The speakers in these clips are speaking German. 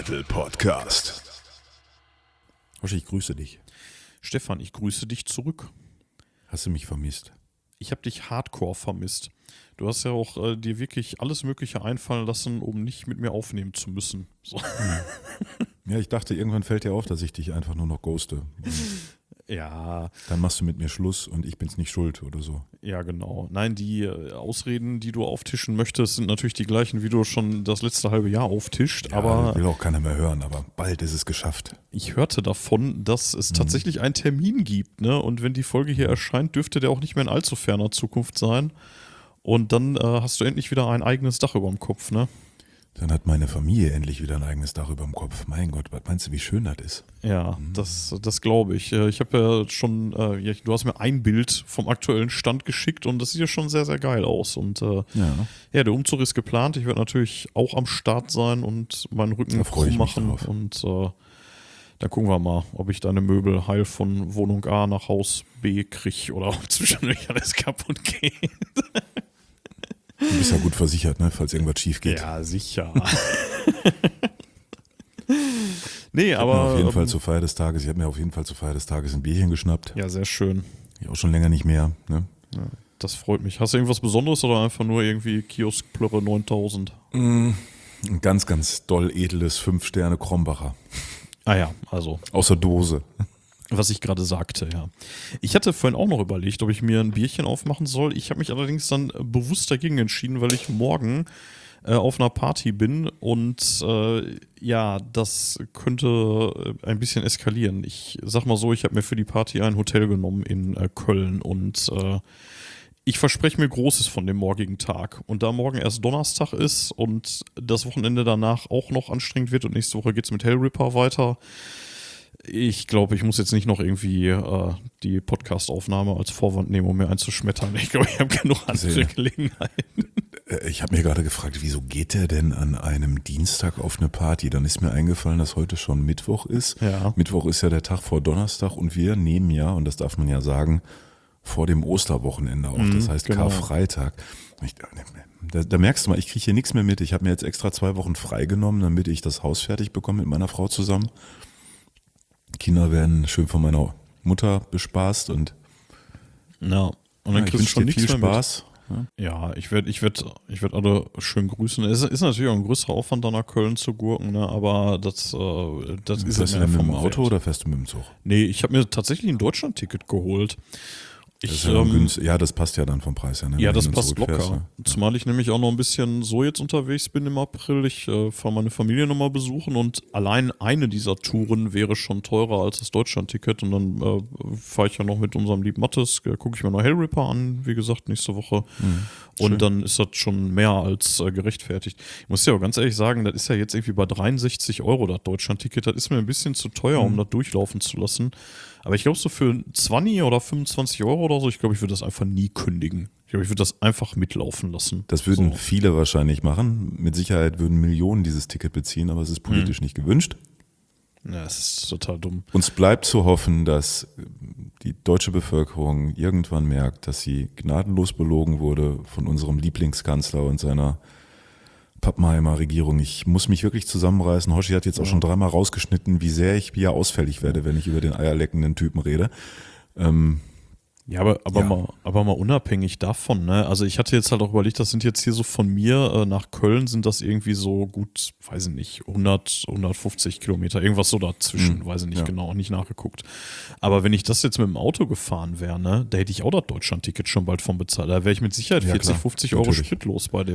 Metal Podcast. Hoshi, ich grüße dich. Stefan, ich grüße dich zurück. Hast du mich vermisst? Ich habe dich hardcore vermisst. Du hast ja auch dir wirklich alles Mögliche einfallen lassen, um nicht mit mir aufnehmen zu müssen. So. Ja, ich dachte, irgendwann fällt dir auf, dass ich dich einfach nur noch ghoste. Ja. Dann machst du mit mir Schluss und ich bin's nicht schuld oder so. Ja, genau. Nein, die Ausreden, die du auftischen möchtest, sind natürlich die gleichen, wie du schon das letzte halbe Jahr auftischt. Ja, aber das will auch keiner mehr hören, aber bald ist es geschafft. ich hörte davon, dass es tatsächlich einen Termin gibt, ne? Und wenn die Folge hier erscheint, dürfte der auch nicht mehr in allzu ferner Zukunft sein. Und dann hast du endlich wieder ein eigenes Dach über dem Kopf, ne? Dann hat meine Familie endlich wieder ein eigenes Dach über dem Kopf. Mein Gott, was meinst du, wie schön das ist? Ja, das glaube ich. Ich habe ja schon, du hast mir ein Bild vom aktuellen Stand geschickt und das sieht ja schon sehr, sehr geil aus. Und ja, der Umzug ist geplant. Ich werde natürlich auch am Start sein und meinen Rücken krumm machen. Und dann gucken wir mal, ob ich deine Möbel heil von Wohnung A nach Haus B kriege oder ob zwischendurch alles kaputt geht. Du bist ja gut versichert, ne, falls irgendwas schief geht. Ja, sicher. Nee, Ich habe aber mir auf jeden Fall zur Feier des Tages ein Bierchen geschnappt. ja, sehr schön. Ich auch schon länger nicht mehr. Ne? Ja, das freut mich. Hast du irgendwas Besonderes oder einfach nur irgendwie Kioskplörre 9000? Ein ganz, ganz doll edles 5-Sterne Krombacher. Ah ja, also, Aus der Dose. was ich gerade sagte, ja. Ich hatte vorhin auch noch überlegt, ob ich mir ein Bierchen aufmachen soll. Ich habe mich allerdings dann bewusst dagegen entschieden, weil ich morgen auf einer Party bin und ja, das könnte ein bisschen eskalieren. Ich sag mal so, ich habe mir für die Party ein Hotel genommen in Köln und ich verspreche mir Großes von dem morgigen Tag. Und da morgen erst Donnerstag ist und das Wochenende danach auch noch anstrengend wird und nächste Woche geht es mit Hellripper weiter. Ich glaube, ich muss jetzt nicht noch irgendwie die Podcast-Aufnahme als Vorwand nehmen, um mir einzuschmettern. Ich glaube, ich habe genug andere Gelegenheiten. Ich habe mir gerade gefragt, wieso geht der denn an einem Dienstag auf eine Party? Dann ist mir eingefallen, dass heute schon Mittwoch ist. Ja. Mittwoch ist ja der Tag vor Donnerstag und wir nehmen ja, und das darf man ja sagen, vor dem Osterwochenende auf. Das heißt genau. Karfreitag. Da merkst du mal, ich kriege hier nichts mehr mit. Ich habe mir jetzt extra 2 Wochen freigenommen, damit ich das Haus fertig bekomme mit meiner Frau zusammen. Kinder werden schön von meiner Mutter bespaßt und Ja, und dann ich kriegst du wünsche schon dir nichts viel mehr Spaß. mit. Ja, ich werd alle schön grüßen. Es ist natürlich auch ein größerer Aufwand, da nach Köln zu gurken, ne? Aber das ist Fährst es du mir denn mit einfach dem mal Auto wert. oder fährst du mit dem Zug? Nee, ich habe mir tatsächlich ein Deutschland-Ticket geholt. Das ist Ich, ja, ja, das passt ja dann vom Preis her. Ne? ja, Wenn das du passt zurückfährst, locker. ne? Zumal ich nämlich auch noch ein bisschen so jetzt unterwegs bin im April. Ich fahre meine Familie nochmal besuchen und allein eine dieser Touren wäre schon teurer als das Deutschland-Ticket. Und dann fahre ich ja noch mit unserem lieben Mattes, gucke ich mir noch Hellripper an, wie gesagt, nächste Woche. Schön. Und dann ist das schon mehr als gerechtfertigt. Ich muss ja auch ganz ehrlich sagen, das ist ja jetzt irgendwie bei 63 Euro das Deutschland-Ticket. Das ist mir ein bisschen zu teuer, um das durchlaufen zu lassen. Aber ich glaube, so für 20 oder 25 Euro oder so, ich glaube, ich würde das einfach nie kündigen. Ich glaube, ich würde das einfach mitlaufen lassen. Das würden so. viele wahrscheinlich machen. Mit Sicherheit würden Millionen dieses Ticket beziehen, aber es ist politisch nicht gewünscht. Ja, es ist total dumm. Uns bleibt zu hoffen, dass die deutsche Bevölkerung irgendwann merkt, dass sie gnadenlos belogen wurde von unserem Lieblingskanzler und seiner Pappenheimer Regierung. Ich muss mich wirklich zusammenreißen. Hoshi hat jetzt auch schon 3-mal rausgeschnitten, wie sehr ich hier ausfällig werde, wenn ich über den eierleckenden Typen rede. Ja, aber mal unabhängig davon, ne? Also ich hatte jetzt halt auch überlegt, das sind jetzt hier so von mir nach Köln sind das irgendwie so gut, weiß ich nicht, 100, 150 Kilometer, irgendwas so dazwischen, weiß ich nicht genau, nicht nachgeguckt. Aber wenn ich das jetzt mit dem Auto gefahren wäre, ne, da hätte ich auch das Deutschland-Ticket schon bald von bezahlt. Da wäre ich mit Sicherheit 40, klar, 50 Euro natürlich. Sprit los bei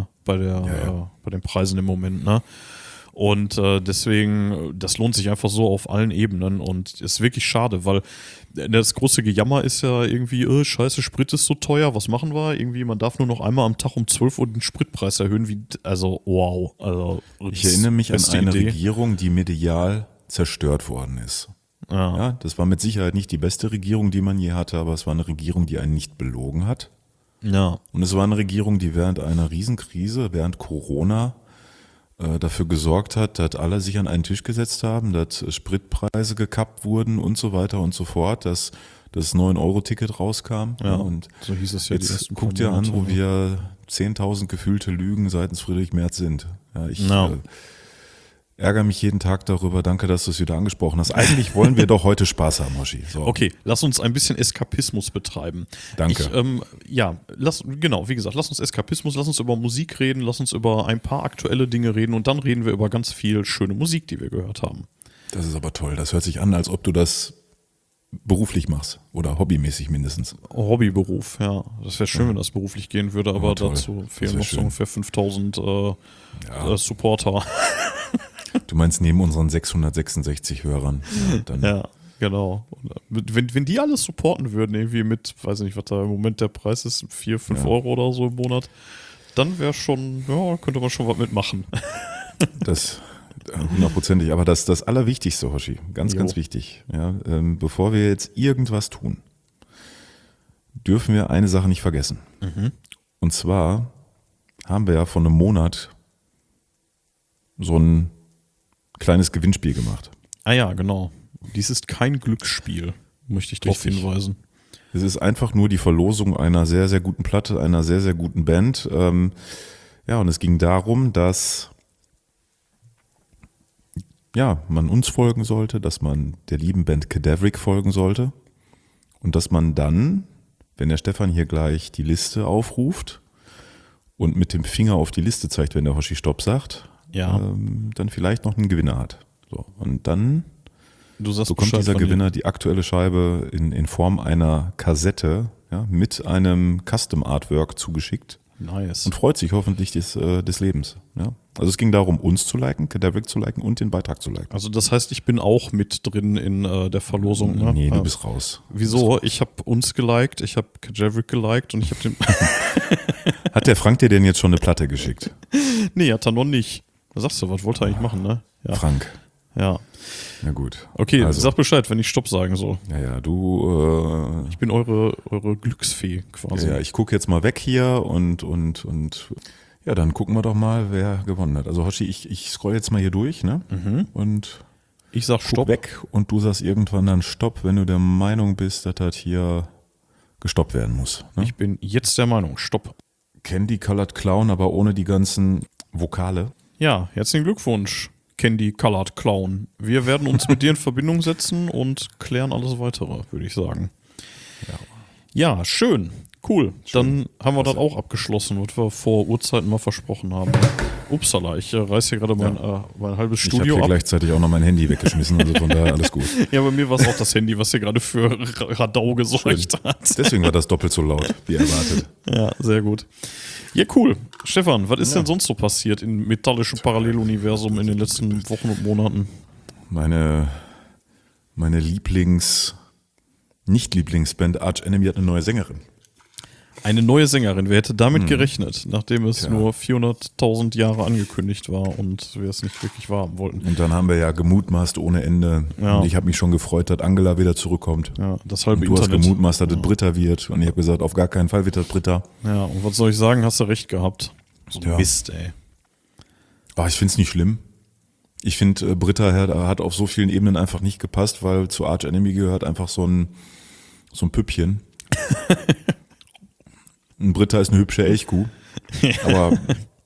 den Preisen im Moment, ne? Und deswegen, das lohnt sich einfach so auf allen Ebenen und ist wirklich schade, weil das große Gejammer ist ja irgendwie, scheiße, Sprit ist so teuer, was machen wir? Irgendwie, man darf nur noch einmal am Tag um 12 Uhr den Spritpreis erhöhen, also wow. Also, Ich erinnere mich an beste eine Idee. Regierung, die medial zerstört worden ist. Ja. Ja, das war mit Sicherheit nicht die beste Regierung, die man je hatte, aber es war eine Regierung, die einen nicht belogen hat. Ja. Und es war eine Regierung, die während einer Riesenkrise, während Corona, dafür gesorgt hat, dass alle sich an einen Tisch gesetzt haben, dass Spritpreise gekappt wurden und so weiter und so fort, dass das 9-Euro-Ticket rauskam. Ja, und so hieß es ja die jetzt ersten guckt ihr paar an, wo Monate. wir 10.000 gefühlte Lügen seitens Friedrich Merz sind. Ja, ärgere mich jeden Tag darüber. Danke, dass du es wieder angesprochen hast. Eigentlich wollen wir doch heute Spaß haben, Hoshi. So. Okay, lass uns ein bisschen Eskapismus betreiben. Danke. Wie gesagt, lass uns Eskapismus, lass uns über Musik reden, lass uns über ein paar aktuelle Dinge reden und dann reden wir über ganz viel schöne Musik, die wir gehört haben. Das ist aber toll. Das hört sich an, als ob du das beruflich machst oder hobbymäßig mindestens. Hobbyberuf, ja. Das wäre schön, wenn das beruflich gehen würde, aber toll. dazu fehlen noch so schön. ungefähr 5000 Supporter. Du meinst neben unseren 666 Hörern. Ja, dann Ja, genau. Wenn die alles supporten würden, irgendwie mit, weiß ich nicht, was da im Moment der Preis ist, 4, 5 Euro oder so im Monat, dann wäre schon, könnte man schon was mitmachen. Das 100%ig. Aber das Allerwichtigste, Hoshi, ganz wichtig. Ja, bevor wir jetzt irgendwas tun, dürfen wir eine Sache nicht vergessen. Und zwar haben wir ja vor einem Monat so ein kleines Gewinnspiel gemacht. Ah ja, genau. Dies ist kein Glücksspiel, möchte ich darauf Richtig. hinweisen. Es ist einfach nur die Verlosung einer sehr, sehr guten Platte, einer sehr, sehr guten Band. Und es ging darum, dass man uns folgen sollte, dass man der lieben Band Cadaveric folgen sollte und dass man dann, wenn der Stefan hier gleich die Liste aufruft und mit dem Finger auf die Liste zeigt, wenn der Hoshi Stopp sagt, dann vielleicht noch einen Gewinner hat. So, und dann bekommt dieser Gewinner die aktuelle Scheibe in Form einer Kassette mit einem Custom Artwork zugeschickt. Nice. Und freut sich hoffentlich des Lebens. Ja? Also es ging darum, uns zu liken, Cadaveric zu liken und den Beitrag zu liken. Also das heißt, ich bin auch mit drin in der Verlosung. Ne? Nee, du bist raus. Wieso? Ich habe uns geliked, ich habe Cadaveric geliked und ich habe den... Hat der Frank dir denn jetzt schon eine Platte geschickt? Nee, hat er noch nicht. Da sagst du, was wollte er eigentlich machen, ne? Ja. Frank. Ja. Na gut. Okay, also, sag Bescheid, wenn ich Stopp sagen soll. Ja, du... Ich bin eure Glücksfee quasi. Ja, ich gucke jetzt mal weg hier und ja, dann gucken wir doch mal, wer gewonnen hat. Also Hoshi, ich scroll jetzt mal hier durch, ne? Und ich sag guck Stopp. weg und du sagst irgendwann dann Stopp, wenn du der Meinung bist, dass das hier gestoppt werden muss. Ne? Ich bin jetzt der Meinung, Stopp. Candy Colored Clown, aber ohne die ganzen Vokale. Ja, herzlichen Glückwunsch, Candy Colored Clown. Wir werden uns mit dir in Verbindung setzen und klären alles weitere, würde ich sagen. Ja, schön. Cool. Dann haben wir das auch abgeschlossen, was wir vor Urzeiten mal versprochen haben. Upsala, ich reiß hier gerade mein halbes Ich habe Studio hier ab. gleichzeitig auch noch mein Handy weggeschmissen, also von daher alles gut. Ja, bei mir war es auch das Handy, was hier gerade für Radau gesorgt hat. Deswegen war das doppelt so laut, wie erwartet. Ja, sehr gut. Ja, cool. Stefan, was ist denn sonst so passiert im metallischen Paralleluniversum in den letzten Wochen und Monaten? Meine Nicht-Lieblingsband Arch Enemy hat eine neue Sängerin. Eine neue Sängerin. Wer hätte damit gerechnet, nachdem es nur 400.000 Jahre angekündigt war und wir es nicht wirklich wahrhaben wollten? Und dann haben wir ja gemutmaßt ohne Ende. Ja. Und ich habe mich schon gefreut, dass Angela wieder zurückkommt. Ja, das halbe Und du hast Internet. gemutmaßt, dass das Britta wird. Und ich habe gesagt, auf gar keinen Fall wird das Britta. Ja, und was soll ich sagen? Hast du recht gehabt. So ein Ja. Mist, ey. Aber ich finde es nicht schlimm. Ich finde, Britta hat auf so vielen Ebenen einfach nicht gepasst, weil zu Arch Enemy gehört einfach so ein Püppchen. Ein Britta ist eine hübsche Elchkuh. Aber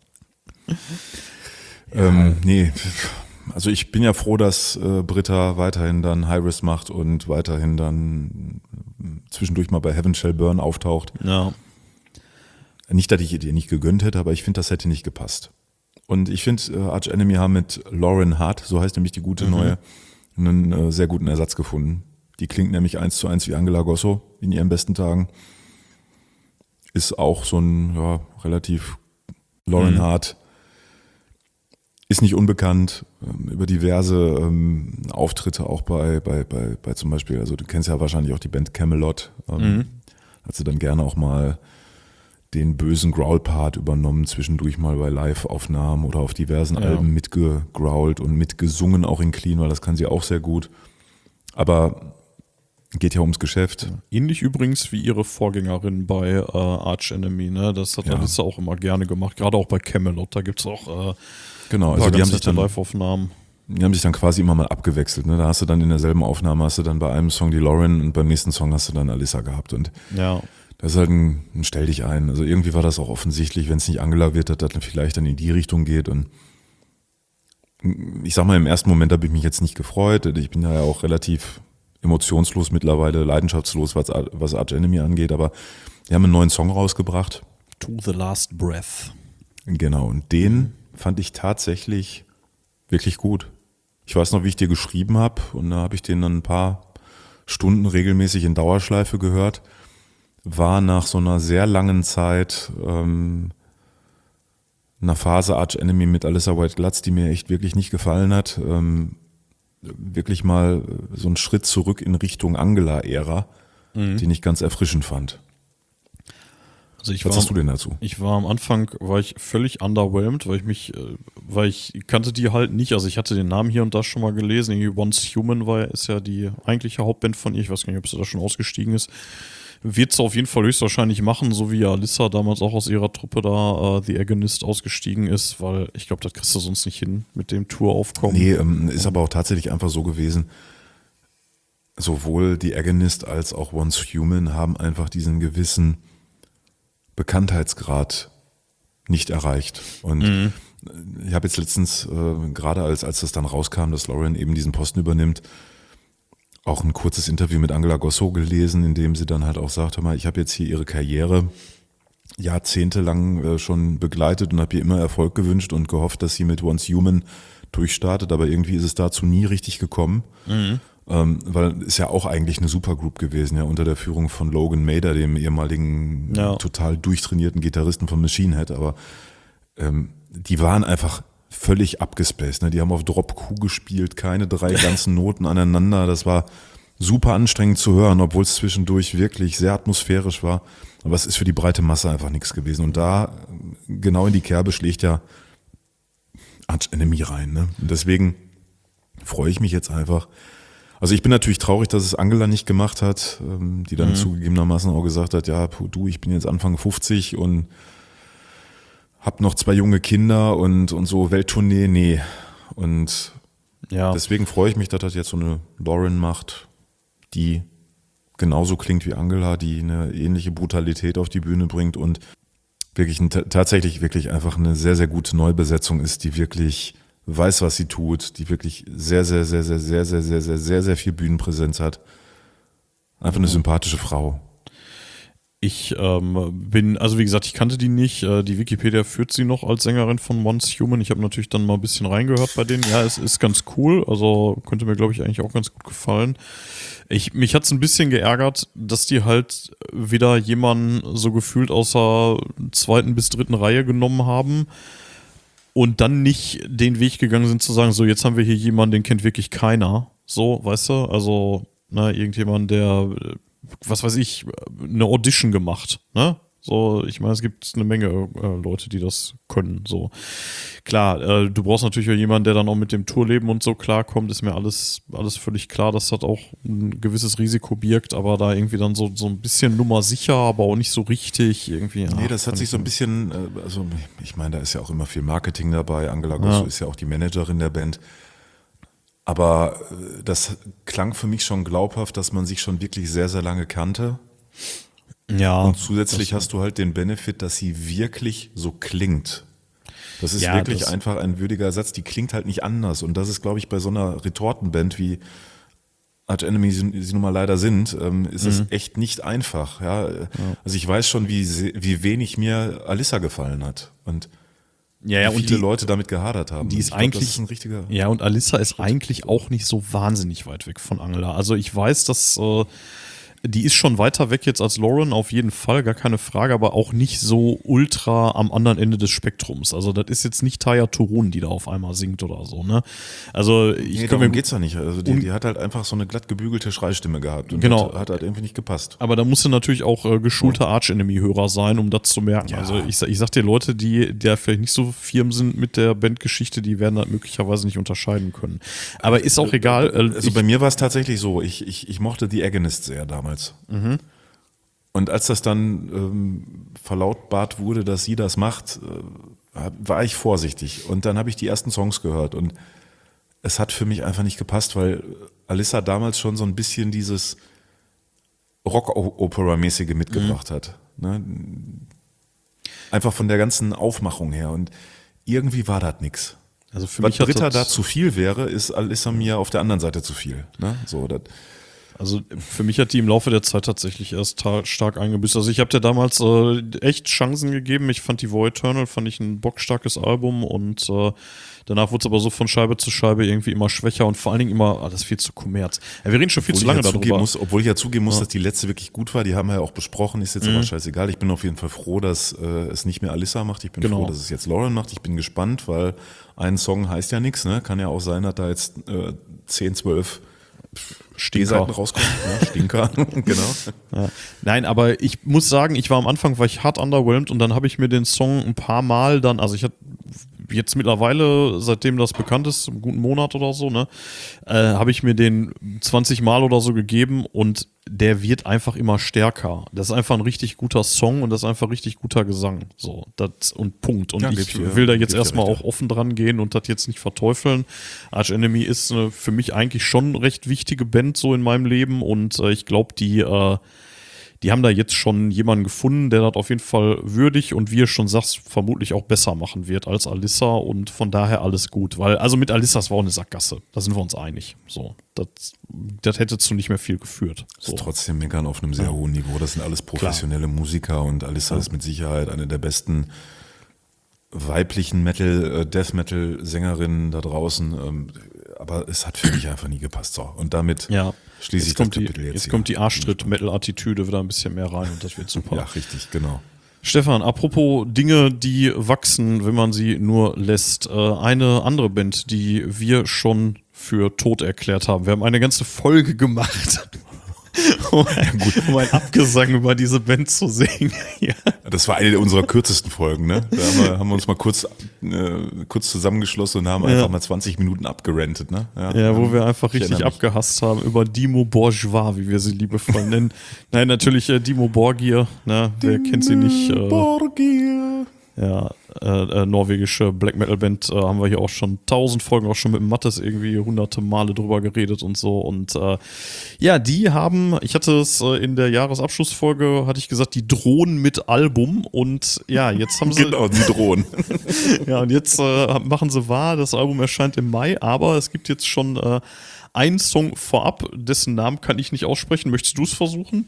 nee, also ich bin ja froh, dass Britta weiterhin dann High-Risk macht und weiterhin dann zwischendurch mal bei Heaven Shall Burn auftaucht. Ja. Nicht, dass ich ihr nicht gegönnt hätte, aber ich finde, das hätte nicht gepasst. Und ich finde, Arch Enemy haben mit Lauren Hart, so heißt nämlich die gute neue, einen sehr guten Ersatz gefunden. Die klingt nämlich 1:1 wie Angela Gosso in ihren besten Tagen. Ist auch so ein relativ Lauren Hart. Ist nicht unbekannt, über diverse Auftritte auch bei zum Beispiel, also du kennst ja wahrscheinlich auch die Band Camelot. Hat sie dann gerne auch mal den bösen Growl-Part übernommen, zwischendurch mal bei Live-Aufnahmen oder auf diversen Alben mitgegrowlt und mitgesungen, auch in Clean, weil das kann sie auch sehr gut. Aber geht ja ums Geschäft. Ähnlich übrigens wie ihre Vorgängerin bei Arch Enemy, ne? Das hat Alissa auch immer gerne gemacht, gerade auch bei Camelot, da gibt es auch genau, ein paar also die haben ganz sich dann Live-Aufnahmen. Die haben sich dann quasi immer mal abgewechselt. Ne? Da hast du dann in derselben Aufnahme, hast du dann bei einem Song die Lauren und beim nächsten Song hast du dann Alissa gehabt. Und Ja. das ist halt ein Stell dich ein. Also irgendwie war das auch offensichtlich, wenn es nicht Angela wird, dass das vielleicht dann in die Richtung geht. Und ich sag mal, im ersten Moment habe ich mich jetzt nicht gefreut. Ich bin ja auch relativ emotionslos mittlerweile, leidenschaftslos, was Arch Enemy angeht, aber die haben einen neuen Song rausgebracht. To the Last Breath. Genau, und den fand ich tatsächlich wirklich gut. Ich weiß noch, wie ich dir geschrieben habe, und da habe ich den dann ein paar Stunden regelmäßig in Dauerschleife gehört. War nach so einer sehr langen Zeit einer Phase Arch Enemy mit Alyssa White Glatz, die mir echt wirklich nicht gefallen hat. Wirklich mal so einen Schritt zurück in Richtung Angela-Ära, den ich ganz erfrischend fand. Also Was hast du denn dazu? Ich war am Anfang, war ich völlig underwhelmed, weil ich kannte die halt nicht, also ich hatte den Namen hier und da schon mal gelesen, irgendwie Once Human ist ja die eigentliche Hauptband von ihr, ich weiß gar nicht, ob sie da schon ausgestiegen ist. Wird sie auf jeden Fall höchstwahrscheinlich machen, so wie Alyssa damals auch aus ihrer Truppe da, The Agonist, ausgestiegen ist, weil ich glaube, das kriegst du sonst nicht hin mit dem Touraufkommen. Nee, ist aber auch tatsächlich einfach so gewesen. Sowohl The Agonist als auch Once Human haben einfach diesen gewissen Bekanntheitsgrad nicht erreicht. Und ich habe jetzt letztens, gerade als das dann rauskam, dass Lauren eben diesen Posten übernimmt, auch ein kurzes Interview mit Angela Gossow gelesen, in dem sie dann halt auch sagt, hör mal, ich habe jetzt hier ihre Karriere jahrzehntelang schon begleitet und habe ihr immer Erfolg gewünscht und gehofft, dass sie mit Once Human durchstartet, aber irgendwie ist es dazu nie richtig gekommen. Weil ist ja auch eigentlich eine Supergroup gewesen, ja, unter der Führung von Logan Mader, dem ehemaligen total durchtrainierten Gitarristen von Machine Head, aber die waren einfach völlig abgespaced, ne? Die haben auf Drop Q gespielt, keine 3 ganzen Noten aneinander, das war super anstrengend zu hören, obwohl es zwischendurch wirklich sehr atmosphärisch war, aber es ist für die breite Masse einfach nichts gewesen und da genau in die Kerbe schlägt ja Arch Enemy rein, ne? Und deswegen freue ich mich jetzt einfach. Also ich bin natürlich traurig, dass es Angela nicht gemacht hat, die dann zugegebenermaßen auch gesagt hat, ja, du, ich bin jetzt Anfang 50 und hab noch 2 junge Kinder und so Welttournee, nee. Und deswegen freue ich mich, dass das jetzt so eine Lauren macht, die genauso klingt wie Angela, die eine ähnliche Brutalität auf die Bühne bringt und wirklich tatsächlich wirklich einfach eine sehr, sehr gute Neubesetzung ist, die wirklich weiß, was sie tut, die wirklich sehr, sehr, sehr, sehr, sehr, sehr, sehr, sehr, sehr, sehr viel Bühnenpräsenz hat. Einfach eine sympathische Frau. Ich also wie gesagt, ich kannte die nicht. Die Wikipedia führt sie noch als Sängerin von Once Human. Ich habe natürlich dann mal ein bisschen reingehört bei denen. Ja, es ist ganz cool. Also könnte mir, glaube ich, eigentlich auch ganz gut gefallen. Mich hat es ein bisschen geärgert, dass die halt wieder jemanden so gefühlt aus der 2. bis 3. Reihe genommen haben und dann nicht den Weg gegangen sind zu sagen, so jetzt haben wir hier jemanden, den kennt wirklich keiner. So, weißt du? Also, irgendjemand, der was weiß ich, eine Audition gemacht, ne? So, ich meine, es gibt eine Menge Leute, die das können, so. Klar, du brauchst natürlich auch jemanden, der dann auch mit dem Tourleben und so klarkommt, ist mir alles völlig klar, dass das auch ein gewisses Risiko birgt, aber da irgendwie dann so ein bisschen Nummer sicher, aber auch nicht so richtig irgendwie. Nee, das hat sich so ein bisschen, also ich meine, da ist ja auch immer viel Marketing dabei, Angela Gossow ist ja auch die Managerin der Band. Aber das klang für mich schon glaubhaft, dass man sich schon wirklich sehr, sehr lange kannte. Ja. Und zusätzlich hast du halt den Benefit, dass sie wirklich so klingt. Das ist wirklich einfach ein würdiger Satz. Die klingt halt nicht anders. Und das ist, glaube ich, bei so einer Retortenband wie Arch Enemy sie nun mal leider sind, ist es echt nicht einfach. Ja? Also ich weiß schon, wie wenig mir Alyssa gefallen hat. Und und viele Leute damit gehadert haben. Die ist eigentlich, und Alyssa ist eigentlich auch nicht so wahnsinnig weit weg von Angela. Also ich weiß, dass die ist schon weiter weg jetzt als Lauren, auf jeden Fall, gar keine Frage, aber auch nicht so ultra am anderen Ende des Spektrums. Also das ist jetzt nicht Taya Turun, die da auf einmal singt oder so, ne? Also darum geht's ja nicht. Also die hat halt einfach so eine glatt gebügelte Schreistimme gehabt und das hat halt irgendwie nicht gepasst. Aber da musst du natürlich auch geschulte Arch Enemy-Hörer sein, um das zu merken. Ja. Also ich sag dir, Leute, die da vielleicht nicht so firm sind mit der Bandgeschichte, die werden das möglicherweise nicht unterscheiden können. Aber ist auch egal. Also bei mir war es tatsächlich so, ich mochte The Agonist sehr damals. Und als das dann verlautbart wurde, dass sie das macht, war ich vorsichtig. Und dann habe ich die ersten Songs gehört und es hat für mich einfach nicht gepasst, weil Alyssa damals schon so ein bisschen dieses Rock-Opera-mäßige mitgebracht hat. Ne? Einfach von der ganzen Aufmachung her. Und irgendwie war das nix. Also für Was mich hat Britta das- da zu viel wäre, ist Alissa mir auf der anderen Seite zu viel. Ne? So, das Also für mich hat die im Laufe der Zeit tatsächlich erst stark eingebüßt. Also ich habe dir damals echt Chancen gegeben. Ich fand die War Eternal, fand ich ein bockstarkes Album und danach wurde es aber so von Scheibe zu Scheibe irgendwie immer schwächer und vor allen Dingen immer alles viel zu Kommerz. Ja, wir reden schon viel zu lange darüber. Obwohl ich ja zugeben muss, dass die letzte wirklich gut war. Die haben wir ja auch besprochen. Ist jetzt aber scheißegal. Ich bin auf jeden Fall froh, dass es nicht mehr Alissa macht. Ich bin froh, dass es jetzt Lauren macht. Ich bin gespannt, weil ein Song heißt ja nichts. Ne? Kann ja auch sein, dass da jetzt 10, 12 Stehseiten rauskommen. Ja, Stinker, genau. Ja. Nein, aber ich muss sagen, am Anfang war ich hart underwhelmed und dann habe ich mir den Song ein paar Mal dann, also ich hatte jetzt mittlerweile, seitdem das bekannt ist, einen guten Monat oder so, ne, habe ich mir den 20 Mal oder so gegeben und der wird einfach immer stärker. Das ist einfach ein richtig guter Song und das ist einfach richtig guter Gesang. So, das und Punkt. Und Ja, ich will da jetzt erstmal auch offen dran gehen und das jetzt nicht verteufeln. Arch Enemy ist für mich eigentlich schon eine recht wichtige Band so in meinem Leben und ich glaube, die haben da jetzt schon jemanden gefunden, der das auf jeden Fall würdig und wie ihr schon sagst, vermutlich auch besser machen wird als Alissa und von daher alles gut. Weil, also mit Alissa, das war auch eine Sackgasse. Da sind wir uns einig. So, das hätte zu nicht mehr viel geführt. So. Ist trotzdem meckern auf einem sehr hohen Niveau. Das sind alles professionelle Musiker und Alissa ist mit Sicherheit eine der besten weiblichen Death Metal Sängerinnen da draußen. Aber es hat für mich einfach nie gepasst. So, und damit schließe ich das Kapitel jetzt. Jetzt kommt die Arschtritt-Metal-Attitüde wieder ein bisschen mehr rein und das wird super. Ja, richtig, genau. Stefan, apropos Dinge, die wachsen, wenn man sie nur lässt. Eine andere Band, die wir schon für tot erklärt haben. Wir haben eine ganze Folge gemacht, um einen Abgesang über diese Band zu singen. Ja. Das war eine unserer kürzesten Folgen, ne? Da haben wir uns mal kurz zusammengeschlossen und haben einfach mal 20 Minuten abgerantet, ne? Ja, wo wir einfach richtig abgehasst haben über Dimmu Borgir, wie wir sie liebevoll nennen. Nein, natürlich Dimmu Borgir, ne? Wer kennt sie nicht? Borgir. Ja, norwegische Black Metal Band, haben wir hier auch schon 1000 Folgen, auch schon mit Mattes irgendwie hunderte Male drüber geredet und so. Und ja, die haben, ich hatte es in der Jahresabschlussfolge, hatte ich gesagt, die drohen mit Album und ja, jetzt haben sie... Genau, die drohen. Ja, und jetzt machen sie wahr, das Album erscheint im Mai, aber es gibt jetzt schon einen Song vorab, dessen Namen kann ich nicht aussprechen. Möchtest du es versuchen?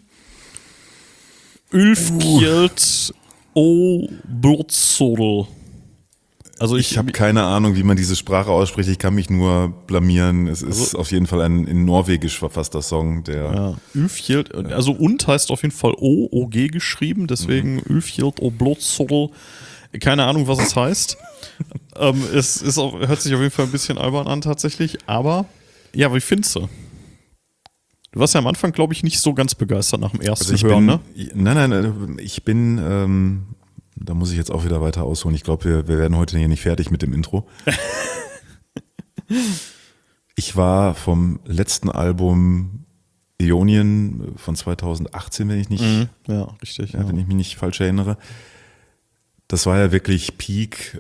Ulfkjeld Blodsorl. Also ich habe keine Ahnung, wie man diese Sprache ausspricht. Ich kann mich nur blamieren. Es ist auf jeden Fall ein in Norwegisch verfasster Song, der. Ja, Ulfkjeld, also und heißt auf jeden Fall O-G geschrieben, deswegen Ulfkjeld Blodsorl. Keine Ahnung, was es heißt. Es ist hört sich auf jeden Fall ein bisschen albern an tatsächlich, aber ja, wie findest du? Du warst ja am Anfang, glaube ich, nicht so ganz begeistert nach dem ersten Hören, ne? Nein, ich bin, da muss ich jetzt auch wieder weiter ausholen. Ich glaube, wir werden heute hier nicht fertig mit dem Intro. Ich war vom letzten Album Aeonian von 2018, wenn ich nicht, richtig, wenn ich mich nicht falsch erinnere. Das war ja wirklich Peak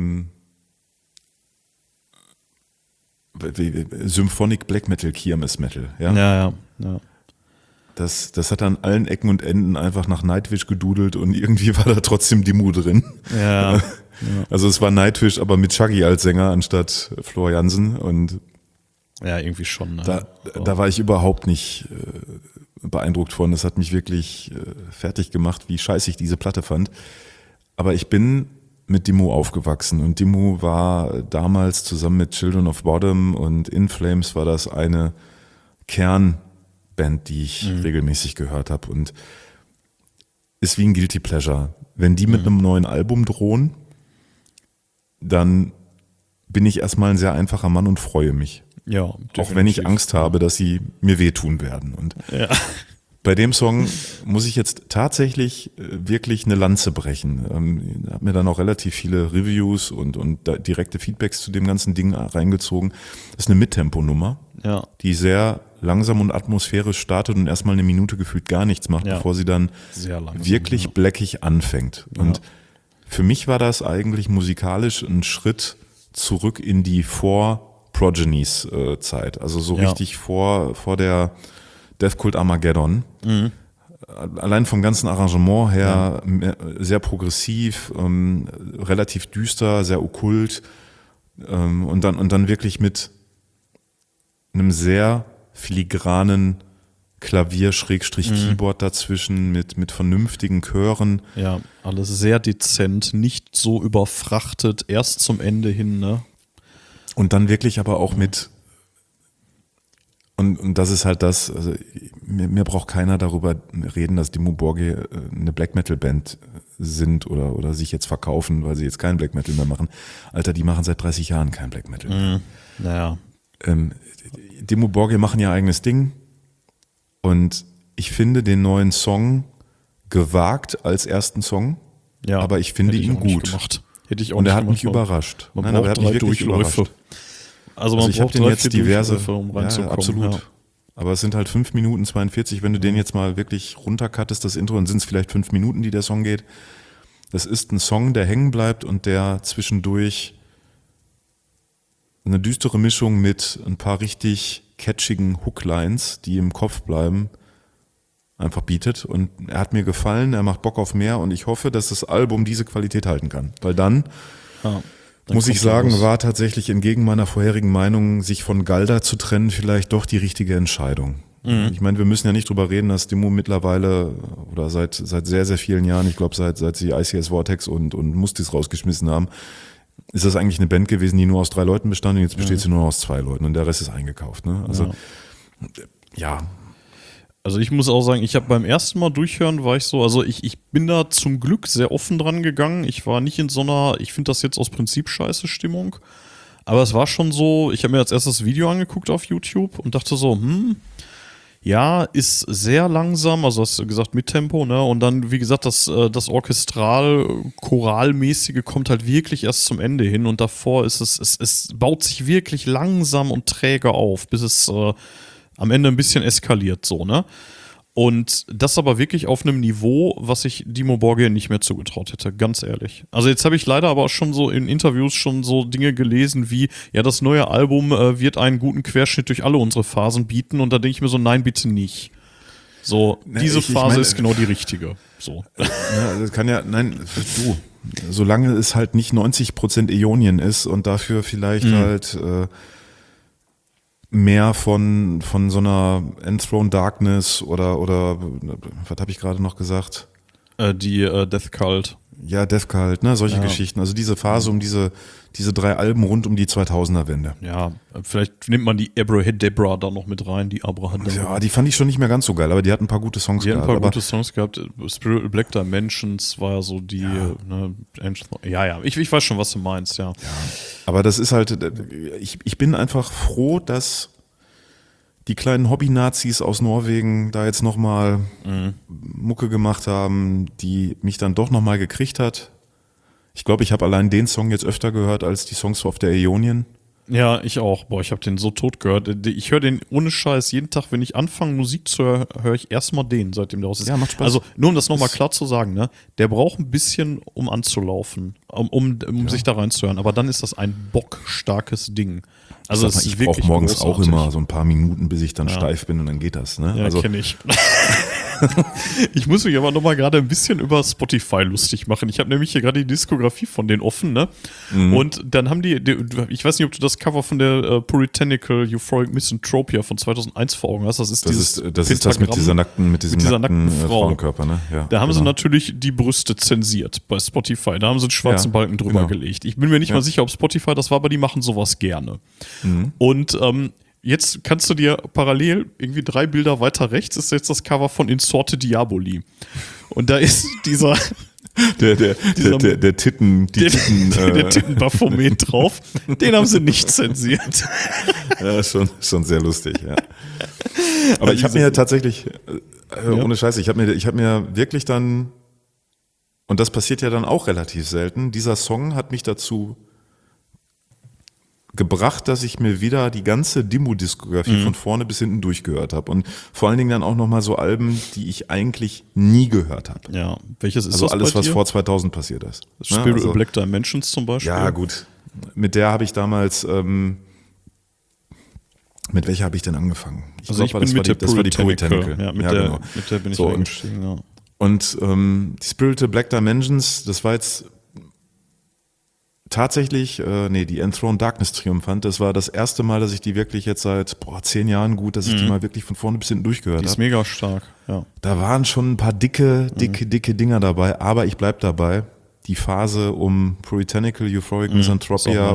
Symphonic Black Metal, Kirmes Metal. Ja. Das hat an allen Ecken und Enden einfach nach Nightwish gedudelt und irgendwie war da trotzdem Dimmu drin. Ja. Also es war Nightwish, aber mit Shaggy als Sänger anstatt Flor Jansen und ja, irgendwie schon. Ne? Da war ich überhaupt nicht beeindruckt von. Das hat mich wirklich fertig gemacht, wie scheiße ich diese Platte fand. Aber ich bin mit Dimmu aufgewachsen und Dimmu war damals zusammen mit Children of Bodom und In Flames war das eine Kernband, die ich regelmäßig gehört habe und ist wie ein Guilty Pleasure. Wenn die mit einem neuen Album drohen, dann bin ich erstmal ein sehr einfacher Mann und freue mich. Ja, auch wenn ich Angst habe, dass sie mir wehtun werden. Und bei dem Song muss ich jetzt tatsächlich wirklich eine Lanze brechen. Ich habe mir dann auch relativ viele Reviews und direkte Feedbacks zu dem ganzen Ding reingezogen. Das ist eine Mittempo-Nummer, die sehr langsam und atmosphärisch startet und erstmal eine Minute gefühlt gar nichts macht, bevor sie dann wirklich blackig anfängt. Und für mich war das eigentlich musikalisch ein Schritt zurück in die Vor-Progenies-Zeit. Also so richtig vor der Death Cult Armageddon. Allein vom ganzen Arrangement her sehr progressiv, relativ düster, sehr okkult, Und dann wirklich mit einem sehr filigranen Klavier-Keyboard dazwischen, mit vernünftigen Chören. Ja, alles sehr dezent, nicht so überfrachtet, erst zum Ende hin, ne? Und dann wirklich aber auch mit, und das ist halt das, also mir braucht keiner darüber reden, dass Dimmu Borgir eine Black Metal Band sind oder sich jetzt verkaufen, weil sie jetzt keinen Black Metal mehr machen. Alter, die machen seit 30 Jahren kein Black Metal mehr. Naja. Dimmu Borgir machen ihr eigenes Ding und ich finde den neuen Song gewagt als ersten Song, Ja, aber ich finde ihn gut. Hätte ich auch Und nicht er hat gemacht, mich überrascht. Man Nein, braucht aber er hat mich 3 wirklich Durchläufe. überrascht. Also man Ich habe braucht den 3, jetzt 4 diverse, Durchläufe, um reinzukommen. absolut. Ja. Aber es sind halt 5 Minuten 42, wenn du den jetzt mal wirklich runtercuttest, das Intro, dann sind es vielleicht 5 Minuten, die der Song geht. Das ist ein Song, der hängen bleibt und der zwischendurch eine düstere Mischung mit ein paar richtig catchigen Hooklines, die im Kopf bleiben, einfach bietet. Und er hat mir gefallen, er macht Bock auf mehr und ich hoffe, dass das Album diese Qualität halten kann. Weil dann muss ich sagen, war tatsächlich entgegen meiner vorherigen Meinung, sich von Galda zu trennen, vielleicht doch die richtige Entscheidung. Ich meine, wir müssen ja nicht drüber reden, dass Dimmu mittlerweile oder seit sehr, sehr vielen Jahren, ich glaube seit sie ICS Vortex und Mustis rausgeschmissen haben, ist das eigentlich eine Band gewesen, die nur aus 3 Leuten bestand und jetzt besteht sie nur aus 2 Leuten und der Rest ist eingekauft. Ne? Also ja. Also ich muss auch sagen, ich habe beim ersten Mal durchhören, war ich so, also ich bin da zum Glück sehr offen dran gegangen. Ich war nicht in so einer, ich finde das jetzt aus Prinzip scheiße Stimmung. Aber es war schon so, ich habe mir als erstes Video angeguckt auf YouTube und dachte so, ja, ist sehr langsam, also hast du gesagt mit Tempo, ne? Und dann, wie gesagt, das Orchestral-Choralmäßige kommt halt wirklich erst zum Ende hin und davor ist es baut sich wirklich langsam und träge auf, bis es am Ende ein bisschen eskaliert, so, ne? Und das aber wirklich auf einem Niveau, was ich Dimmu Borgir nicht mehr zugetraut hätte, ganz ehrlich. Also jetzt habe ich leider aber auch schon so in Interviews schon so Dinge gelesen wie, ja, das neue Album wird einen guten Querschnitt durch alle unsere Phasen bieten und da denke ich mir so, nein, bitte nicht. So, diese Phase ist genau die richtige. So. Ja, das kann ja, nein, du, solange es halt nicht 90% Aeonian ist und dafür vielleicht halt mehr von so einer Enthroned Darkness oder was habe ich gerade noch gesagt? Die Death Cult. Ja, Death Cult, ne, solche Geschichten. Also diese Phase um diese 3 Alben rund um die 2000er-Wende. Ja, vielleicht nimmt man die Abrahadabra da noch mit rein, die Abrahadabra. Ja, die fand ich schon nicht mehr ganz so geil, aber die hatten ein paar gute Songs gehabt. Die hatten ein paar gute Songs gehabt. Spiritual Black Dimensions war ja so die, ne, ich weiß schon, was du meinst, ja. Aber das ist halt, ich bin einfach froh, dass die kleinen Hobby-Nazis aus Norwegen da jetzt nochmal Mucke gemacht haben, die mich dann doch nochmal gekriegt hat. Ich glaube, ich habe allein den Song jetzt öfter gehört als die Songs auf der Aeonian. Ja, ich auch. Boah, ich habe den so tot gehört. Ich höre den ohne Scheiß jeden Tag, wenn ich anfange Musik zu hören, höre ich erstmal den, seitdem der raus ist. Ja, macht Spaß. Also nur um das nochmal klar zu sagen, ne, der braucht ein bisschen, um anzulaufen, um sich da reinzuhören. Aber dann ist das ein bockstarkes Ding. Also ich brauche morgens großartig. Auch immer so ein paar Minuten, bis ich dann steif bin und dann geht das. Ne? Ja, also kenne ich. Ich muss mich aber nochmal gerade ein bisschen über Spotify lustig machen. Ich habe nämlich hier gerade die Diskografie von denen offen, ne? Und dann haben die, ich weiß nicht, ob du das Cover von der Puritanical Euphoric Misanthropia von 2001 vor Augen hast. Das ist das mit diesem nackten Frauenkörper, ne? Ja, da haben sie natürlich die Brüste zensiert bei Spotify. Da haben sie einen schwarzen Balken drüber gelegt. Ich bin mir nicht mal sicher, ob Spotify das war, aber die machen sowas gerne. Und jetzt kannst du dir parallel irgendwie 3 Bilder weiter rechts ist jetzt das Cover von In Sorte Diaboli. Und da ist dieser der Titten-Baphomet drauf. Den haben sie nicht zensiert. Ja, schon sehr lustig, ja. Aber ich habe mir tatsächlich, ohne Scheiße, ich hab mir wirklich dann, und das passiert ja dann auch relativ selten, dieser Song hat mich dazu gebracht, dass ich mir wieder die ganze Dimmu-Diskografie von vorne bis hinten durchgehört habe und vor allen Dingen dann auch nochmal so Alben, die ich eigentlich nie gehört habe. Ja, welches ist also das alles, bei was dir? vor 2000 passiert ist. Spiritual Black Dimensions zum Beispiel? Ja, gut. Mit der habe ich damals, mit welcher habe ich denn angefangen? Ich bin mit der Puritanical. Ja, mit der bin ich eingestiegen, ja. Und die Spiritual Black Dimensions, das war jetzt tatsächlich, die Enthroned Darkness Triumphant, das war das erste Mal, dass ich die wirklich jetzt seit 10 Jahren dass ich die mal wirklich von vorne bis hinten durchgehört Die ist habe. mega stark, ja. Da waren schon ein paar dicke Dinger dabei, aber ich bleib dabei. Die Phase um Puritanical, Euphoric Misanthropia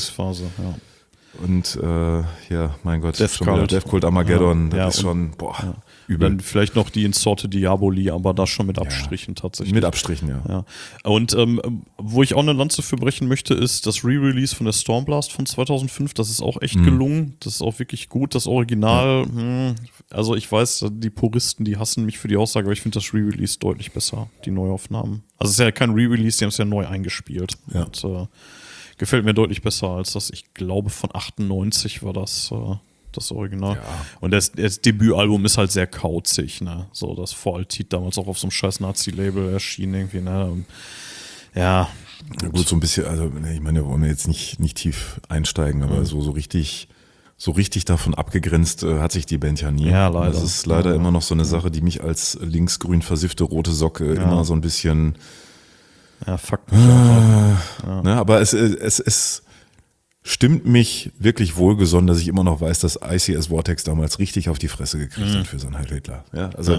und mein Gott, Death Cult Armageddon, ja, das ist schon, übel. Dann vielleicht noch die Insorte Diaboli, aber das schon mit Abstrichen tatsächlich. Mit Abstrichen, ja. Und wo ich auch eine Lanze für brechen möchte, ist das Re-Release von der Stormblast von 2005. Das ist auch echt gelungen. Das ist auch wirklich gut. Das Original, also ich weiß, die Puristen, die hassen mich für die Aussage, aber ich finde das Re-Release deutlich besser, die Neuaufnahmen. Also es ist ja kein Re-Release, die haben es ja neu eingespielt. Ja. Und gefällt mir deutlich besser als das, ich glaube von 98 war das Original. Ja. Und das Debütalbum ist halt sehr kauzig, ne? So, das Volltit damals auch auf so einem scheiß Nazi-Label erschienen irgendwie, ne? Und, ja. Gut, so ein bisschen, also ich meine, wir wollen jetzt nicht tief einsteigen, aber so richtig davon abgegrenzt hat sich die Band ja nie. Ja, leider. Das ist leider immer noch so eine Sache, die mich als linksgrün versiffte rote Socke immer so ein bisschen fuck mich auch. Ne, aber es stimmt mich wirklich wohlgesonnen, dass ich immer noch weiß, dass ICS Vortex damals richtig auf die Fresse gekriegt hat für sein Heil Hitler. Ja, also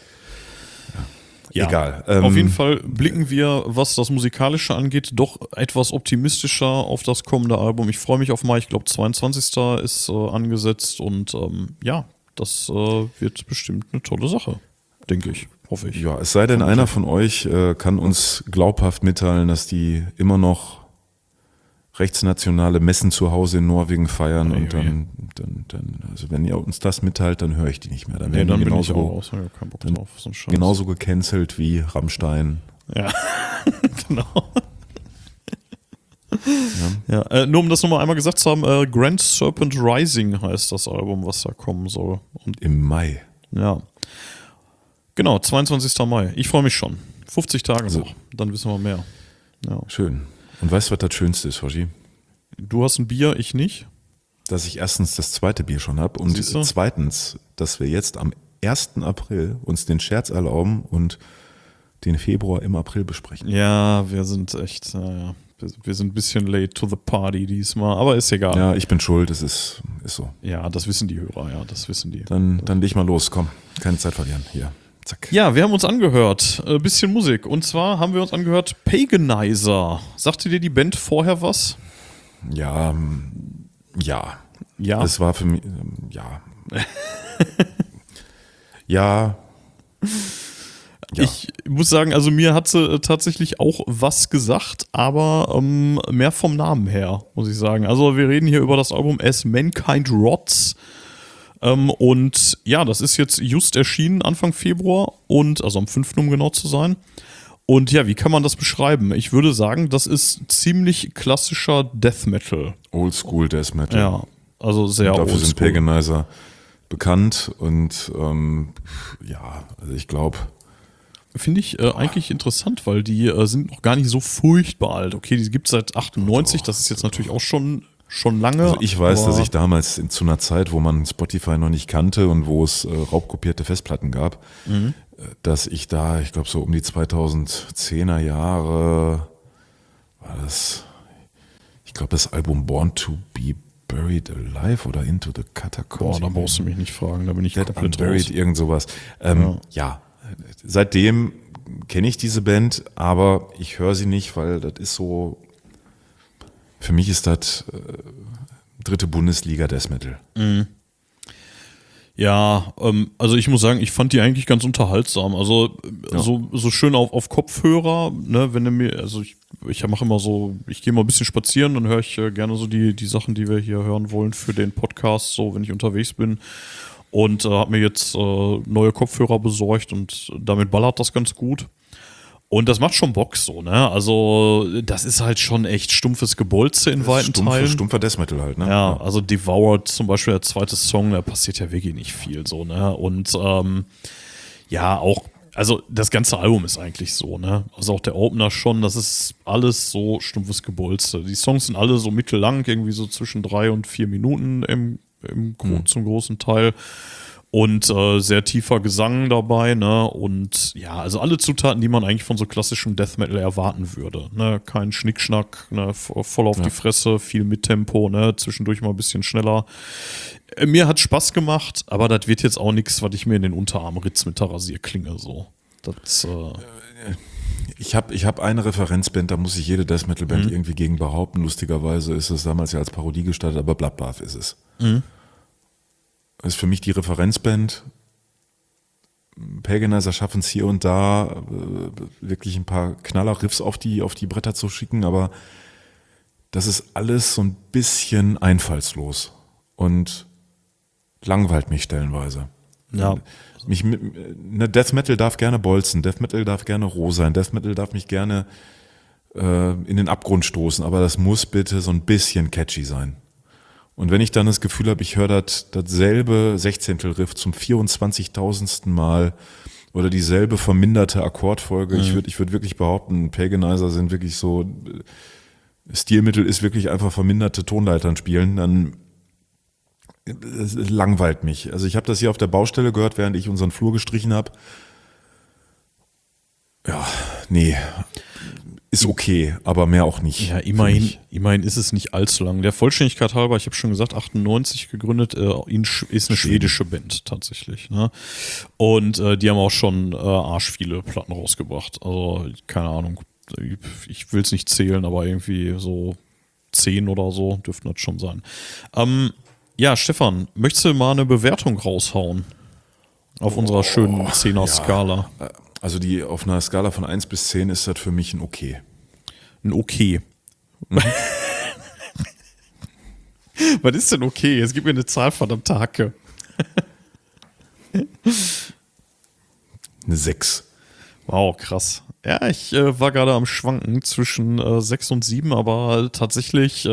egal. Auf jeden Fall blicken wir, was das Musikalische angeht, doch etwas optimistischer auf das kommende Album. Ich freue mich auf Mai, ich glaube 22. ist angesetzt und das wird bestimmt eine tolle Sache, denke ich, hoffe ich. Ja, es sei denn, einer von euch kann uns glaubhaft mitteilen, dass die immer noch rechtsnationale Messen zu Hause in Norwegen feiern und dann, also wenn ihr uns das mitteilt, dann höre ich die nicht mehr. Dann werden die genauso, bin ich auch raus, ich hab keinen Bock drauf, so ein Scheiß. Genauso gecancelt wie Rammstein. Ja, genau. Nur um das nochmal einmal gesagt zu haben, Grand Serpent Rising heißt das Album, was da kommen soll. Und im Mai. Ja. Genau, 22. Mai. Ich freue mich schon. 50 Tage noch, dann wissen wir mehr. Ja. Schön. Und weißt du, was das Schönste ist, Hoshi? Du hast ein Bier, ich nicht. Dass ich erstens das zweite Bier schon habe und zweitens, dass wir jetzt am 1. April uns den Scherz erlauben und den Februar im April besprechen. Ja, wir sind echt, wir sind ein bisschen late to the party diesmal, aber ist egal. Ja, ich bin schuld, es ist so. Ja, das wissen die Hörer, das wissen die. Dann leg mal los, komm, keine Zeit verlieren, hier. Zack. Ja, wir haben uns angehört, ein bisschen Musik. Und zwar haben wir uns angehört Paganizer. Sagte dir die Band vorher was? Ja. Das war für mich, ja. Ich muss sagen, also mir hat sie tatsächlich auch was gesagt, aber mehr vom Namen her, muss ich sagen. Also wir reden hier über das Album As Mankind Rots. Und ja, das ist jetzt just erschienen Anfang Februar und also am 5. um genau zu sein. Und ja, wie kann man das beschreiben? Ich würde sagen, das ist ziemlich klassischer Death Metal. Oldschool Death Metal. Ja, also sehr oldschool. Dafür sind Paganizer bekannt und also ich glaube. Finde ich eigentlich interessant, weil die sind noch gar nicht so furchtbar alt. Okay, die gibt es seit 98, das ist jetzt natürlich auch schon lange. Also ich weiß, dass ich damals zu einer Zeit, wo man Spotify noch nicht kannte und wo es raubkopierte Festplatten gab, dass ich da, ich glaube so um die 2010er Jahre war das, ich glaube das Album Born to be Buried Alive oder Into the Catacombs. Da brauchst du mich nicht fragen, da bin ich Dead komplett Unburied, raus. irgend sowas. Seitdem kenne ich diese Band, aber ich höre sie nicht, weil das ist so, für mich ist das dritte Bundesliga Death Metal. Ja, also ich muss sagen, ich fand die eigentlich ganz unterhaltsam. Also so schön auf Kopfhörer, ne, wenn du mir, also ich mache immer so, ich gehe mal ein bisschen spazieren, dann höre ich gerne so die Sachen, die wir hier hören wollen für den Podcast, so wenn ich unterwegs bin. Und habe mir jetzt neue Kopfhörer besorgt und damit ballert das ganz gut. Und das macht schon Bock so, ne? Also das ist halt schon echt stumpfes Gebolze in weiten Teilen. Stumpfer Death Metal halt, ne? Ja, also Devoured zum Beispiel, der zweite Song, da passiert ja wirklich nicht viel so, ne? Und auch, also das ganze Album ist eigentlich so, ne? Also auch der Opener schon, das ist alles so stumpfes Gebolze. Die Songs sind alle so mittellang, irgendwie so zwischen 3 und 4 Minuten zum großen Teil. Und sehr tiefer Gesang dabei, ne? Und ja, also alle Zutaten, die man eigentlich von so klassischem Death Metal erwarten würde. Ne? Kein Schnickschnack, ne? Voll auf die Fresse, viel Mittempo, ne? Zwischendurch mal ein bisschen schneller. Mir hat Spaß gemacht, aber das wird jetzt auch nichts, was ich mir in den Unterarm ritz mit der Rasierklinge so. Das, Ich hab eine Referenzband, da muss sich jede Death Metal Band irgendwie gegen behaupten. Lustigerweise ist es damals ja als Parodie gestartet, aber Bloodbath ist es. Das ist für mich die Referenzband. Paganizer schaffen es hier und da wirklich ein paar Knaller-Riffs auf die Bretter zu schicken, aber das ist alles so ein bisschen einfallslos und langweilt mich stellenweise. ja. Death Metal darf gerne bolzen, Death Metal darf gerne roh sein, Death Metal darf mich gerne in den Abgrund stoßen, aber das muss bitte so ein bisschen catchy sein. Und wenn ich dann das Gefühl habe, ich höre dasselbe Sechzehntel-Riff zum 24.000. Mal oder dieselbe verminderte Akkordfolge, ich würd wirklich behaupten, Paganizer sind wirklich so, Stilmittel ist wirklich einfach verminderte Tonleitern spielen, dann es langweilt mich. Also ich habe das hier auf der Baustelle gehört, während ich unseren Flur gestrichen habe. Ja, nee. Ist okay, aber mehr auch nicht. Ja, immerhin ist es nicht allzu lang. Der Vollständigkeit halber, ich habe schon gesagt, 98 gegründet, ist eine schwedische Band tatsächlich. Ne? Und die haben auch schon arsch viele Platten rausgebracht. Also, keine Ahnung, ich will es nicht zählen, aber irgendwie so 10 oder so dürften das schon sein. Ja, Stefan, möchtest du mal eine Bewertung raushauen? Auf unserer schönen 10er-Skala. Ja. Also auf einer Skala von 1 bis 10 ist das für mich ein Okay. Ein Okay. Was ist denn okay? Jetzt gib mir eine Zahl, verdammte Hacke. Eine 6. Wow, krass. Ja, ich war gerade am Schwanken zwischen 6 und 7, aber tatsächlich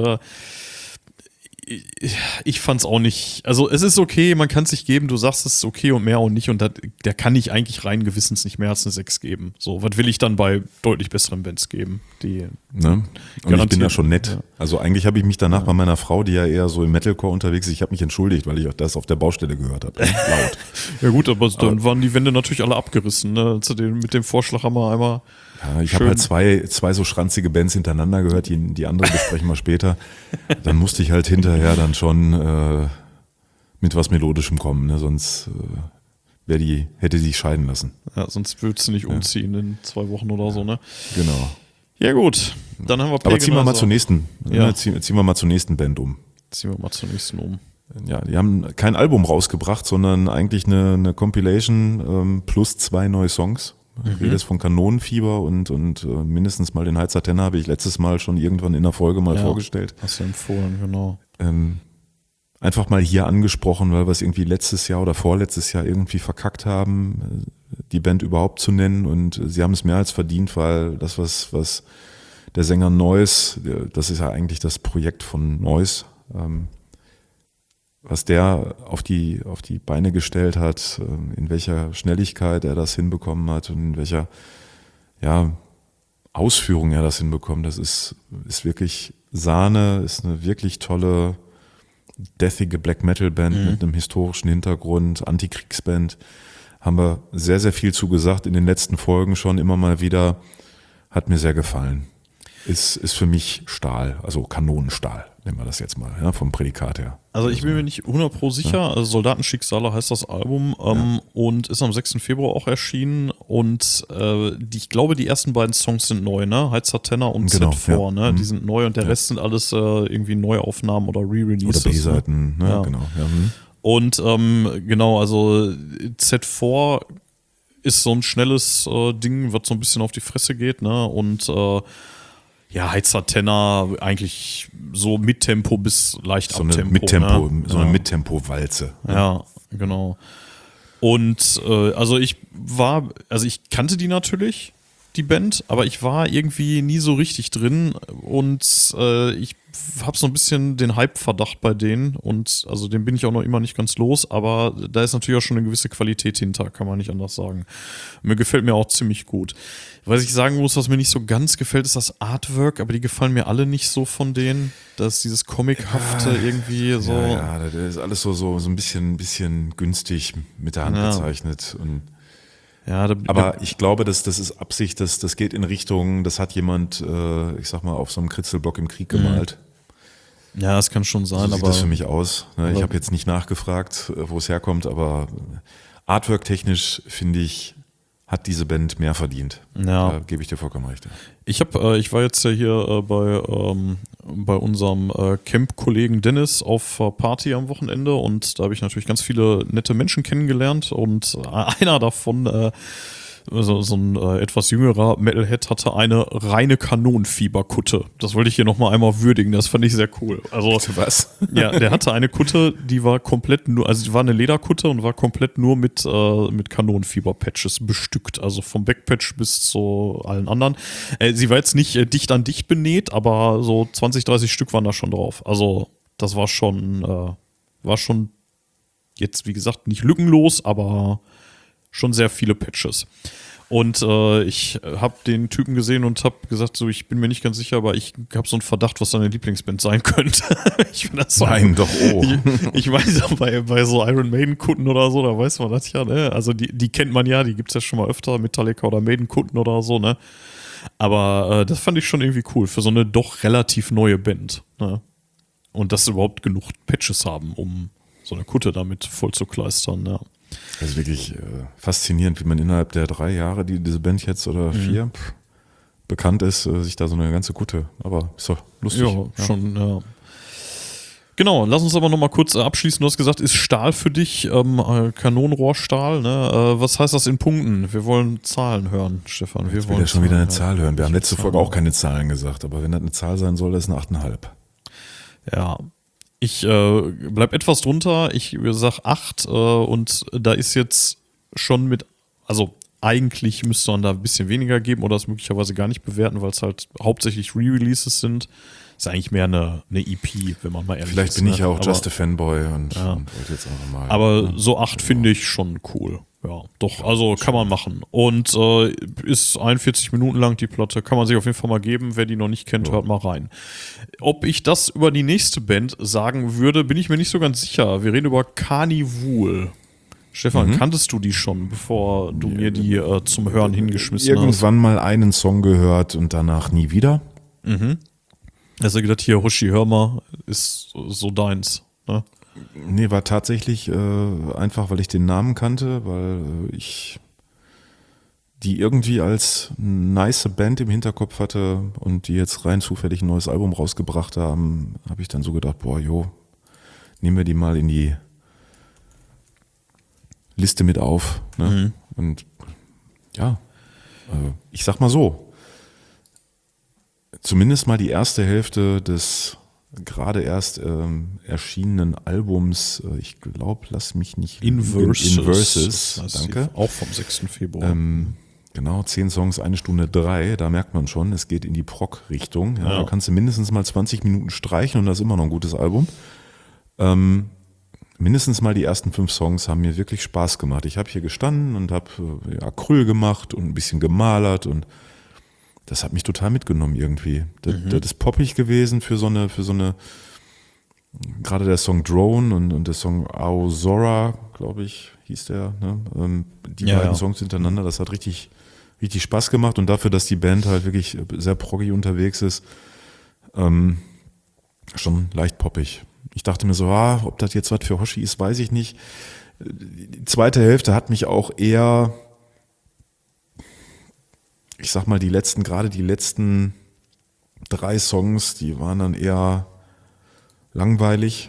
ich fand's auch nicht, also es ist okay, man kann es sich geben, du sagst, es ist okay und mehr auch nicht und der kann ich eigentlich rein gewissens nicht mehr als eine 6 geben. So, was will ich dann bei deutlich besseren Bands geben? Und ich bin da schon nett. Ja. Also eigentlich habe ich mich danach bei meiner Frau, die ja eher so im Metalcore unterwegs ist, ich habe mich entschuldigt, weil ich auch das auf der Baustelle gehört habe. Laut. Ja gut, aber dann waren die Wände natürlich alle abgerissen. Ne? Mit dem Vorschlag haben wir einmal. Ja, ich habe halt zwei so schranzige Bands hintereinander gehört, die andere besprechen wir später. Dann musste ich halt hinterher dann schon mit was Melodischem kommen, ne? Sonst hätte sie sich scheiden lassen. Ja, sonst würdest du nicht umziehen in 2 Wochen oder so, ne? Genau. Ja gut, dann haben wir Aber ziehen wir mal zur nächsten. Ja. Ziehen wir mal zur nächsten Band um. Ziehen wir mal zur nächsten um. Ja, die haben kein Album rausgebracht, sondern eigentlich eine Compilation plus 2 neue Songs. Ich rede jetzt von Kanonenfieber und mindestens mal den Heizer Tenner habe ich letztes Mal schon irgendwann in der Folge mal vorgestellt. Hast du empfohlen, genau. Einfach mal hier angesprochen, weil wir es irgendwie letztes Jahr oder vorletztes Jahr irgendwie verkackt haben, die Band überhaupt zu nennen und sie haben es mehr als verdient, weil das, was der Sänger Noise, das ist ja eigentlich das Projekt von Noise, was der auf die Beine gestellt hat, in welcher Schnelligkeit er das hinbekommen hat und in welcher Ausführung er das hinbekommt, das ist wirklich Sahne, ist eine wirklich tolle, deathige Black Metal Band mit einem historischen Hintergrund, Antikriegsband. Haben wir sehr, sehr viel zu gesagt in den letzten Folgen schon immer mal wieder. Hat mir sehr gefallen. Ist für mich Stahl, also Kanonenstahl, nennen wir das jetzt mal, ja, vom Prädikat her. Also ich bin mir nicht 100% sicher, also Soldatenschicksale heißt das Album und ist am 6. Februar auch erschienen und ich glaube, die ersten beiden Songs sind neu, ne? Heizer Tenner und Genau, Z4, ne? Mhm. Die sind neu und der Rest sind alles irgendwie Neuaufnahmen oder Re-Releases. Oder B-Seiten, ne? Ja. Genau. Ja, Und genau, also Z4 ist so ein schnelles Ding, was so ein bisschen auf die Fresse geht, ne? Und Heizer Tenner eigentlich so Mittempo bis leicht so Abtempo. Eine Mittempo-Walze. Ja, genau. Und ich kannte die natürlich, die Band, aber ich war irgendwie nie so richtig drin und ich habe so ein bisschen den Hype-Verdacht bei denen und also den bin ich auch noch immer nicht ganz los, aber da ist natürlich auch schon eine gewisse Qualität hinter, kann man nicht anders sagen. Mir gefällt mir auch ziemlich gut. Was ich sagen muss, was mir nicht so ganz gefällt, ist das Artwork, aber die gefallen mir alle nicht so von denen. Das ist dieses Comichafte irgendwie so. Ja, das ist alles so ein bisschen günstig mit der Hand gezeichnet. Und ja, aber ich glaube, das ist Absicht, das geht in Richtung, das hat jemand, ich sag mal, auf so einem Kritzelblock im Krieg gemalt. Ja, das kann schon sein, So sieht aber das für mich aus. Ne? Ich habe jetzt nicht nachgefragt, wo es herkommt, aber Artwork-technisch, finde ich, hat diese Band mehr verdient. Ja. Da gebe ich dir vollkommen recht. ich war jetzt ja hier bei unserem Camp-Kollegen Dennis auf Party am Wochenende und da habe ich natürlich ganz viele nette Menschen kennengelernt und einer davon, so ein etwas jüngerer Metalhead, hatte eine reine Kanonenfieberkutte. Das wollte ich hier nochmal einmal würdigen, das fand ich sehr cool. Also, Was? ja, der hatte eine Kutte, die war komplett nur, also die war eine Lederkutte und war komplett nur mit Kanonenfieber-Patches bestückt. Also vom Backpatch bis zu allen anderen. Sie war jetzt nicht dicht an dicht benäht, aber so 20, 30 Stück waren da schon drauf. Also das war schon jetzt, wie gesagt, nicht lückenlos, aber schon sehr viele Patches. Und ich habe den Typen gesehen und habe gesagt, so, ich bin mir nicht ganz sicher, aber ich habe so einen Verdacht, was seine Lieblingsband sein könnte. Ich finde das so. Nein, doch, oh. Ich weiß ja, bei so Iron Maiden-Kunden oder so, da weiß man das ja, ne? Also die kennt man ja, die gibt es ja schon mal öfter, Metallica oder Maiden-Kunden oder so, ne? Aber das fand ich schon irgendwie cool für so eine doch relativ neue Band, ne? Und dass sie überhaupt genug Patches haben, um so eine Kutte damit voll zu kleistern, ja. Das ist wirklich faszinierend, wie man innerhalb der 3 Jahre, die diese Band jetzt oder 4 bekannt ist, sich da so eine ganze Kutte. Aber ist doch lustig. Ja, schon, ja. Genau, lass uns aber nochmal kurz abschließen. Du hast gesagt, ist Stahl für dich Kanonenrohrstahl? Ne? Was heißt das in Punkten? Wir wollen Zahlen hören, Stefan. Wir wollen ja schon wieder eine Zahlen Zahl hören. Wir haben letzte Zahlen. Folge auch keine Zahlen gesagt, aber wenn das eine Zahl sein soll, das ist eine 8,5. Ja, ich bleib etwas drunter. Ich sag 8 und da ist jetzt schon mit, also eigentlich müsste man da ein bisschen weniger geben oder es möglicherweise gar nicht bewerten, weil es halt hauptsächlich Re-Releases sind. Ist eigentlich mehr eine EP, wenn man mal ehrlich ist. Vielleicht bin ich ja auch aber, just a Fanboy und wollte jetzt einfach mal. aber so 8 finde ich schon cool. Ja, doch, also kann man machen. Und ist 41 Minuten lang die Platte, kann man sich auf jeden Fall mal geben. Wer die noch nicht kennt, hört mal rein. Ob ich das über die nächste Band sagen würde, bin ich mir nicht so ganz sicher. Wir reden über Carnivool. Stefan, kanntest du die schon, bevor du mir die zum Hören hingeschmissen Irgendwann mal einen Song gehört und danach nie wieder. hast du gedacht, hier, Hoshi, hör mal, ist so deins. Ne? Nee, war tatsächlich einfach, weil ich den Namen kannte, weil ich die irgendwie als nice Band im Hinterkopf hatte und die jetzt rein zufällig ein neues Album rausgebracht haben, habe ich dann so gedacht, boah, nehmen wir die mal in die Liste mit auf. Ne? Und ja, ich sag mal so, zumindest mal die erste Hälfte des gerade erst erschienenen Albums, ich glaube, lass mich nicht Inverses. Danke. Auch vom 6. Februar. Genau, 10 Songs, 1 Stunde 3, da merkt man schon, es geht in die Prog-Richtung. Ja, da kannst du mindestens mal 20 Minuten streichen und das ist immer noch ein gutes Album. Mindestens mal die ersten 5 Songs haben mir wirklich Spaß gemacht. Ich habe hier gestanden und habe Acryl gemacht und ein bisschen gemalert und das hat mich total mitgenommen irgendwie. Das ist poppig gewesen für so eine, gerade der Song Drone und der Song Aozora, glaube ich, hieß der. Ne? Die beiden Songs hintereinander, das hat richtig Spaß gemacht und dafür, dass die Band halt wirklich sehr proggy unterwegs ist, schon leicht poppig. Ich dachte mir so, ob das jetzt was für Hoshi ist, weiß ich nicht. Die zweite Hälfte hat mich auch eher, ich sag mal, gerade die letzten 3 Songs, die waren dann eher langweilig.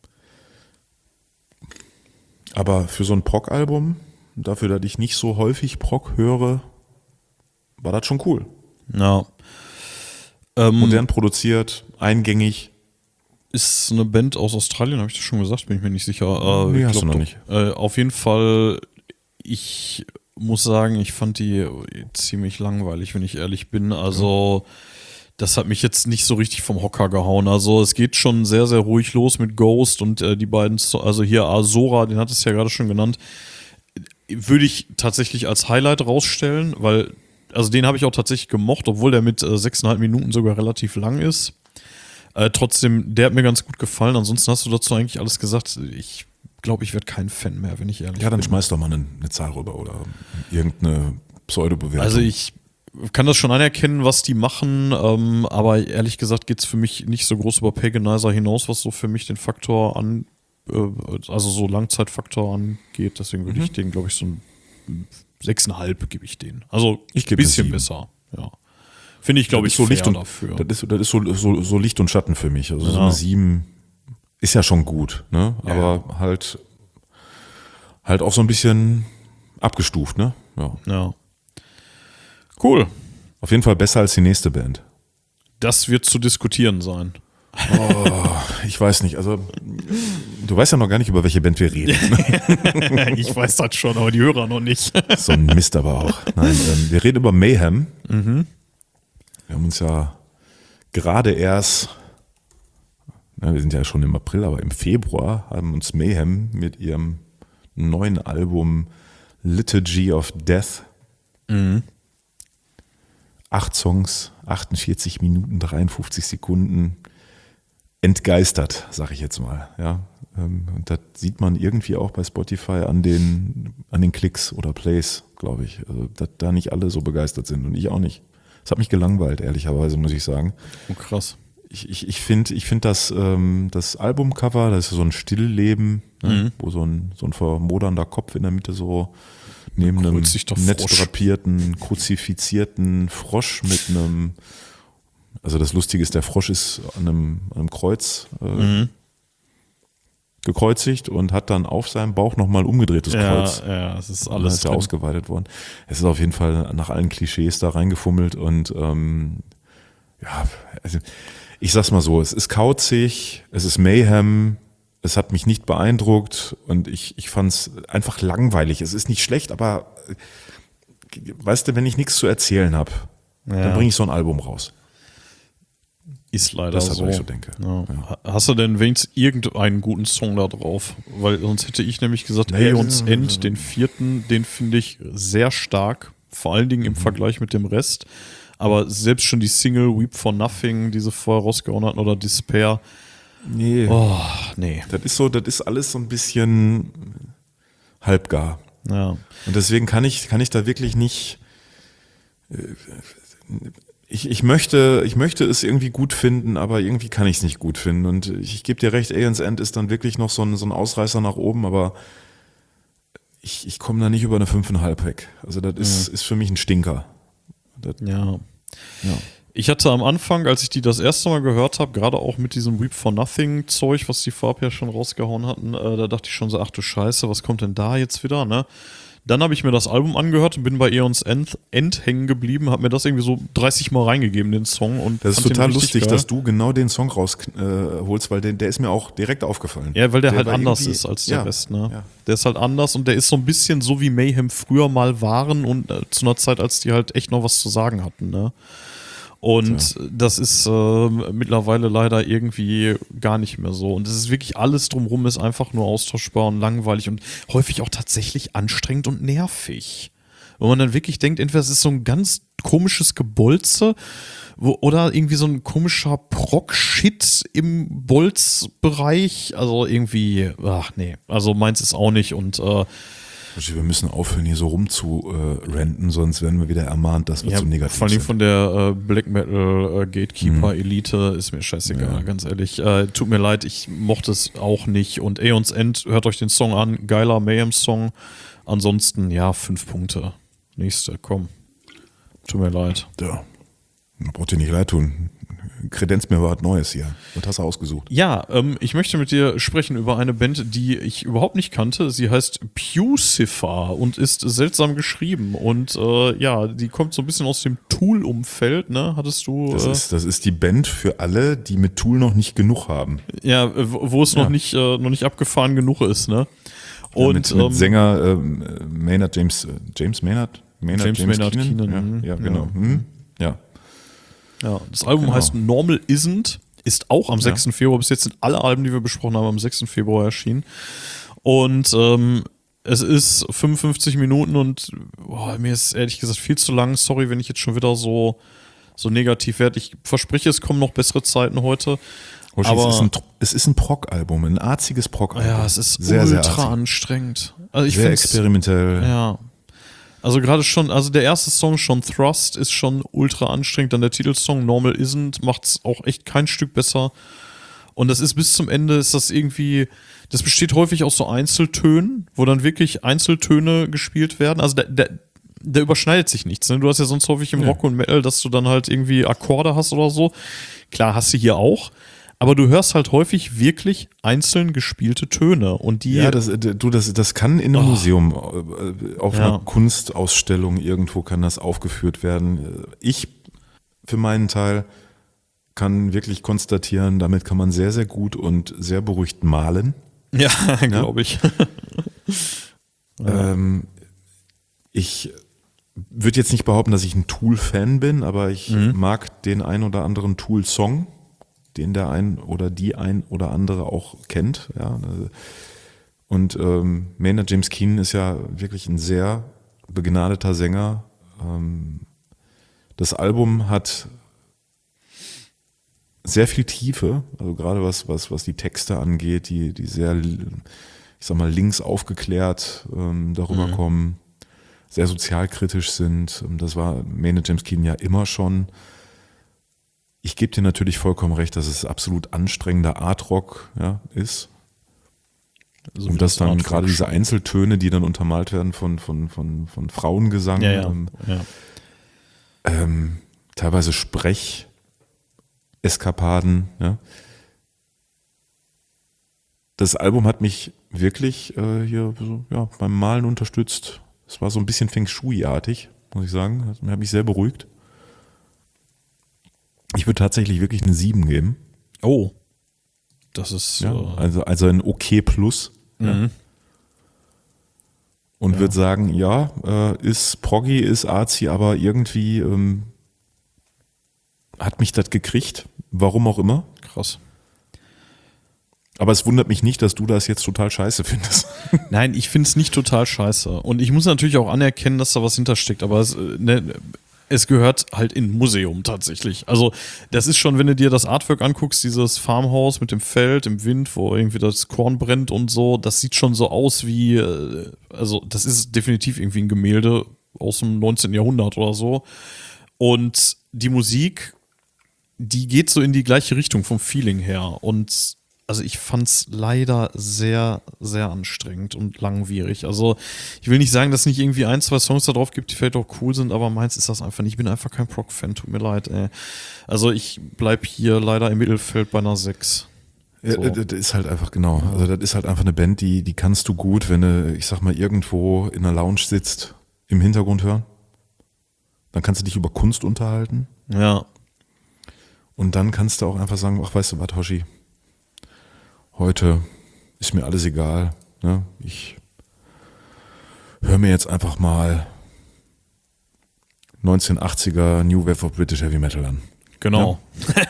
Aber für so ein Prog-Album, dafür, dass ich nicht so häufig Prog höre, war das schon cool. Ja. Modern produziert, eingängig. Ist eine Band aus Australien, habe ich das schon gesagt, bin ich mir nicht sicher. Nee, hast du noch nicht. Auf jeden Fall, ich muss sagen, ich fand die ziemlich langweilig, wenn ich ehrlich bin. Also, das hat mich jetzt nicht so richtig vom Hocker gehauen. Also, es geht schon sehr, sehr ruhig los mit Ghost und die beiden, also hier Azora, den hattest du ja gerade schon genannt, würde ich tatsächlich als Highlight rausstellen, weil, also den habe ich auch tatsächlich gemocht, obwohl der mit 6,5 Minuten sogar relativ lang ist. Trotzdem, der hat mir ganz gut gefallen. Ansonsten hast du dazu eigentlich alles gesagt. Ich glaube, ich werde kein Fan mehr, wenn ich ehrlich bin. Ja, dann schmeiß doch mal eine Zahl rüber oder irgendeine Pseudo-Bewertung. Also ich kann das schon anerkennen, was die machen, aber ehrlich gesagt geht es für mich nicht so groß über Paganizer hinaus, was so für mich den Faktor also so Langzeitfaktor angeht. Deswegen würde ich den, glaube ich, so ein 6,5 gebe ich denen. Also Ich ein gebe bisschen 7. besser, ja. Finde ich, glaube ich, so fair Licht und dafür. Das ist so Licht und Schatten für mich. Also so Ja. eine 7 ist ja schon gut, ne? Ja. Aber halt auch so ein bisschen abgestuft, ne? Ja. Ja. Cool. Auf jeden Fall besser als die nächste Band. Das wird zu diskutieren sein. Ich weiß nicht, also du weißt ja noch gar nicht, über welche Band wir reden. Ich weiß das schon, aber die Hörer noch nicht. So ein Mist aber auch. Nein, wir reden über Mayhem. Wir haben uns ja gerade erst, wir sind ja schon im April, aber im Februar haben uns Mayhem mit ihrem neuen Album Liturgy of Death 8 Songs, 48 Minuten, 53 Sekunden entgeistert, sag ich jetzt mal. Ja, und das sieht man irgendwie auch bei Spotify an den Klicks oder Plays, glaube ich. Also, dass da nicht alle so begeistert sind und ich auch nicht. Das hat mich gelangweilt, ehrlicherweise, muss ich sagen. Oh, krass. Ich finde das Albumcover, das ist so ein Stillleben, ne, wo so ein vermodernder Kopf in der Mitte so neben einem nett drapierten, kruzifizierten Frosch mit einem, also das Lustige ist, der Frosch ist an einem Kreuz gekreuzigt und hat dann auf seinem Bauch nochmal umgedrehtes Kreuz. Ja, es ist Alles alles ist ja ausgeweitet worden. Es ist auf jeden Fall nach allen Klischees da reingefummelt und ja, also ich sag's mal so, es ist kauzig, es ist Mayhem, es hat mich nicht beeindruckt und ich fand's einfach langweilig. Es ist nicht schlecht, aber weißt du, wenn ich nichts zu erzählen habe, dann bringe ich so ein Album raus. Ist leider Das ist so. was ich so denke. Ja. Hast du denn wenigstens irgendeinen guten Song da drauf? Weil sonst hätte ich nämlich gesagt, Naja, Aeons End, den 4., den finde ich sehr stark. Vor allen Dingen im Vergleich mit dem Rest. Aber selbst schon die Single Weep for Nothing, die sie vorher rausgehauen hatten, oder Despair. Nee. Oh, nee. Das ist alles so ein bisschen halbgar. Ja. Und deswegen kann ich da wirklich nicht. Ich möchte es irgendwie gut finden, aber irgendwie kann ich es nicht gut finden. Und ich gebe dir recht, Aeons End ist dann wirklich noch so ein Ausreißer nach oben, aber ich komme da nicht über eine 5,5 weg. Also das ist für mich ein Stinker. Ja. Ich hatte am Anfang, als ich die das erste Mal gehört habe, gerade auch mit diesem Weep for Nothing Zeug, was die vorab ja schon rausgehauen hatten, da dachte ich schon so, ach du Scheiße, was kommt denn da jetzt wieder, ne? Dann habe ich mir das Album angehört und bin bei Aeons End hängen geblieben, habe mir das irgendwie so 30 Mal reingegeben, den Song. Und das ist fand den total richtig lustig, geil. dass du genau den Song rausholst, weil der ist mir auch direkt aufgefallen. Ja, weil der halt war anders irgendwie- ist als der ja, Rest, ne? ja. Der ist halt anders und der ist so ein bisschen so, wie Mayhem früher mal waren und zu einer Zeit, als die halt echt noch was zu sagen hatten, ne? Und das ist mittlerweile leider irgendwie gar nicht mehr so. Und es ist wirklich alles drumherum ist einfach nur austauschbar und langweilig und häufig auch tatsächlich anstrengend und nervig. Wo man dann wirklich denkt, entweder es ist so ein ganz komisches Gebolze oder irgendwie so ein komischer Proc-Shit im Bolzbereich. Also irgendwie, ach nee, also meins ist auch nicht und Wir müssen aufhören, hier so rumzurenten, sonst werden wir wieder ermahnt, dass wir zu negativ vor allem sind. von der Black Metal Gatekeeper Elite ist mir scheißegal, ganz ehrlich. Tut mir leid, ich mochte es auch nicht. Und Aeons End, hört euch den Song an, geiler Mayhem-Song. Ansonsten, ja, 5 Punkte. Nächste, komm. Tut mir leid. Ja, braucht dir nicht leid tun. Kredenz mir was Neues hier. Was hast du ausgesucht? Ja, ich möchte mit dir sprechen über eine Band, die ich überhaupt nicht kannte. Sie heißt Puscifer und ist seltsam geschrieben. Und ja, die kommt so ein bisschen aus dem Tool-Umfeld, ne? Hattest du. Das ist die Band für alle, die mit Tool noch nicht genug haben. Ja, wo es noch nicht abgefahren genug ist, ne? Und mit Sänger Maynard James Maynard? James Keenan. Ja, genau. Ja. Ja, das Album heißt Normal Isn't, ist auch am 6. Februar, bis jetzt sind alle Alben, die wir besprochen haben, am 6. Februar erschienen. Und es ist 55 Minuten und mir ist ehrlich gesagt viel zu lang. Sorry, wenn ich jetzt schon wieder so negativ werde. Ich verspreche, es kommen noch bessere Zeiten heute. Hoshi, aber es ist ein Prog-Album, ein arziges Prog-Album. Ja, es ist sehr, ultra sehr anstrengend. Also ich sehr experimentell. Ja. Also gerade schon, also der erste Song schon Thrust ist schon ultra anstrengend, dann der Titelsong Normal Isn't macht es auch echt kein Stück besser. Und das ist bis zum Ende, ist das irgendwie, das besteht häufig aus so Einzeltönen, wo dann wirklich Einzeltöne gespielt werden. Also der überschneidet sich nichts. Ne? Du hast ja sonst häufig im Rock und Metal, dass du dann halt irgendwie Akkorde hast oder so. Klar, hast du hier auch. Aber du hörst halt häufig wirklich einzeln gespielte Töne. Und die. Ja, das kann in einem Museum, auf einer Kunstausstellung irgendwo kann das aufgeführt werden. Ich, für meinen Teil, kann wirklich konstatieren, damit kann man sehr, sehr gut und sehr beruhigt malen. Ja, glaube ich. Ich würde jetzt nicht behaupten, dass ich ein Tool-Fan bin, aber ich mag den ein oder anderen Tool-Song, den der ein oder andere auch kennt. Ja. Und Maynard James Keenan ist ja wirklich ein sehr begnadeter Sänger. Das Album hat sehr viel Tiefe, also gerade was die Texte angeht, die sehr, ich sag mal, links aufgeklärt darüber kommen, sehr sozialkritisch sind. Das war Maynard James Keenan ja immer schon. Ich gebe dir natürlich vollkommen recht, dass es absolut anstrengender Art-Rock ist. Also und dass dann gerade diese Einzeltöne, die dann untermalt werden von Frauengesang, teilweise Eskapaden. Ja. Das Album hat mich wirklich beim Malen unterstützt. Es war so ein bisschen Feng Shui-artig, muss ich sagen. Das hat mich sehr beruhigt. Ich würde tatsächlich wirklich eine 7 geben. Oh. Das ist. Also ein OK Plus. Ja. Und würde sagen, ist proggy, ist arzi, aber irgendwie hat mich das gekriegt. Warum auch immer. Krass. Aber es wundert mich nicht, dass du das jetzt total scheiße findest. Nein, ich finde es nicht total scheiße. Und ich muss natürlich auch anerkennen, dass da was hintersteckt. Aber es gehört halt in ein Museum tatsächlich. Also das ist schon, wenn du dir das Artwork anguckst, dieses Farmhaus mit dem Feld im Wind, wo irgendwie das Korn brennt und so, das sieht schon so aus wie, also das ist definitiv irgendwie ein Gemälde aus dem 19. Jahrhundert oder so. Und die Musik, die geht so in die gleiche Richtung vom Feeling her. Und also ich fand's leider sehr, sehr anstrengend und langwierig. Also ich will nicht sagen, dass es nicht irgendwie 1, 2 Songs da drauf gibt, die vielleicht auch cool sind, aber meins ist das einfach nicht. Ich bin einfach kein Prog-Fan, tut mir leid, ey. Also ich bleib hier leider im Mittelfeld bei einer 6. So. Ja, das ist halt einfach, genau. Also das ist halt einfach eine Band, die kannst du gut, wenn du, ich sag mal, irgendwo in einer Lounge sitzt, im Hintergrund hören. Dann kannst du dich über Kunst unterhalten. Ja. Und dann kannst du auch einfach sagen, ach, weißt du was, Hoshi, heute ist mir alles egal. Ne? Ich höre mir jetzt einfach mal 1980er New Wave of British Heavy Metal an. Genau. Ja?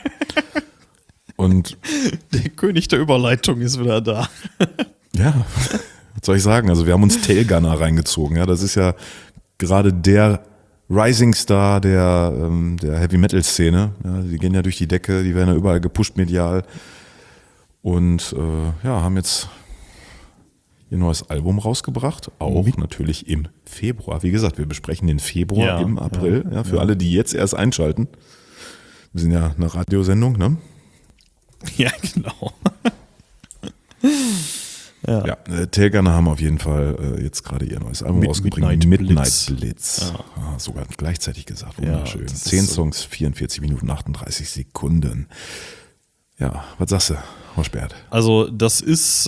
Und der König der Überleitung ist wieder da. Ja, was soll ich sagen? Also wir haben uns Tailgunner reingezogen. Ja, das ist ja gerade der Rising Star der Heavy Metal Szene. Ja, die gehen ja durch die Decke, die werden ja überall gepusht medial. Und haben jetzt ihr neues Album rausgebracht, auch natürlich im Februar. Wie gesagt, wir besprechen den Februar im April, für alle, die jetzt erst einschalten. Wir sind ja eine Radiosendung, ne? Ja, genau. Tailgunner haben auf jeden Fall jetzt gerade ihr neues Album rausgebracht. Midnight Blitz. Ja. Sogar gleichzeitig gesagt, wunderschön. 10 Songs, 44 Minuten, 38 Sekunden. Ja, was sagst du, Hoschbert? Also das ist,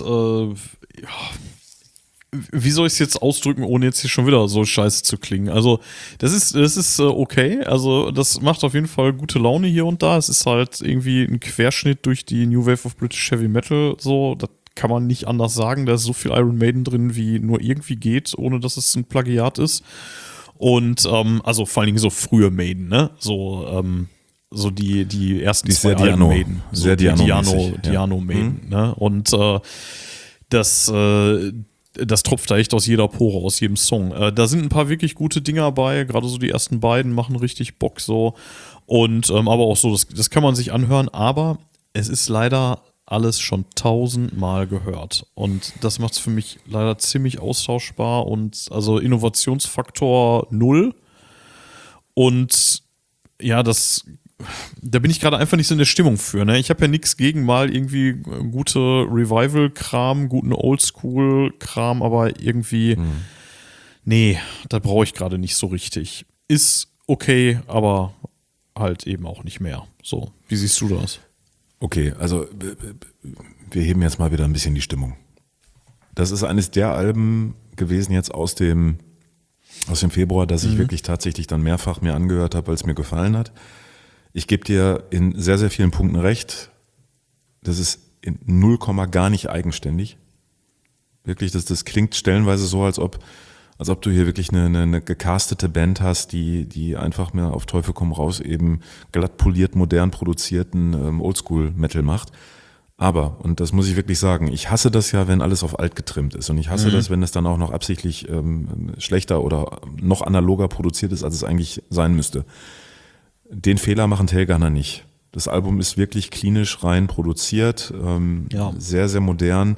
wie soll ich es jetzt ausdrücken, ohne jetzt hier schon wieder so scheiße zu klingen? Also das ist okay, also das macht auf jeden Fall gute Laune hier und da. Es ist halt irgendwie ein Querschnitt durch die New Wave of British Heavy Metal, so, das kann man nicht anders sagen. Da ist so viel Iron Maiden drin, wie nur irgendwie geht, ohne dass es ein Plagiat ist. Und also vor allen Dingen so frühe Maiden, ne? So die ersten die zwei Diano, Maiden. So sehr Diano Maiden, ne? Und das tropft da echt aus jeder Pore, aus jedem Song. Da sind ein paar wirklich gute Dinger bei, gerade so die ersten beiden machen richtig Bock so. Und aber auch so, das kann man sich anhören, aber es ist leider alles schon 1000-mal gehört. Und das macht es für mich leider ziemlich austauschbar und also Innovationsfaktor 0. Und ja, da bin ich gerade einfach nicht so in der Stimmung für. Ne? Ich habe ja nichts gegen mal irgendwie gute Revival-Kram, guten Oldschool-Kram, aber irgendwie, nee, da brauche ich gerade nicht so richtig. Ist okay, aber halt eben auch nicht mehr. So, wie siehst du das? Okay, also wir heben jetzt mal wieder ein bisschen die Stimmung. Das ist eines der Alben gewesen jetzt aus dem Februar, das ich wirklich tatsächlich dann mehrfach mir angehört habe, weil es mir gefallen hat. Ich gebe dir in sehr, sehr vielen Punkten recht. Das ist in 0, gar nicht eigenständig. Wirklich, das klingt stellenweise so, als ob du hier wirklich eine gecastete Band hast, die einfach mehr auf Teufel komm raus eben glatt poliert, modern produzierten Oldschool-Metal macht. Aber, und das muss ich wirklich sagen, ich hasse das ja, wenn alles auf alt getrimmt ist. Und ich hasse das, wenn es dann auch noch absichtlich schlechter oder noch analoger produziert ist, als es eigentlich sein müsste. Den Fehler machen Tailgunner nicht. Das Album ist wirklich klinisch rein produziert, sehr, sehr modern.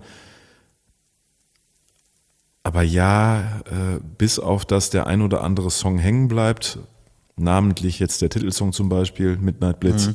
Aber ja, bis auf das der ein oder andere Song hängen bleibt, namentlich jetzt der Titelsong zum Beispiel, Midnight Blitz,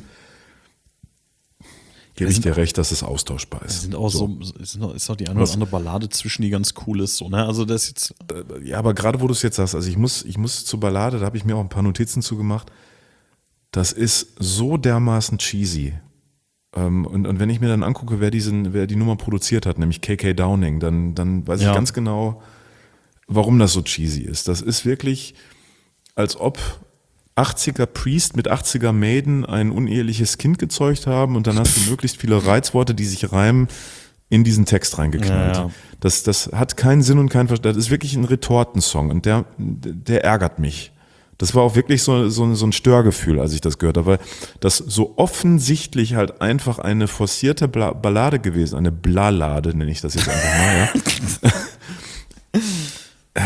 gebe ich dir recht, dass es austauschbar ist. Ist auch die eine oder andere Ballade zwischen, die ganz cool ist. So, ne? Also das jetzt. Ja, aber gerade wo du es jetzt sagst, also ich muss zur Ballade, da habe ich mir auch ein paar Notizen zugemacht. Das ist so dermaßen cheesy. Und wenn ich mir dann angucke, wer die Nummer produziert hat, nämlich KK Downing, dann weiß ich ganz genau, warum das so cheesy ist. Das ist wirklich, als ob 80er Priest mit 80er Maiden ein uneheliches Kind gezeugt haben und dann hast du möglichst viele Reizworte, die sich reimen, in diesen Text reingeknallt. Ja. Das hat keinen Sinn und keinen Verstand. Das ist wirklich ein Retortensong und der ärgert mich. Das war auch wirklich so ein Störgefühl, als ich das gehört habe, weil das so offensichtlich halt einfach eine forcierte Ballade gewesen, eine Blalade nenne ich das jetzt einfach mal, ja.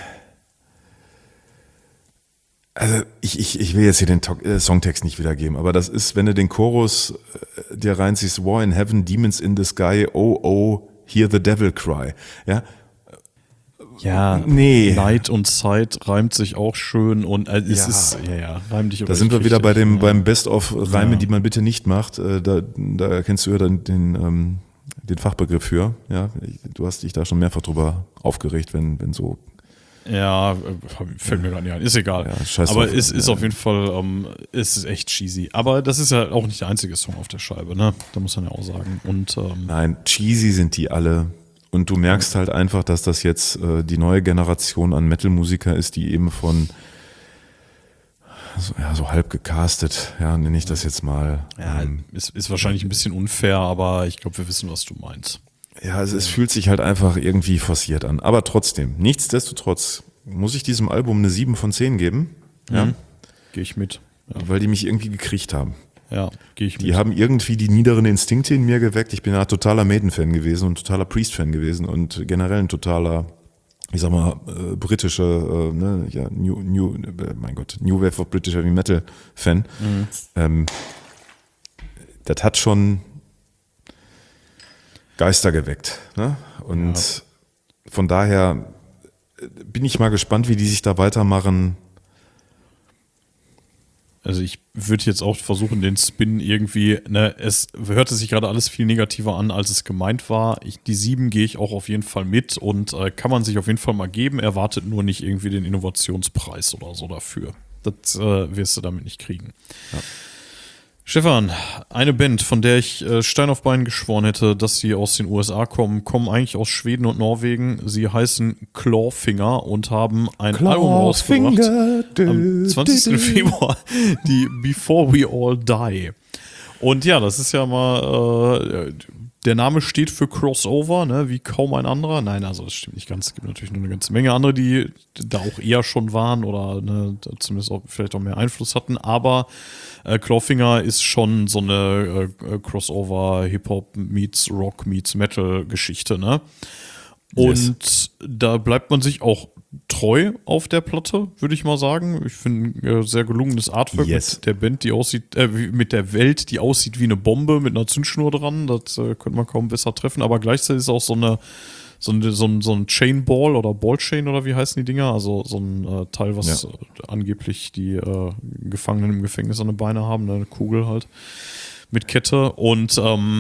Also ich will jetzt hier den Songtext nicht wiedergeben, aber das ist, wenn du den Chorus dir reinziehst, War in Heaven, Demons in the Sky, oh, oh, hear the devil cry, ja. Ja, nee. Neid und Zeit reimt sich auch schön und es reimt dich. Da sind wir wieder beim Best-of-Reime, die man bitte nicht macht. Da erkennst du ja dann den Fachbegriff für. Ja, du hast dich da schon mehrfach drüber aufgeregt, wenn so. Ja, fällt mir gar nicht ein. Ist egal. Ja, aber es ist auf jeden Fall, es ist echt cheesy. Aber das ist ja auch nicht der einzige Song auf der Scheibe, ne? Da muss man ja auch sagen. Und nein, cheesy sind die alle. Und du merkst halt einfach, dass das jetzt die neue Generation an Metal-Musiker ist, die eben von so halb gecastet, ja, nenne ich das jetzt mal. Ja, ist wahrscheinlich ein bisschen unfair, aber ich glaube, wir wissen, was du meinst. Ja, es fühlt sich halt einfach irgendwie forciert an. Aber trotzdem, nichtsdestotrotz muss ich diesem Album eine 7 von 10 geben. Ja? Gehe ich mit. Ja. Weil die mich irgendwie gekriegt haben. Ja, gehe ich mit. Die haben irgendwie die niederen Instinkte in mir geweckt. Ich bin ja totaler Maiden-Fan gewesen und totaler Priest-Fan gewesen und generell ein totaler, ich sag mal, britischer, New Wave of British Heavy Metal-Fan. Das hat schon Geister geweckt. Ne? Und von daher bin ich mal gespannt, wie die sich da weitermachen. Also ich würde jetzt auch versuchen, den Spin irgendwie, ne, es hörte sich gerade alles viel negativer an, als es gemeint war. Die 7 gehe ich auch auf jeden Fall mit und kann man sich auf jeden Fall mal geben, erwartet nur nicht irgendwie den Innovationspreis oder so dafür. Das wirst du damit nicht kriegen. Ja. Stefan, eine Band, von der ich Stein auf Bein geschworen hätte, dass sie aus den USA kommen eigentlich aus Schweden und Norwegen. Sie heißen Clawfinger und haben ein Album rausgebracht am 20. Februar, die Before We All Die. Und ja, das ist ja mal der Name steht für Crossover, ne, wie kaum ein anderer. Nein, also das stimmt nicht ganz. Es gibt natürlich nur eine ganze Menge andere, die da auch eher schon waren oder ne, zumindest auch vielleicht auch mehr Einfluss hatten. Aber Clawfinger ist schon so eine Crossover Hip-Hop meets Rock meets Metal Geschichte, ne? Und da bleibt man sich auch treu auf der Platte, würde ich mal sagen. Ich finde sehr gelungenes Artwork mit der Band, die aussieht, mit der Welt, die aussieht wie eine Bombe mit einer Zündschnur dran. Das könnte man kaum besser treffen. Aber gleichzeitig ist auch so ein Chainball oder Ballchain oder wie heißen die Dinger? Also so ein Teil, was angeblich die Gefangenen im Gefängnis an den Beinen haben, eine Kugel halt mit Kette. Und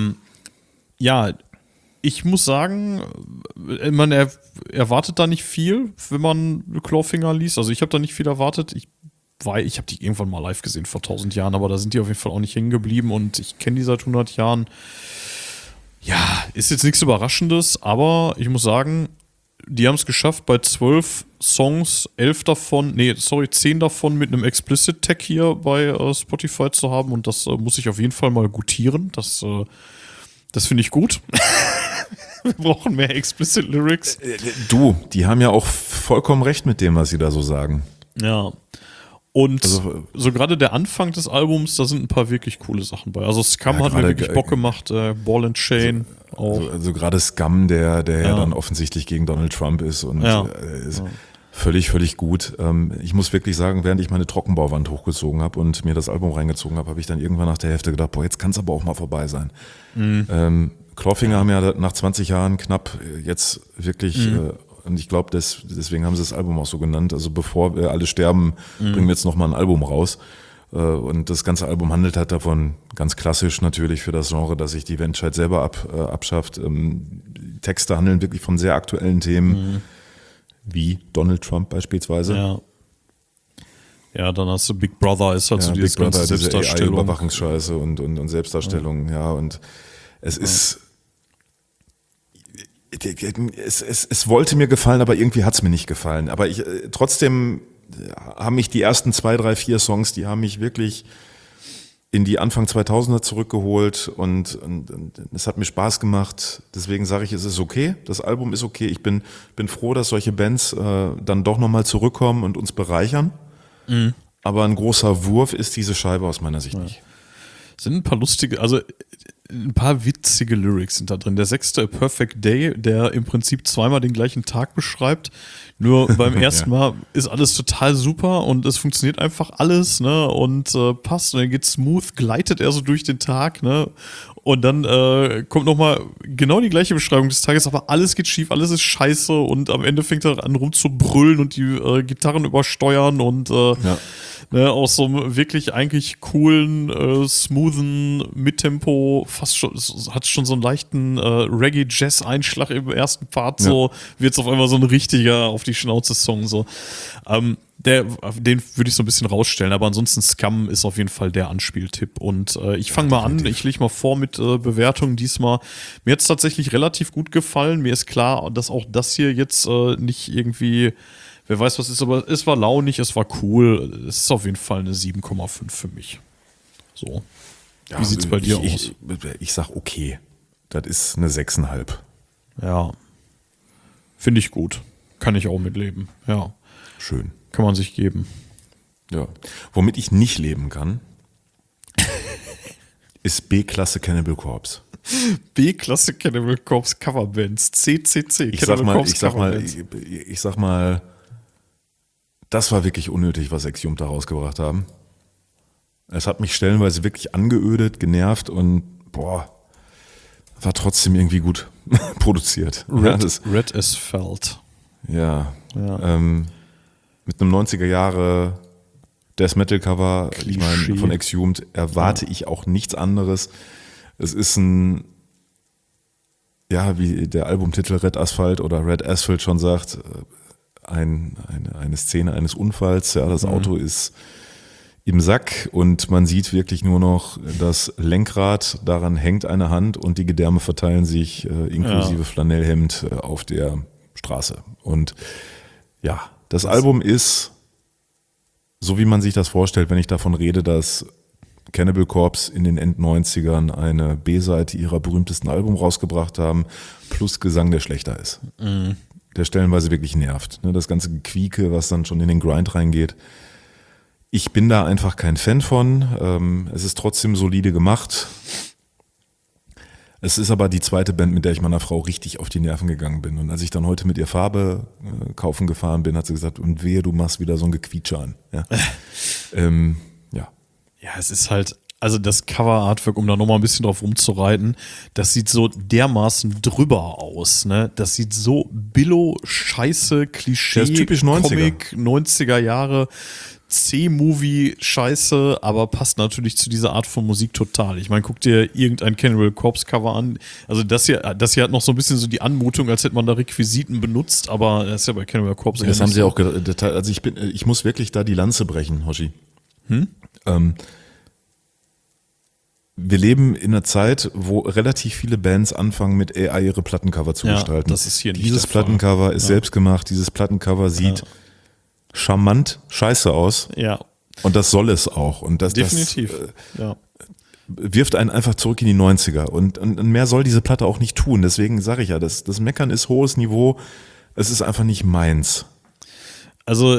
ich muss sagen, man erwartet da nicht viel, wenn man Clawfinger liest. Also ich habe da nicht viel erwartet. Ich habe die irgendwann mal live gesehen vor 1000 Jahren, aber da sind die auf jeden Fall auch nicht hängen geblieben und ich kenne die seit 100 Jahren. Ja, ist jetzt nichts Überraschendes, aber ich muss sagen, die haben es geschafft, bei 12 Songs 10 davon mit einem Explicit Tag hier bei Spotify zu haben und das muss ich auf jeden Fall mal gutieren. Das finde ich gut. Wir brauchen mehr Explicit Lyrics. Die haben ja auch vollkommen recht mit dem, was sie da so sagen. Ja. Und so gerade der Anfang des Albums, da sind ein paar wirklich coole Sachen bei. Also Scum hat mir wirklich Bock gemacht, Ball and Chain auch. Also gerade Scum, der ja dann offensichtlich gegen Donald Trump ist und ist völlig, völlig gut. Ich muss wirklich sagen, während ich meine Trockenbauwand hochgezogen habe und mir das Album reingezogen habe, habe ich dann irgendwann nach der Hälfte gedacht, boah, jetzt kann es aber auch mal vorbei sein. Clawfinger haben ja nach 20 Jahren knapp jetzt wirklich, und ich glaube, deswegen haben sie das Album auch so genannt, also bevor wir alle sterben, bringen wir jetzt nochmal ein Album raus. Und das ganze Album handelt halt davon, ganz klassisch natürlich für das Genre, dass sich die Menschheit selber abschafft. Texte handeln wirklich von sehr aktuellen Themen, wie Donald Trump beispielsweise. Ja. Ja, dann hast du Big Brother, ist halt so dieses Big Brother, ganze Selbstdarstellung. diese Überwachungsscheiße und Selbstdarstellung, und es ist, es wollte mir gefallen, aber irgendwie hat es mir nicht gefallen. Aber trotzdem haben mich die ersten 2, 3, 4 Songs, die haben mich wirklich in die Anfang 2000er zurückgeholt und es hat mir Spaß gemacht. Deswegen sage ich, es ist okay. Das Album ist okay. Ich bin froh, dass solche Bands dann doch nochmal zurückkommen und uns bereichern. Aber ein großer Wurf ist diese Scheibe aus meiner Sicht nicht. Sind ein paar lustige, also ein paar witzige Lyrics sind da drin. Der 6. A Perfect Day, der im Prinzip zweimal den gleichen Tag beschreibt. Nur beim ersten Mal ist alles total super und es funktioniert einfach alles, ne? Und passt und dann geht smooth, gleitet er so durch den Tag, ne? Und dann kommt nochmal genau die gleiche Beschreibung des Tages, aber alles geht schief, alles ist scheiße und am Ende fängt er an rumzubrüllen und die Gitarren übersteuern und ne, aus so einem wirklich eigentlich coolen, smoothen Mittempo, fast schon, hat schon so einen leichten Reggae-Jazz-Einschlag im ersten Part, so wird es auf einmal so ein richtiger auf die Schnauze-Song, so. Den würde ich so ein bisschen rausstellen, aber ansonsten Scum ist auf jeden Fall der Anspieltipp und ich fange mal an, ich lege mal vor mit Bewertungen diesmal. Mir hat es tatsächlich relativ gut gefallen, mir ist klar, dass auch das hier jetzt nicht irgendwie, wer weiß was ist, aber es war launig, es war cool, es ist auf jeden Fall eine 7,5 für mich. So, wie sieht es bei dir aus? Ich sag okay, das ist eine 6,5. Ja, finde ich gut, kann ich auch mitleben, ja. Schön. Kann man sich geben. Ja. Womit ich nicht leben kann, ist B-Klasse Cannibal Corpse. B-Klasse Cannibal Corpse Coverbands. CCC. Ich sag mal, das war wirklich unnötig, was Exhumed da rausgebracht haben. Es hat mich stellenweise wirklich angeödet, genervt und war trotzdem irgendwie gut produziert. Red Asphalt. Ja. Mit einem 90er Jahre Death Metal Cover, ich meine, von Exhumed erwarte ich auch nichts anderes. Es ist wie der Albumtitel Red Asphalt oder Red Asphalt schon sagt, eine Szene eines Unfalls. Ja, das Auto ist im Sack und man sieht wirklich nur noch das Lenkrad, daran hängt eine Hand und die Gedärme verteilen sich inklusive Flanellhemd auf der Straße. Und das Album ist, so wie man sich das vorstellt, wenn ich davon rede, dass Cannibal Corpse in den End-90ern eine B-Seite ihrer berühmtesten Album rausgebracht haben, plus Gesang, der schlechter ist. Der stellenweise wirklich nervt. Ne? Das ganze Gequieke, was dann schon in den Grind reingeht. Ich bin da einfach kein Fan von. Es ist trotzdem solide gemacht. Es ist aber die zweite Band, mit der ich meiner Frau richtig auf die Nerven gegangen bin. Und als ich dann heute mit ihr Farbe kaufen gefahren bin, hat sie gesagt, und wehe, du machst wieder so ein Gequietsche an. Ja. Ja. Ja, es ist halt, also das Cover-Artwork, um da nochmal ein bisschen drauf rumzureiten, das sieht so dermaßen drüber aus, ne? Das sieht so Billo-Scheiße, Klischee, Das ist typisch 90er. Comic, 90er Jahre, C-Movie-Scheiße, aber passt natürlich zu dieser Art von Musik total. Ich meine, guck dir irgendein Cannibal Corpse Cover an. Also das hier hat noch so ein bisschen so die Anmutung, als hätte man da Requisiten benutzt, aber das ist ja bei Cannibal Corpse. Das haben sie auch also ich muss wirklich da die Lanze brechen, Hoshi. Wir leben in einer Zeit, wo relativ viele Bands anfangen, mit AI ihre Plattencover zu gestalten. Das ist hier nicht Dieses der Fall. Plattencover ist selbst gemacht, dieses Plattencover sieht charmant scheiße aus. Ja, Und das soll es auch. Und das definitiv. Ja. wirft einen einfach zurück in die 90er. Und mehr soll diese Platte auch nicht tun. Deswegen sage ich ja, das Meckern ist hohes Niveau. Es ist einfach nicht meins. Also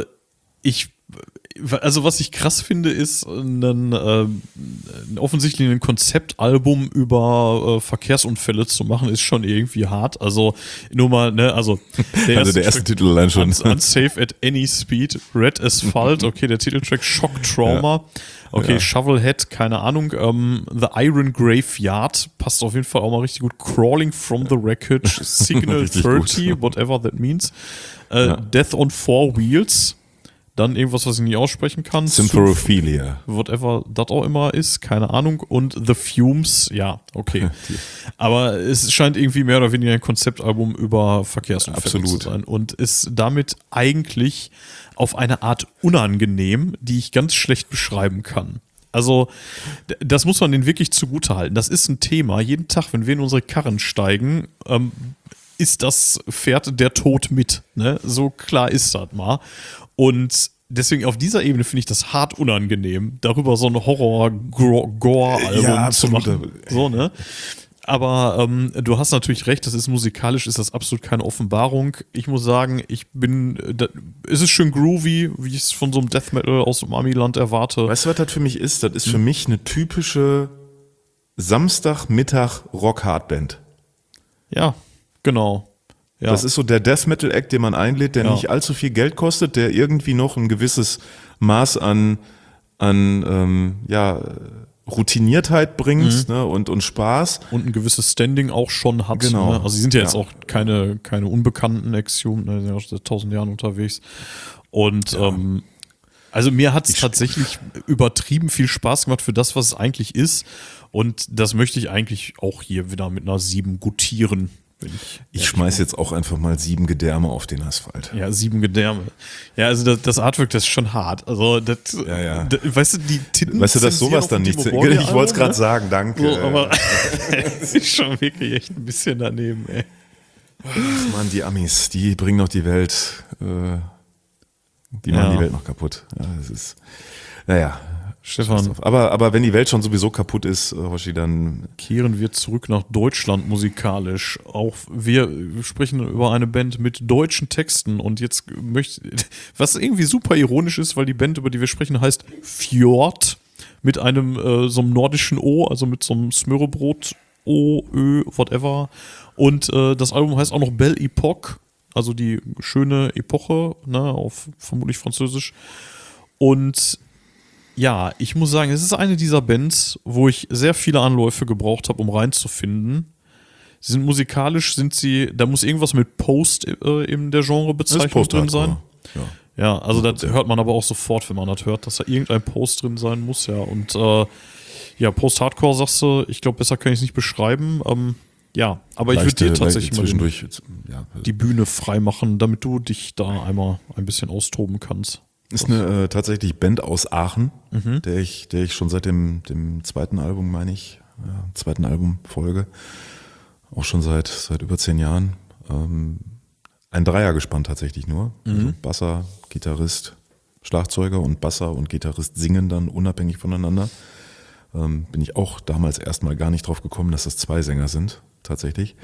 was ich krass finde, ist offensichtlich ein Konzeptalbum über Verkehrsunfälle zu machen, ist schon irgendwie hart. Also nur mal, ne, also der erste Titel allein schon. Unsafe at any speed, Red Asphalt, okay, der Titeltrack Shock Trauma, okay, Shovelhead, keine Ahnung, The Iron Graveyard, passt auf jeden Fall auch mal richtig gut, Crawling from the Wreckage, Signal 30, gut. whatever that means, Death on Four Wheels, dann irgendwas, was ich nicht aussprechen kann. Symphorophilia. Whatever das auch immer ist, keine Ahnung. Und The Fumes, ja, okay. Aber es scheint irgendwie mehr oder weniger ein Konzeptalbum über Verkehrsunfälle zu sein. Und ist damit eigentlich auf eine Art unangenehm, die ich ganz schlecht beschreiben kann. Also, das muss man denen wirklich zugutehalten. Das ist ein Thema. Jeden Tag, wenn wir in unsere Karren steigen, ist das Pferd der Tod mit. Ne? So klar ist das mal. Und deswegen auf dieser Ebene finde ich das hart unangenehm, darüber so ein Horror-Gore-Album zu machen. So, ne? Aber du hast natürlich recht, das ist musikalisch, ist das absolut keine Offenbarung. Ich muss sagen, es ist schön groovy, wie ich es von so einem Death Metal aus dem Amiland erwarte. Weißt du, was das für mich ist? Das ist für mich eine typische Samstagmittag-Rock-Hardband. Ja, genau. Ja. Das ist so der Death Metal Act, den man einlädt, der nicht allzu viel Geld kostet, der irgendwie noch ein gewisses Maß an Routiniertheit bringt, ne, und Spaß. Und ein gewisses Standing auch schon hat. Genau. Ne? Also sie sind ja jetzt auch keine unbekannten Axiom, ne? Sie sind ja auch seit 1000 Jahren unterwegs. Und also mir hat es tatsächlich übertrieben viel Spaß gemacht für das, was es eigentlich ist. Und das möchte ich eigentlich auch hier wieder mit einer 7 gutieren. Ich schmeiß jetzt auch einfach mal 7 Gedärme auf den Asphalt. Ja, 7 Gedärme. Ja, also das Artwork, das ist schon hart. Also weißt du, die Titten. Weißt du, dass sowas dann nicht. Ich wollte es gerade sagen, danke. So, aber es ist schon wirklich echt ein bisschen daneben, ey. Mann, die Amis, die bringen noch die Welt, die machen die Welt noch kaputt. Ja, das ist, naja. Stefan. Aber wenn die Welt schon sowieso kaputt ist, Hoshi, dann kehren wir zurück nach Deutschland musikalisch. Auch wir sprechen über eine Band mit deutschen Texten und jetzt was irgendwie super ironisch ist, weil die Band, über die wir sprechen, heißt Fjord mit einem so einem nordischen O, also mit so einem Smörrebrot O, Ö, whatever. Und das Album heißt auch noch Belle Epoque, also die schöne Epoche, ne, auf vermutlich Französisch. Und ja, ich muss sagen, es ist eine dieser Bands, wo ich sehr viele Anläufe gebraucht habe, um reinzufinden. Sie sind musikalisch, da muss irgendwas mit Post in der Genrebezeichnung drin sein. Ja, also das hört man aber auch sofort, wenn man das hört, dass da irgendein Post drin sein muss, ja. Und Post-Hardcore sagst du, ich glaube, besser kann ich es nicht beschreiben. Ja, aber ich würde dir tatsächlich mal die Bühne freimachen, damit du dich da einmal ein bisschen austoben kannst. Ist eine tatsächlich Band aus Aachen, der ich schon seit dem zweiten Album, meine ich, zweiten Album folge, auch schon seit über 10 Jahren. Ein Dreiergespann tatsächlich nur. Also Basser, Gitarrist, Schlagzeuger und Basser und Gitarrist singen dann unabhängig voneinander. bin ich auch damals erstmal gar nicht drauf gekommen, dass das 2 Sänger sind, tatsächlich,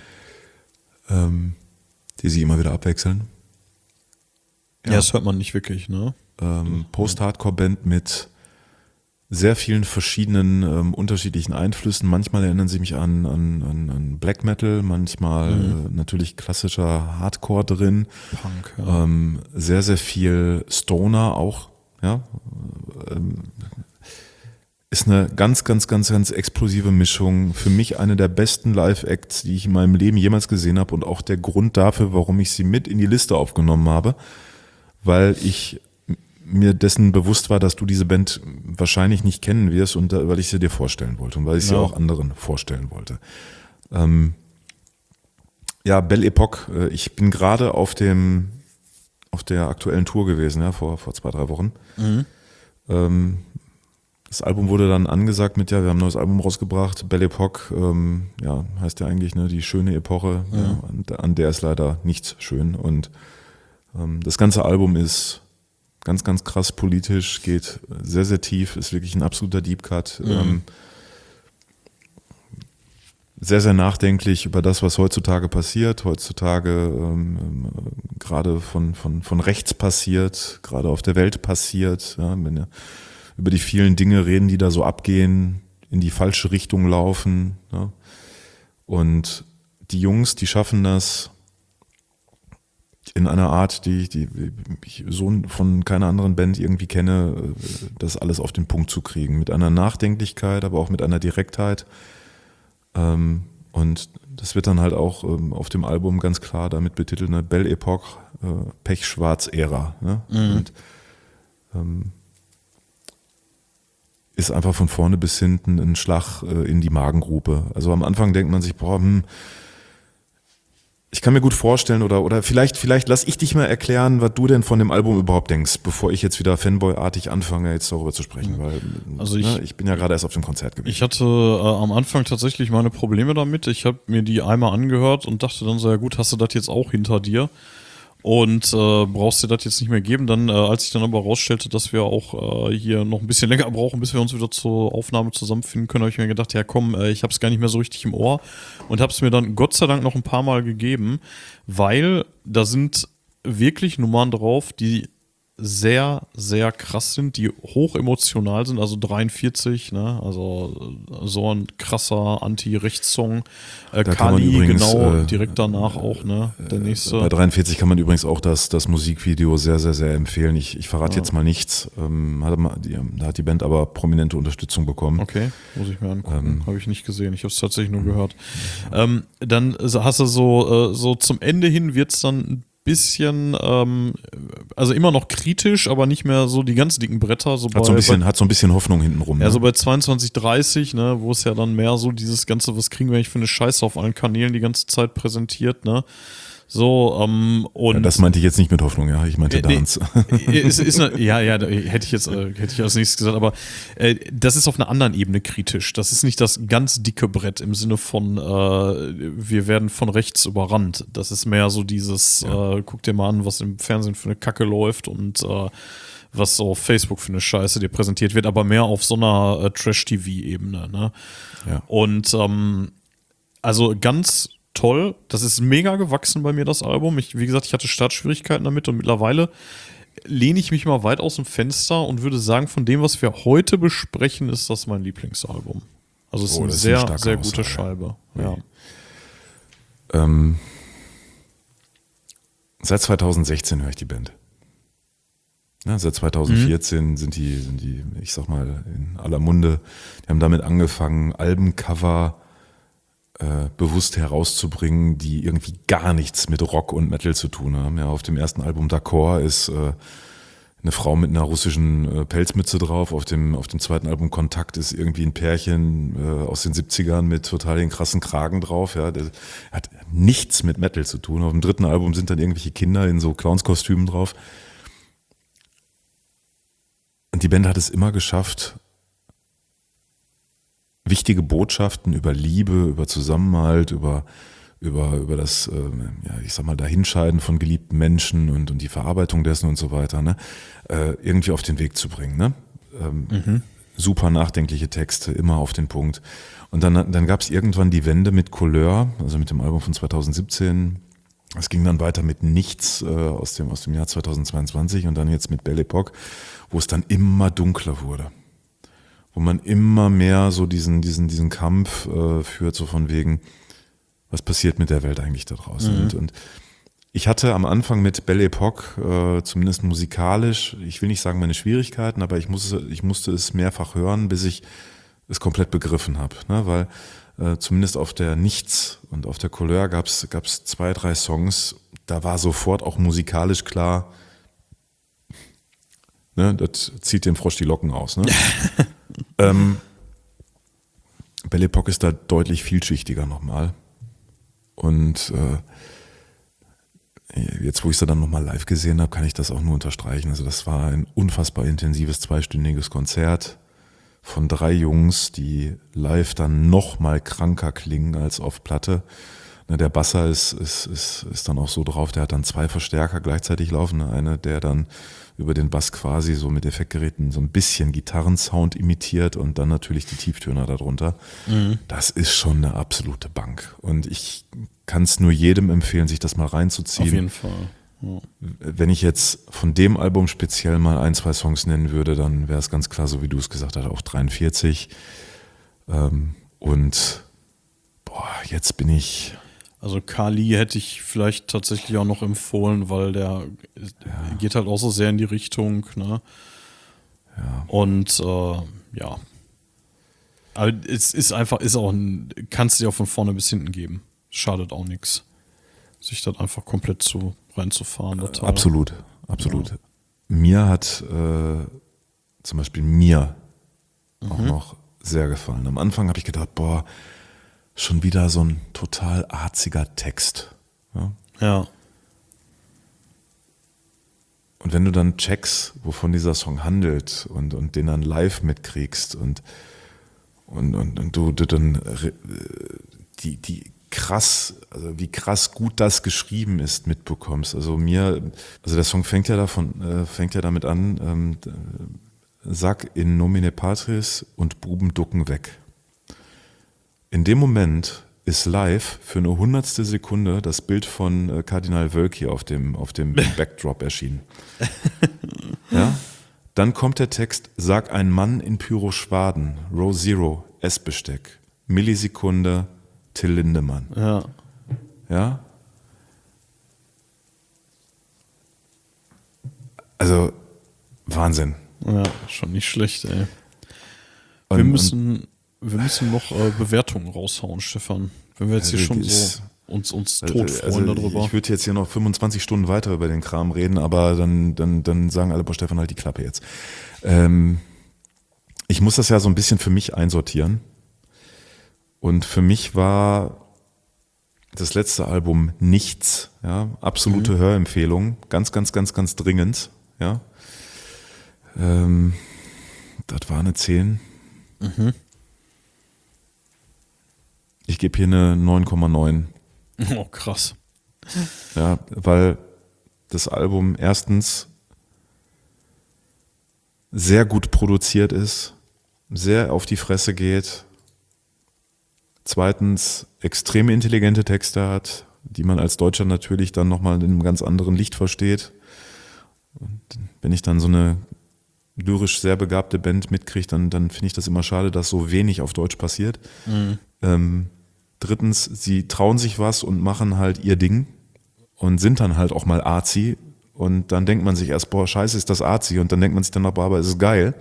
die sich immer wieder abwechseln. Ja, das hört man nicht wirklich, ne? Post-Hardcore-Band mit sehr vielen verschiedenen unterschiedlichen Einflüssen. Manchmal erinnern sie mich an Black Metal, manchmal natürlich klassischer Hardcore drin. Punk, ja. Sehr, sehr viel Stoner auch. Ja, ist eine ganz, ganz, ganz, ganz explosive Mischung. Für mich eine der besten Live-Acts, die ich in meinem Leben jemals gesehen habe und auch der Grund dafür, warum ich sie mit in die Liste aufgenommen habe, weil ich mir dessen bewusst war, dass du diese Band wahrscheinlich nicht kennen wirst und weil ich sie dir vorstellen wollte und weil ich sie auch anderen vorstellen wollte. Ja, Belle Epoque. Ich bin gerade auf der aktuellen Tour gewesen, ja, vor 2-3 Wochen. Das Album wurde dann angesagt mit, ja, wir haben ein neues Album rausgebracht. Belle Epoque, ja, heißt ja eigentlich, ne, die schöne Epoche. Ja, an der ist leider nichts schön. Und das ganze Album ist ganz, ganz krass politisch, geht sehr, sehr tief, ist wirklich ein absoluter Deep Cut. Sehr, sehr nachdenklich über das, was heutzutage passiert, gerade von rechts passiert, gerade auf der Welt passiert. Ja, wenn wir über die vielen Dinge reden, die da so abgehen, in die falsche Richtung laufen. Ja. Und die Jungs, die schaffen das in einer Art, die ich so von keiner anderen Band irgendwie kenne, das alles auf den Punkt zu kriegen. Mit einer Nachdenklichkeit, aber auch mit einer Direktheit. Und das wird dann halt auch auf dem Album ganz klar damit betitelt, ne? Belle Epoque, Pechschwarz-Ära. Ne? Und ist einfach von vorne bis hinten ein Schlag in die Magengrube. Also am Anfang denkt man sich, boah, ich kann mir gut vorstellen, oder vielleicht lass ich dich mal erklären, was du denn von dem Album überhaupt denkst, bevor ich jetzt wieder Fanboy-artig anfange, jetzt darüber zu sprechen, weil also ich bin ja gerade erst auf dem Konzert gewesen. Ich hatte am Anfang tatsächlich meine Probleme damit. Ich habe mir die einmal angehört und dachte dann so, ja gut, hast du das jetzt auch hinter dir und brauchst dir das jetzt nicht mehr geben. Dann, als ich dann aber rausstellte, dass wir auch hier noch ein bisschen länger brauchen, bis wir uns wieder zur Aufnahme zusammenfinden können, habe ich mir gedacht, ja komm, ich habe es gar nicht mehr so richtig im Ohr und habe es mir dann Gott sei Dank noch ein paar Mal gegeben, weil da sind wirklich Nummern drauf, die sehr, sehr krass sind, die hoch emotional sind, also 43, ne, also so ein krasser Anti-Rechts-Song. Kali, übrigens, genau, direkt danach auch, ne, der nächste. Bei 43 kann man übrigens auch das Musikvideo sehr, sehr, sehr empfehlen. Ich verrate jetzt mal nichts. Da hat die Band aber prominente Unterstützung bekommen. Okay, muss ich mir angucken. Habe ich nicht gesehen, ich habe es tatsächlich nur gehört. Dann hast du so zum Ende hin wird es dann ein bisschen, also immer noch kritisch, aber nicht mehr so die ganz dicken Bretter. So hat so ein bisschen Hoffnung hintenrum. Ja, ne? So bei 22:30, ne, wo es ja dann mehr so dieses Ganze, was kriegen wir eigentlich für eine Scheiße auf allen Kanälen die ganze Zeit präsentiert, ne? So, und. Ja, das meinte ich jetzt nicht mit Hoffnung, ja, ich meinte Dance. Hätte ich als nächstes gesagt, aber das ist auf einer anderen Ebene kritisch. Das ist nicht das ganz dicke Brett im Sinne von, wir werden von rechts überrannt. Das ist mehr so dieses, guck dir mal an, was im Fernsehen für eine Kacke läuft und was auf Facebook für eine Scheiße dir präsentiert wird, aber mehr auf so einer Trash-TV-Ebene, ne? Ja. Und also ganz toll, das ist mega gewachsen bei mir, das Album. Wie gesagt, ich hatte Startschwierigkeiten damit und mittlerweile lehne ich mich mal weit aus dem Fenster und würde sagen, von dem, was wir heute besprechen, ist das mein Lieblingsalbum. Also es ist eine sehr, sehr gute Scheibe. Ja. Seit 2016 höre ich die Band. Ja, seit 2014 sind die, ich sag mal, in aller Munde. Die haben damit angefangen, Albencover bewusst herauszubringen, die irgendwie gar nichts mit Rock und Metal zu tun haben. Ja, auf dem ersten Album D'accord ist eine Frau mit einer russischen Pelzmütze drauf. Auf dem zweiten Album Kontakt ist irgendwie ein Pärchen aus den 70ern mit total den krassen Kragen drauf. Ja, der hat nichts mit Metal zu tun. Auf dem dritten Album sind dann irgendwelche Kinder in so Clownskostümen drauf. Und die Band hat es immer geschafft, wichtige Botschaften über Liebe, über Zusammenhalt, über das, ich sag mal, Dahinscheiden von geliebten Menschen und die Verarbeitung dessen und so weiter, ne, irgendwie auf den Weg zu bringen. Ne? super nachdenkliche Texte, immer auf den Punkt. Und dann gab es irgendwann die Wende mit Couleur, also mit dem Album von 2017. Es ging dann weiter mit Nichts aus dem Jahr 2022 und dann jetzt mit Belle Époque, wo es dann immer dunkler wurde. Wo man immer mehr so diesen Kampf führt, so von wegen, was passiert mit der Welt eigentlich da draußen? Und ich hatte am Anfang mit Belle Époque, zumindest musikalisch, ich will nicht sagen meine Schwierigkeiten, aber ich musste es mehrfach hören, bis ich es komplett begriffen habe. Ne? Weil zumindest auf der Nichts und auf der Couleur gab es 2, 3 Songs, da war sofort auch musikalisch klar, ne, das zieht dem Frosch die Locken aus. Ne? Belle Époque ist da deutlich vielschichtiger nochmal. Und jetzt, wo ich sie dann nochmal live gesehen habe, kann ich das auch nur unterstreichen. Also das war ein unfassbar intensives 2-stündiges Konzert von 3 Jungs, die live dann nochmal kranker klingen als auf Platte. Der Basser ist dann auch so drauf, der hat dann 2 Verstärker gleichzeitig laufen. Eine, der dann über den Bass quasi so mit Effektgeräten so ein bisschen Gitarrensound imitiert und dann natürlich die Tieftöner darunter. Das ist schon eine absolute Bank. Und ich kann es nur jedem empfehlen, sich das mal reinzuziehen. Auf jeden Fall. Ja. Wenn ich jetzt von dem Album speziell mal 1, 2 Songs nennen würde, dann wäre es ganz klar, so wie du es gesagt hast, auch 43. Und jetzt bin ich... Also Kali hätte ich vielleicht tatsächlich auch noch empfohlen, weil der geht halt auch so sehr in die Richtung. Ne? Ja. Und ja. Aber es ist einfach, kannst du dir auch von vorne bis hinten geben. Schadet auch nichts. Sich dann einfach komplett reinzufahren. Total. Absolut. Ja. Mir hat zum Beispiel auch noch sehr gefallen. Am Anfang habe ich gedacht, schon wieder so ein total arziger Text. Ja. Und wenn du dann checkst, wovon dieser Song handelt und den dann live mitkriegst und du dann wie krass gut das geschrieben ist, mitbekommst. Also der Song fängt ja damit an, sag in nomine patris und Buben ducken weg. In dem Moment ist live für eine 100. Sekunde das Bild von Kardinal Wölki auf dem Backdrop erschienen. Ja? Dann kommt der Text, sag ein Mann in Pyro-Schwaden, Row Zero, Essbesteck, Millisekunde, Till Lindemann. Ja. Ja? Also, Wahnsinn. Ja, schon nicht schlecht, ey. Wir müssen noch Bewertungen raushauen, Stefan. Wenn wir jetzt hier schon so uns totfreuen darüber. Ich würde jetzt hier noch 25 Stunden weiter über den Kram reden, aber dann sagen alle, Stefan, halt die Klappe jetzt. Ich muss das ja so ein bisschen für mich einsortieren. Und für mich war das letzte Album Nichts, ja, absolute Hörempfehlung, ganz, ganz, ganz, ganz dringend, ja. Das war eine 10. Ich gebe hier eine 9,9. Oh, krass. Ja, weil das Album erstens sehr gut produziert ist, sehr auf die Fresse geht, zweitens extrem intelligente Texte hat, die man als Deutscher natürlich dann nochmal in einem ganz anderen Licht versteht. Und wenn ich dann so eine lyrisch sehr begabte Band mitkriege, dann finde ich das immer schade, dass so wenig auf Deutsch passiert. Drittens, sie trauen sich was und machen halt ihr Ding und sind dann halt auch mal arzi. Und dann denkt man sich erst, scheiße, ist das arzi. Und dann denkt man sich dann, aber ist es geil.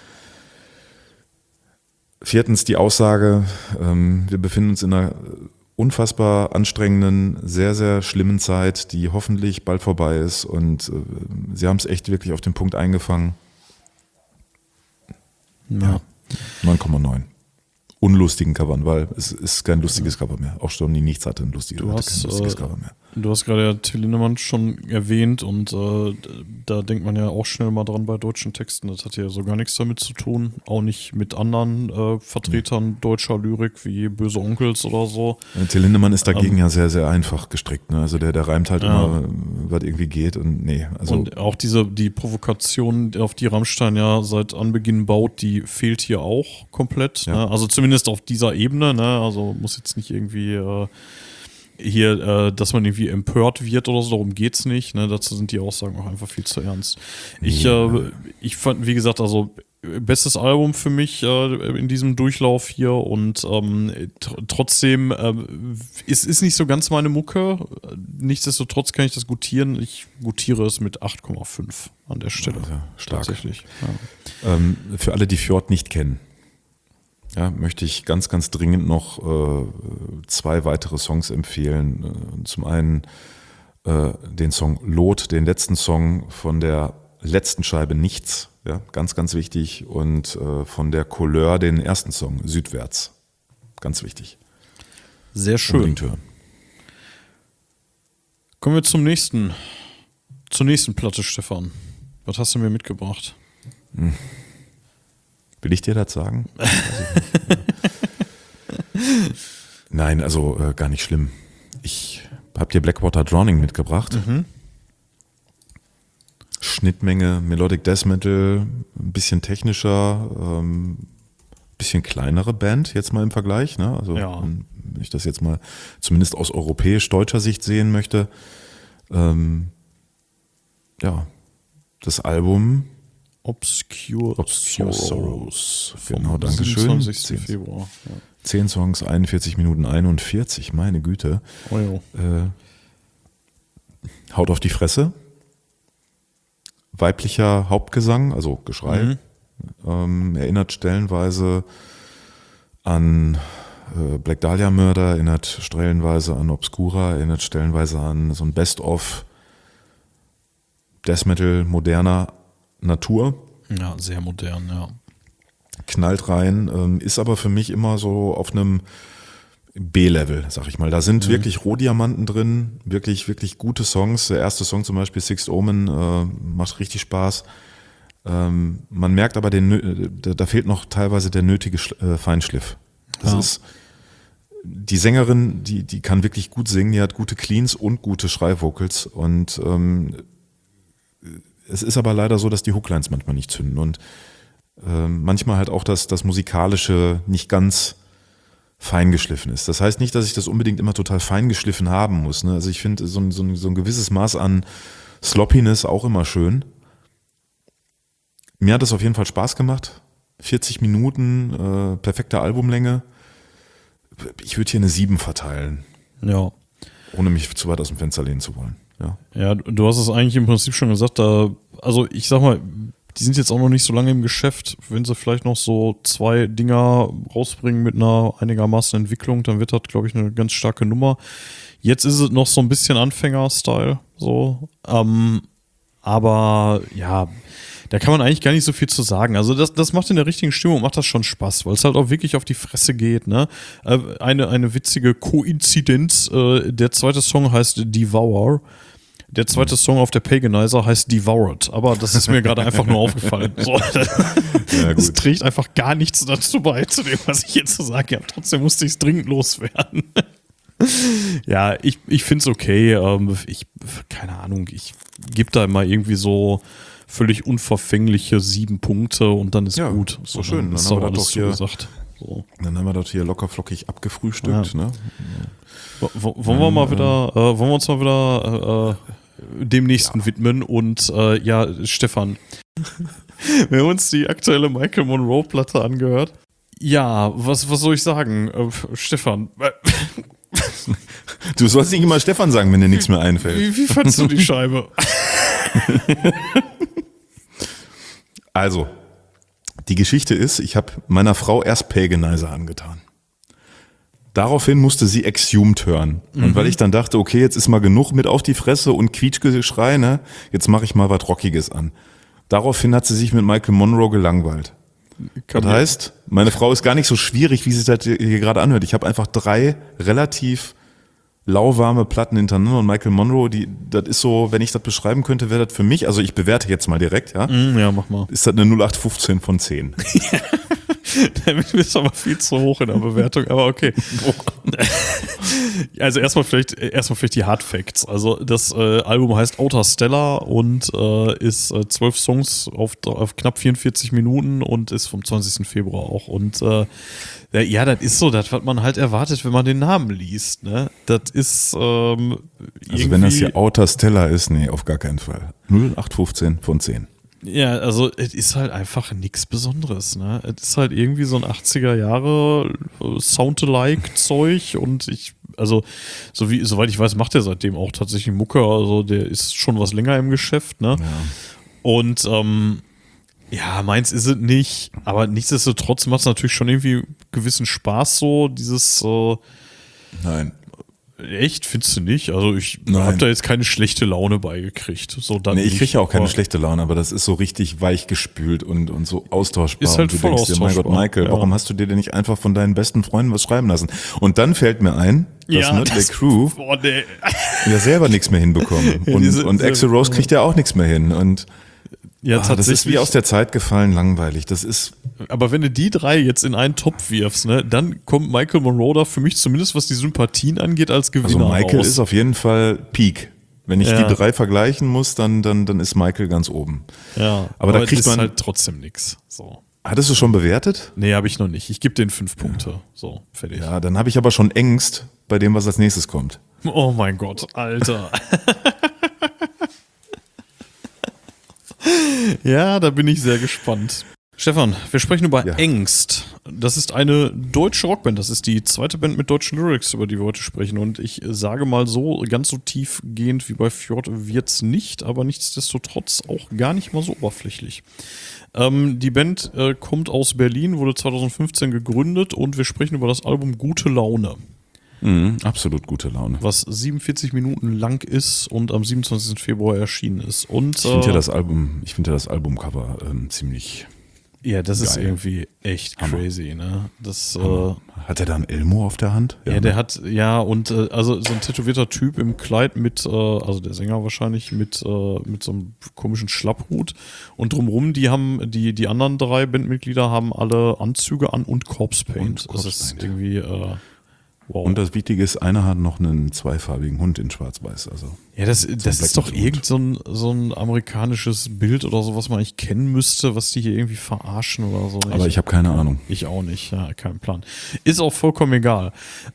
Viertens die Aussage, wir befinden uns in einer unfassbar anstrengenden, sehr, sehr schlimmen Zeit, die hoffentlich bald vorbei ist. Und sie haben es echt wirklich auf den Punkt eingefangen. Ja, 9,9. unlustigen Covern, weil es ist kein lustiges Cover mehr. Auch Sturm, die nichts hatte, hatte kein lustiges Cover mehr. Du hast gerade ja Till Lindemann schon erwähnt und da denkt man ja auch schnell mal dran bei deutschen Texten. Das hat ja so gar nichts damit zu tun. Auch nicht mit anderen Vertretern deutscher Lyrik wie Böse Onkels oder so. Till Lindemann ist dagegen ja sehr, sehr einfach gestrickt. Ne? Also der reimt halt immer, was irgendwie geht und nee. Also und auch die Provokation, auf die Rammstein ja seit Anbeginn baut, die fehlt hier auch komplett. Ja. Ne? Also zumindest auf dieser Ebene. Ne? Also muss jetzt nicht irgendwie hier, dass man irgendwie empört wird oder so, darum geht's nicht. Ne? Dazu sind die Aussagen auch einfach viel zu ernst. Ich fand, wie gesagt, also bestes Album für mich in diesem Durchlauf hier und trotzdem ist nicht so ganz meine Mucke. Nichtsdestotrotz kann ich das gutieren. Ich gutiere es mit 8,5 an der Stelle. Also, stark. Tatsächlich. Ja. Für alle, die Fjord nicht kennen, ja, möchte ich ganz, ganz dringend noch 2 weitere Songs empfehlen. Zum einen den Song Lot, den letzten Song von der letzten Scheibe Nichts, ja, ganz, ganz wichtig. Und von der Couleur den ersten Song Südwärts, ganz wichtig. Sehr schön. Unbedingt hören. Kommen wir zur nächsten Platte, Stefan. Was hast du mir mitgebracht? Will ich dir das sagen? Nein, also gar nicht schlimm. Ich habe dir Blackwater Drowning mitgebracht. Schnittmenge, Melodic Death Metal, ein bisschen technischer, bisschen kleinere Band jetzt mal im Vergleich. Ne? Also wenn ich das jetzt mal zumindest aus europäisch-deutscher Sicht sehen möchte. Das Album Obscure Sorrows. Genau, danke schön. 27. Februar. Ja. 10 Songs, 41 Minuten 41, meine Güte. Oh jo. Haut auf die Fresse. Weiblicher Hauptgesang, also Geschrei. Erinnert stellenweise an Black Dahlia Murder, erinnert stellenweise an Obscura, erinnert stellenweise an so ein Best-of Death Metal moderner Natur. Ja, sehr modern, ja. Knallt rein, ist aber für mich immer so auf einem B-Level, sag ich mal. Da sind wirklich Rohdiamanten drin, wirklich, wirklich gute Songs. Der erste Song zum Beispiel, Sixth Omen, macht richtig Spaß. Man merkt aber, da fehlt noch teilweise der nötige Feinschliff. Das ist die Sängerin, die kann wirklich gut singen, die hat gute Cleans und gute Schreivocals und es ist aber leider so, dass die Hooklines manchmal nicht zünden und manchmal halt auch das Musikalische nicht ganz feingeschliffen ist. Das heißt nicht, dass ich das unbedingt immer total feingeschliffen haben muss. Ne? Also ich finde so ein gewisses Maß an Sloppiness auch immer schön. Mir hat es auf jeden Fall Spaß gemacht. 40 Minuten, perfekte Albumlänge. Ich würde hier eine 7 verteilen. Ja. Ohne mich zu weit aus dem Fenster lehnen zu wollen. Ja, du hast es eigentlich im Prinzip schon gesagt, also ich sag mal, die sind jetzt auch noch nicht so lange im Geschäft. Wenn sie vielleicht noch so 2 Dinger rausbringen mit einer einigermaßen Entwicklung, dann wird das, glaube ich, eine ganz starke Nummer. Jetzt ist es noch so ein bisschen Anfänger-Style, so. Aber ja, da kann man eigentlich gar nicht so viel zu sagen. Also das macht in der richtigen Stimmung, macht das schon Spaß, weil es halt auch wirklich auf die Fresse geht. Ne? Eine witzige Koinzidenz, der zweite Song heißt Devour. Der zweite Song auf der Paganizer heißt Devoured, aber das ist mir gerade einfach nur aufgefallen. So, das trägt einfach gar nichts dazu bei, zu dem, was ich jetzt zu sagen habe. Trotzdem musste ich es dringend loswerden. Ja, ich finde es okay. Keine Ahnung, ich gebe da immer irgendwie so völlig unverfängliche 7 Punkte und dann ist gut. Ist doch schön. Dann haben wir das hier gesagt. So. Dann haben wir das hier locker flockig abgefrühstückt. Ja. Ne? Wollen wir uns mal wieder dem nächsten widmen und Stefan, wir haben uns die aktuelle Michael Monroe-Platte angehört. Ja, was soll ich sagen? Stefan. Du sollst nicht immer Stefan sagen, wenn dir nichts mehr einfällt. Wie fandst du die Scheibe? Also, die Geschichte ist, ich habe meiner Frau erst Paganizer angetan. Daraufhin musste sie Exhumed hören. Und weil ich dann dachte, okay, jetzt ist mal genug mit auf die Fresse und Quietschgeschrei, ne? Jetzt mache ich mal was Rockiges an. Daraufhin hat sie sich mit Michael Monroe gelangweilt. Das heißt, Meine Frau ist gar nicht so schwierig, wie sie das hier gerade anhört. Ich habe einfach 3 relativ lauwarme Platten hintereinander und Michael Monroe, das ist so, wenn ich das beschreiben könnte, wäre das für mich, also ich bewerte jetzt mal direkt, ja? Ja, mach mal. Ist das eine 0815 von 10. Damit bist du aber viel zu hoch in der Bewertung, aber okay. Also erstmal vielleicht die Hard Facts. Also das Album heißt Outer Stellar und ist 12 Songs auf knapp 44 Minuten und ist vom 20. Februar auch. Und ja, das ist so, das, was man halt erwartet, wenn man den Namen liest. Ne? Das ist Also wenn das hier Outer Stellar ist, nee, auf gar keinen Fall. 0815 von 10. Ja, also es ist halt einfach nichts Besonderes, ne? Es ist halt irgendwie so ein 80er Jahre Sound-alike-Zeug und soweit ich weiß, macht er seitdem auch tatsächlich Mucke, also der ist schon was länger im Geschäft, ne? Ja. Und ja, meins ist es nicht, aber nichtsdestotrotz macht es natürlich schon irgendwie gewissen Spaß so, dieses Nein. Echt, findest du nicht? Also ich habe da jetzt keine schlechte Laune beigekriegt. So, dann ich kriege ja auch keine schlechte Laune, aber das ist so richtig weichgespült und so austauschbar. Ist halt und du voll denkst dir, mein Gott, Michael, warum hast du dir denn nicht einfach von deinen besten Freunden was schreiben lassen? Und dann fällt mir ein, dass Mötley Crüe ja selber nichts mehr hinbekommen. Und Axl Rose kriegt ja auch nichts mehr hin. Und ja, das ist wie aus der Zeit gefallen, langweilig. Das ist. Aber wenn du die 3 jetzt in einen Topf wirfst, ne, dann kommt Michael Monroe da für mich zumindest, was die Sympathien angeht, als Gewinner Also Michael raus. ist auf jeden Fall Peak. Wenn ich die 3 vergleichen muss, dann ist Michael ganz oben. Ja, aber da kriegt ist man halt trotzdem nichts. So. Hattest du schon bewertet? Nee, habe ich noch nicht. Ich gebe den 5 Punkte. So, fertig. Ja, dann habe ich aber schon Ängst bei dem, was als nächstes kommt. Oh mein Gott, Alter. Ja, da bin ich sehr gespannt. Stefan, wir sprechen über Ängst. Das ist eine deutsche Rockband. Das ist die zweite Band mit deutschen Lyrics, über die wir heute sprechen. Und ich sage mal so, ganz so tiefgehend wie bei Fjord wird's nicht, aber nichtsdestotrotz auch gar nicht mal so oberflächlich. Die Band kommt aus Berlin, wurde 2015 gegründet und wir sprechen über das Album Gute Laune. Absolut gute Laune. Was 47 Minuten lang ist und am 27. Februar erschienen ist. Und, ich finde ja das Albumcover ziemlich. Ja, das geil. Ist irgendwie echt crazy, ne? Das, hat er da ein Elmo auf der Hand? Ja, der hat, also so ein tätowierter Typ im Kleid mit, also der Sänger wahrscheinlich, mit so einem komischen Schlapphut. Und drumrum, die anderen 3 Bandmitglieder haben alle Anzüge an und Corpse Paint. Das ist irgendwie, wow. Und das Wichtige ist, einer hat noch einen zweifarbigen Hund in Schwarz-Weiß. Also ja, das ist doch irgend so ein amerikanisches Bild oder so, was man eigentlich kennen müsste, was die hier irgendwie verarschen oder so. Aber ich habe keine Ahnung. Ich auch nicht, ja, kein Plan. Ist auch vollkommen egal.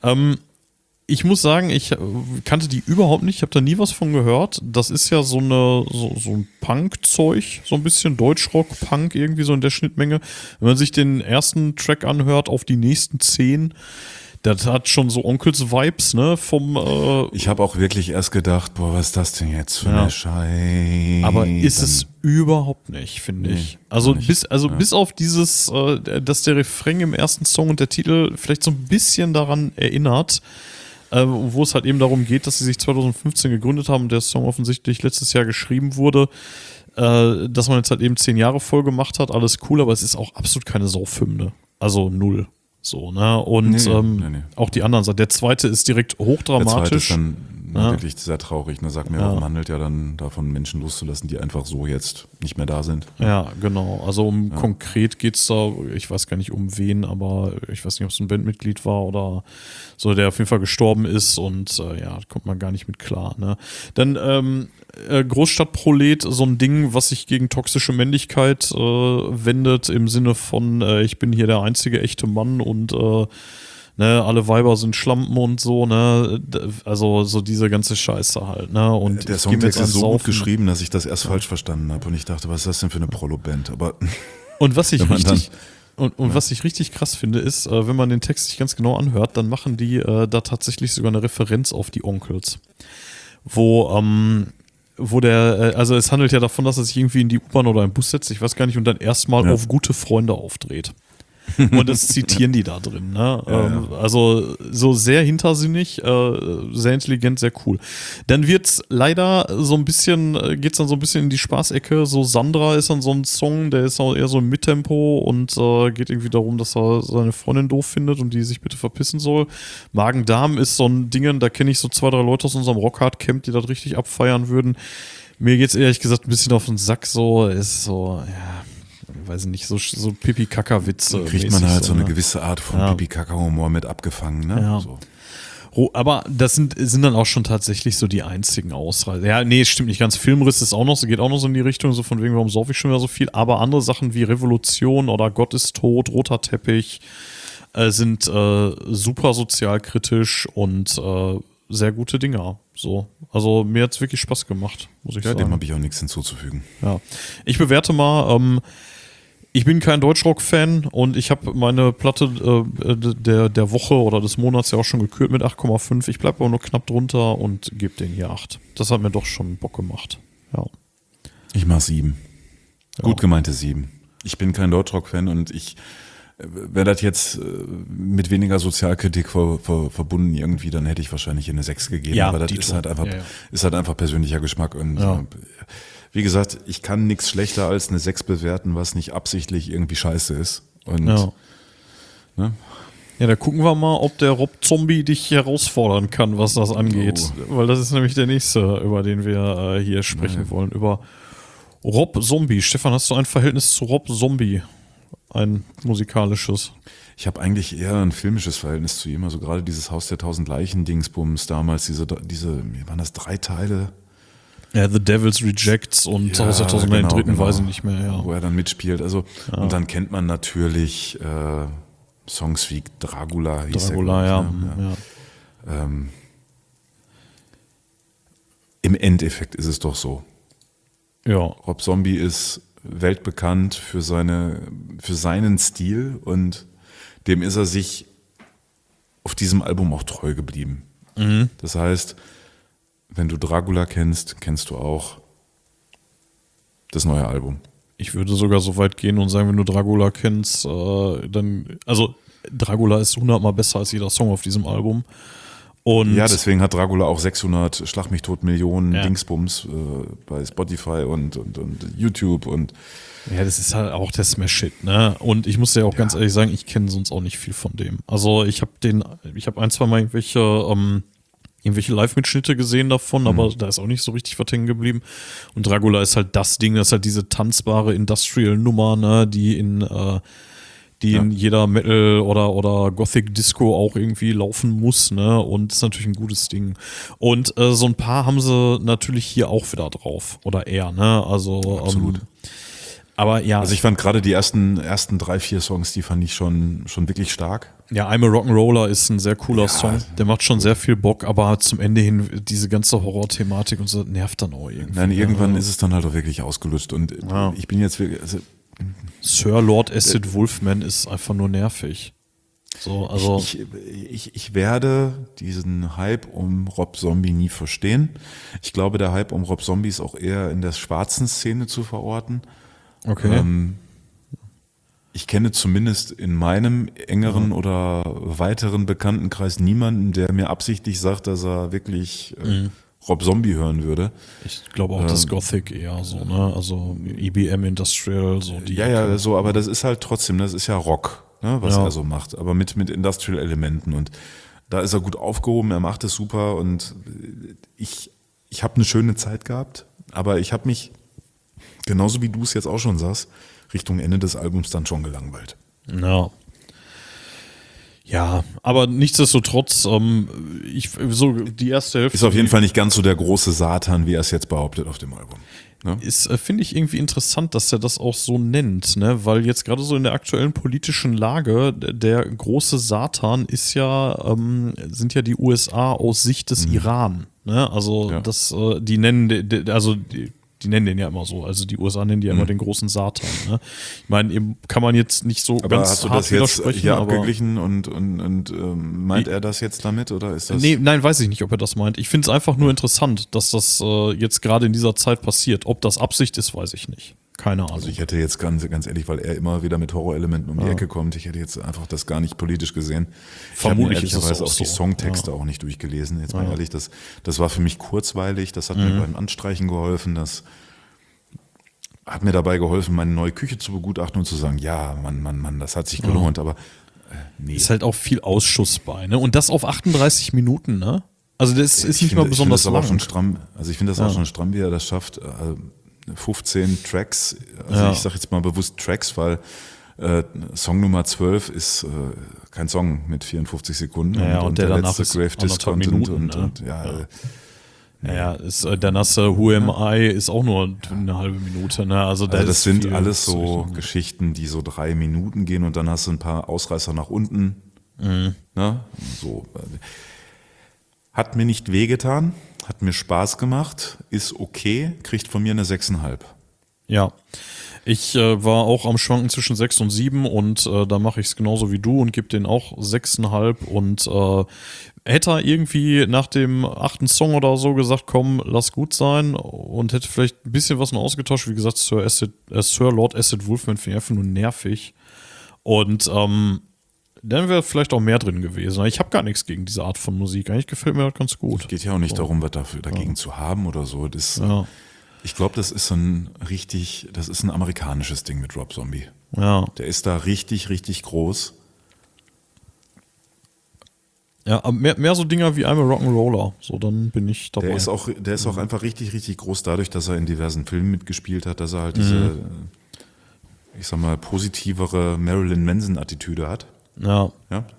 Ich muss sagen, ich kannte die überhaupt nicht, ich habe da nie was von gehört. Das ist ja so ein Punk-Zeug, so ein bisschen Deutschrock-Punk irgendwie so in der Schnittmenge. Wenn man sich den ersten Track anhört, auf die nächsten 10, das hat schon so Onkels-Vibes, ne? Ich habe auch wirklich erst gedacht, boah, was ist das denn jetzt für eine Scheiße? Aber ist es überhaupt nicht, finde ich. Also bis auf dieses, dass der Refrain im ersten Song und der Titel vielleicht so ein bisschen daran erinnert, wo es halt eben darum geht, dass sie sich 2015 gegründet haben und der Song offensichtlich letztes Jahr geschrieben wurde, dass man jetzt halt eben 10 Jahre voll gemacht hat, alles cool, aber es ist auch absolut keine Saufhymne. Also 0. So, ne? Und nee. auch die anderen Sachen. Der zweite ist direkt hochdramatisch. Der zweite ist dann wirklich sehr traurig. Ne? Sag mir, warum handelt ja dann davon, Menschen loszulassen, die einfach so jetzt nicht mehr da sind. Ja, genau. Also konkret geht es da, ich weiß gar nicht um wen, aber ich weiß nicht, ob es ein Bandmitglied war oder so, der auf jeden Fall gestorben ist und da kommt man gar nicht mit klar. Ne? Dann Großstadtprolet, so ein Ding, was sich gegen toxische Männlichkeit wendet, im Sinne von, ich bin hier der einzige echte Mann und alle Weiber sind Schlampen und so, ne, also so diese ganze Scheiße halt, ne, und der Songtext ist so gut geschrieben, dass ich das erst falsch verstanden habe und ich dachte, was ist das denn für eine Prolo-Band, aber und was ich was ich richtig krass finde, ist, wenn man den Text sich ganz genau anhört, dann machen die da tatsächlich sogar eine Referenz auf die Onkels, wo der, also es handelt ja davon, dass er sich irgendwie in die U-Bahn oder einen Bus setzt, ich weiß gar nicht, und dann erstmal auf gute Freunde aufdreht. Und das zitieren die da drin. Ne? Also so sehr hintersinnig, sehr intelligent, sehr cool. Dann wird's leider so ein bisschen, geht's dann so ein bisschen in die Spaßecke. So Sandra ist dann so ein Song, der ist auch eher so im Mittempo und geht irgendwie darum, dass er seine Freundin doof findet und die sich bitte verpissen soll. Magen-Darm ist so ein Ding, da kenne ich so 2, 3 Leute aus unserem Rockhard-Camp, die das richtig abfeiern würden. Mir geht's ehrlich gesagt ein bisschen auf den Sack, so, ist so, ja, weiß nicht, so Pipi-Kaka-Witze. Kriegt man halt so eine ne? gewisse Art von Pipi-Kaka-Humor mit abgefangen, ne? Ja. So. Aber das sind dann auch schon tatsächlich so die einzigen Ausreißer. Ja, nee, stimmt nicht ganz. Filmriss ist auch noch, geht auch noch so in die Richtung, so von wegen, warum sauf ich schon wieder so viel? Aber andere Sachen wie Revolution oder Gott ist tot, Roter Teppich sind super sozialkritisch und sehr gute Dinger. So. Also mir hat's wirklich Spaß gemacht, muss ich sagen. Dem habe ich auch nichts hinzuzufügen. Ja. Ich bewerte mal, ich bin kein Deutschrock-Fan und ich habe meine Platte der Woche oder des Monats ja auch schon gekürt mit 8,5. Ich bleibe aber nur knapp drunter und gebe den hier 8. Das hat mir doch schon Bock gemacht. Ja. Ich mach 7. Ja. Gut gemeinte 7. Ich bin kein Deutschrock-Fan und ich wäre das jetzt mit weniger Sozialkritik verbunden irgendwie, dann hätte ich wahrscheinlich eine 6 gegeben. Ja, aber das ist halt einfach persönlicher Geschmack. Und wie gesagt, ich kann nichts schlechter als eine 6 bewerten, was nicht absichtlich irgendwie scheiße ist. Und ne? Ja, da gucken wir mal, ob der Rob Zombie dich herausfordern kann, was das angeht. Weil das ist nämlich der nächste, über den wir hier sprechen wollen. Über Rob Zombie. Stefan, hast du ein Verhältnis zu Rob Zombie? Ein musikalisches? Ich habe eigentlich eher ein filmisches Verhältnis zu ihm. Also gerade dieses Haus der 1000 Leichen-Dingsbums damals, wie waren das 3 Teile? Ja, The Devil's Rejects und Haus der 1000 Leichen, den dritten weiß ich nicht mehr. Ja. Wo er dann mitspielt. Also, und dann kennt man natürlich Songs wie Dracula. Im Endeffekt ist es doch so. Ja. Rob Zombie ist weltbekannt für seinen Stil und dem ist er sich auf diesem Album auch treu geblieben. Mhm. Das heißt, wenn du Dracula kennst, kennst du auch das neue Album. Ich würde sogar so weit gehen und sagen, wenn du Dracula kennst, dann, also Dracula ist 100-mal besser als jeder Song auf diesem Album. Und ja, deswegen hat Dracula auch 600 Schlag mich tot Millionen Dingsbums bei Spotify und YouTube und ja, das ist halt auch der Smash-Hit, ne? Und ich muss ja auch ganz ehrlich sagen, ich kenne sonst auch nicht viel von dem. Also ich habe 1-2 Mal irgendwelche Live-Mitschnitte gesehen davon, aber da ist auch nicht so richtig was hängen geblieben. Und Dracula ist halt das Ding, das ist halt diese tanzbare Industrial-Nummer, ne, die in jeder Metal- oder Gothic-Disco auch irgendwie laufen muss, ne? Und das ist natürlich ein gutes Ding. Und so ein paar haben sie natürlich hier auch wieder drauf. Oder eher, ne? Also absolut. Aber ja. Also ich fand gerade die ersten 3, 4 Songs, die fand ich schon wirklich stark. Ja, I'm a Rock'n'Roller ist ein sehr cooler Song. Der macht schon sehr viel Bock, aber zum Ende hin diese ganze Horror-Thematik und so nervt dann auch irgendwie. Nein, irgendwann ist es dann halt auch wirklich ausgelutscht und ich bin jetzt wirklich, also Sir Lord Acid Wolfman ist einfach nur nervig. So, also ich werde diesen Hype um Rob Zombie nie verstehen. Ich glaube, der Hype um Rob Zombie ist auch eher in der schwarzen Szene zu verorten. Okay. Ich kenne zumindest in meinem engeren oder weiteren Bekanntenkreis niemanden, der mir absichtlich sagt, dass er wirklich Rob Zombie hören würde. Ich glaube auch das Gothic eher so, ne? Also EBM Industrial, so die. Ja, so, aber das ist halt trotzdem, das ist ja Rock, ne, was er so macht, aber mit Industrial-Elementen und da ist er gut aufgehoben, er macht es super und ich habe eine schöne Zeit gehabt, aber ich habe mich, genauso wie du es jetzt auch schon sagst, Richtung Ende des Albums dann schon gelangweilt. Ja. Ja, aber nichtsdestotrotz, so die erste Hälfte. Ist auf jeden Fall nicht ganz so der große Satan, wie er es jetzt behauptet auf dem Album. Ne? Ist, finde ich, irgendwie interessant, dass er das auch so nennt, ne? Weil jetzt gerade so in der aktuellen politischen Lage, der große Satan ist ja, sind ja die USA aus Sicht des Iran. Ne? Also die nennen den ja immer so. Also die USA nennen die ja immer den großen Satan. Ne? Ich meine, kann man jetzt nicht so aber ganz hast du hart das jetzt widersprechen. hier abgeglichen und meint er das jetzt damit oder ist das? Nee, nein, weiß ich nicht, ob er das meint. Ich finde es einfach nur interessant, dass das jetzt gerade in dieser Zeit passiert. Ob das Absicht ist, weiß ich nicht. Keine Ahnung. Also ich hätte jetzt ganz ehrlich, weil er immer wieder mit Horrorelementen um die Ecke kommt, ich hätte jetzt einfach das gar nicht politisch gesehen. Vermutlich ich habe mir ist es ehrlicherweise auch so. die Songtexte auch nicht durchgelesen. Jetzt mal ehrlich, das war für mich kurzweilig, das hat mir beim Anstreichen geholfen, das hat mir dabei geholfen, meine neue Küche zu begutachten und zu sagen, ja, Mann, das hat sich gelohnt, aber nee. Ist halt auch viel Ausschuss bei, ne? Und das auf 38 Minuten, ne? Also das ist nicht mal besonders lang. Ich finde das auch schon stramm, wie er das schafft. 15 Tracks, also ich sage jetzt mal bewusst Tracks, weil Song Nummer 12 ist kein Song mit 54 Sekunden und der danach letzte ist Grave Discontent Minuten, und der nasse Who Am I ist auch nur eine halbe Minute, ne? Also das sind alles so Geschichten, die so 3 Minuten gehen und dann hast du ein paar Ausreißer nach unten. Ne? So. Hat mir nicht wehgetan, hat mir Spaß gemacht, ist okay, kriegt von mir eine 6,5. Ja, ich war auch am Schwanken zwischen 6 und 7 und da mache ich es genauso wie du und gebe den auch 6,5 und hätte er irgendwie nach dem 8. Song oder so gesagt, komm, lass gut sein und hätte vielleicht ein bisschen was noch ausgetauscht. Wie gesagt, Sir Lord Acid Wolfman finde ich einfach nur nervig und dann wäre vielleicht auch mehr drin gewesen. Ich habe gar nichts gegen diese Art von Musik. Eigentlich gefällt mir das ganz gut. Es geht ja auch nicht darum, was dagegen zu haben oder so. Ich glaube, das ist ein amerikanisches Ding mit Rob Zombie. Ja. Der ist da richtig, richtig groß. Ja, aber mehr so Dinger wie I'm a Rock'n'Roller. So, dann bin ich dabei. Der ist auch einfach richtig, richtig groß dadurch, dass er in diversen Filmen mitgespielt hat, dass er halt diese, ich sag mal, positivere Marilyn Manson-Attitüde hat. Ja.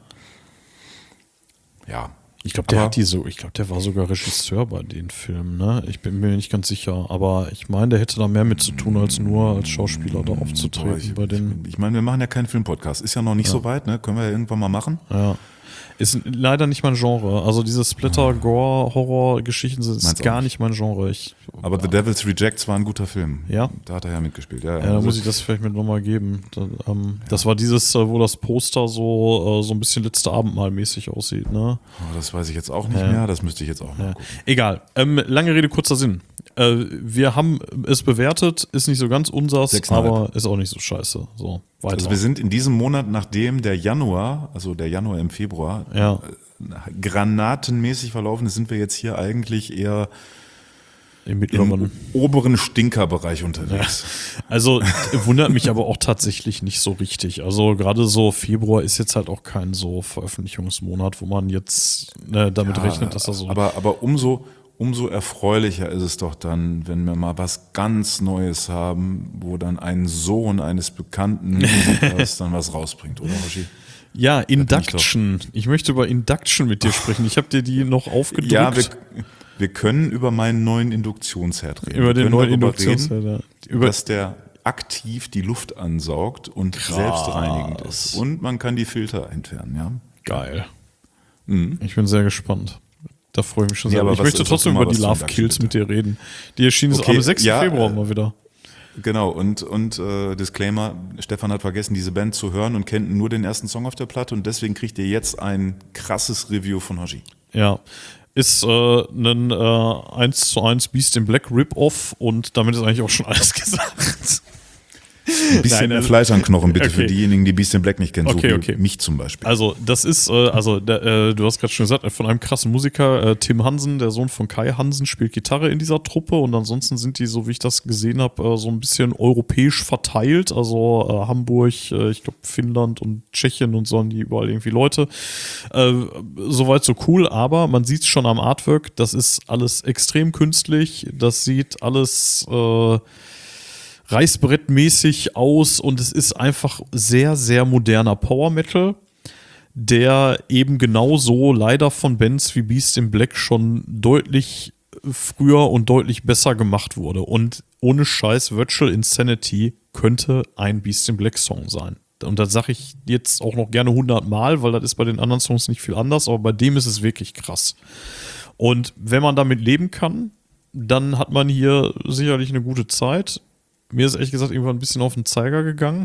Ja. Ich glaube, der war sogar Regisseur bei den Filmen, ne? Ich bin mir nicht ganz sicher, aber ich meine, der hätte da mehr mit zu tun, als nur als Schauspieler da aufzutreten. Ich meine, wir machen ja keinen Filmpodcast. Ist ja noch nicht so weit, ne? Können wir ja irgendwann mal machen. Ja. Ist leider nicht mein Genre. Also diese Splatter-Gore-Horror-Geschichten sind gar nicht mein Genre. Aber The Devil's Rejects war ein guter Film. Ja? Da hat er ja mitgespielt. Ja, da muss ich das vielleicht mit nochmal geben. Das war dieses, wo das Poster so ein bisschen letzte Abendmahl mäßig aussieht, ne? Oh, das weiß ich jetzt auch nicht mehr. Das müsste ich jetzt auch mal gucken. Egal. Lange Rede, kurzer Sinn. Wir haben es bewertet, ist nicht so ganz unsers, 6,5. aber ist auch nicht so scheiße. So, weiter. Also wir sind in diesem Monat, nachdem der Januar im Februar, granatenmäßig verlaufen ist, sind wir jetzt hier eigentlich eher im oberen Stinkerbereich unterwegs. Ja. Also wundert mich aber auch tatsächlich nicht so richtig. Also gerade so Februar ist jetzt halt auch kein so Veröffentlichungsmonat, wo man jetzt damit rechnet, dass er so... Aber umso erfreulicher ist es doch dann, wenn wir mal was ganz Neues haben, wo dann ein Sohn eines bekannten Musikers dann was rausbringt, oder Hoshi? Ja, Induction. Ich möchte über Induction mit dir sprechen. Ich habe dir die noch aufgedrückt. Ja, wir können über meinen neuen Induktionsherd reden. Über den neuen Induktionsherd. Dass der aktiv die Luft ansaugt und selbstreinigend ist. Und man kann die Filter entfernen, ja. Geil. Ich bin sehr gespannt. Da freue ich mich schon sehr. Aber ich möchte trotzdem über die Love Kills mit dir reden. Die erschienen am 6. Februar mal wieder. Genau, und Disclaimer, Stefan hat vergessen, diese Band zu hören und kennt nur den ersten Song auf der Platte und deswegen kriegt ihr jetzt ein krasses Review von Hoshi. Ja, ist ein 1:1 Beast in Black Rip-Off und damit ist eigentlich auch schon alles gesagt. Ein bisschen mehr Fleisch an Knochen, bitte, für diejenigen, die Beast in Black nicht kennen, so wie mich zum Beispiel. Also, das ist, du hast gerade schon gesagt, von einem krassen Musiker, Tim Hansen, der Sohn von Kai Hansen, spielt Gitarre in dieser Truppe und ansonsten sind die, so wie ich das gesehen habe, so ein bisschen europäisch verteilt, also Hamburg, ich glaube Finnland und Tschechien und so haben die überall irgendwie Leute. Soweit so cool, aber man sieht es schon am Artwork, das ist alles extrem künstlich, das sieht alles reißbrettmäßig aus und es ist einfach sehr, sehr moderner Power Metal, der eben genauso leider von Bands wie Beast in Black schon deutlich früher und deutlich besser gemacht wurde. Und ohne Scheiß, Virtual Insanity könnte ein Beast in Black Song sein. Und das sage ich jetzt auch noch gerne 100 Mal, weil das ist bei den anderen Songs nicht viel anders, aber bei dem ist es wirklich krass. Und wenn man damit leben kann, dann hat man hier sicherlich eine gute Zeit. Mir ist ehrlich gesagt irgendwann ein bisschen auf den Zeiger gegangen.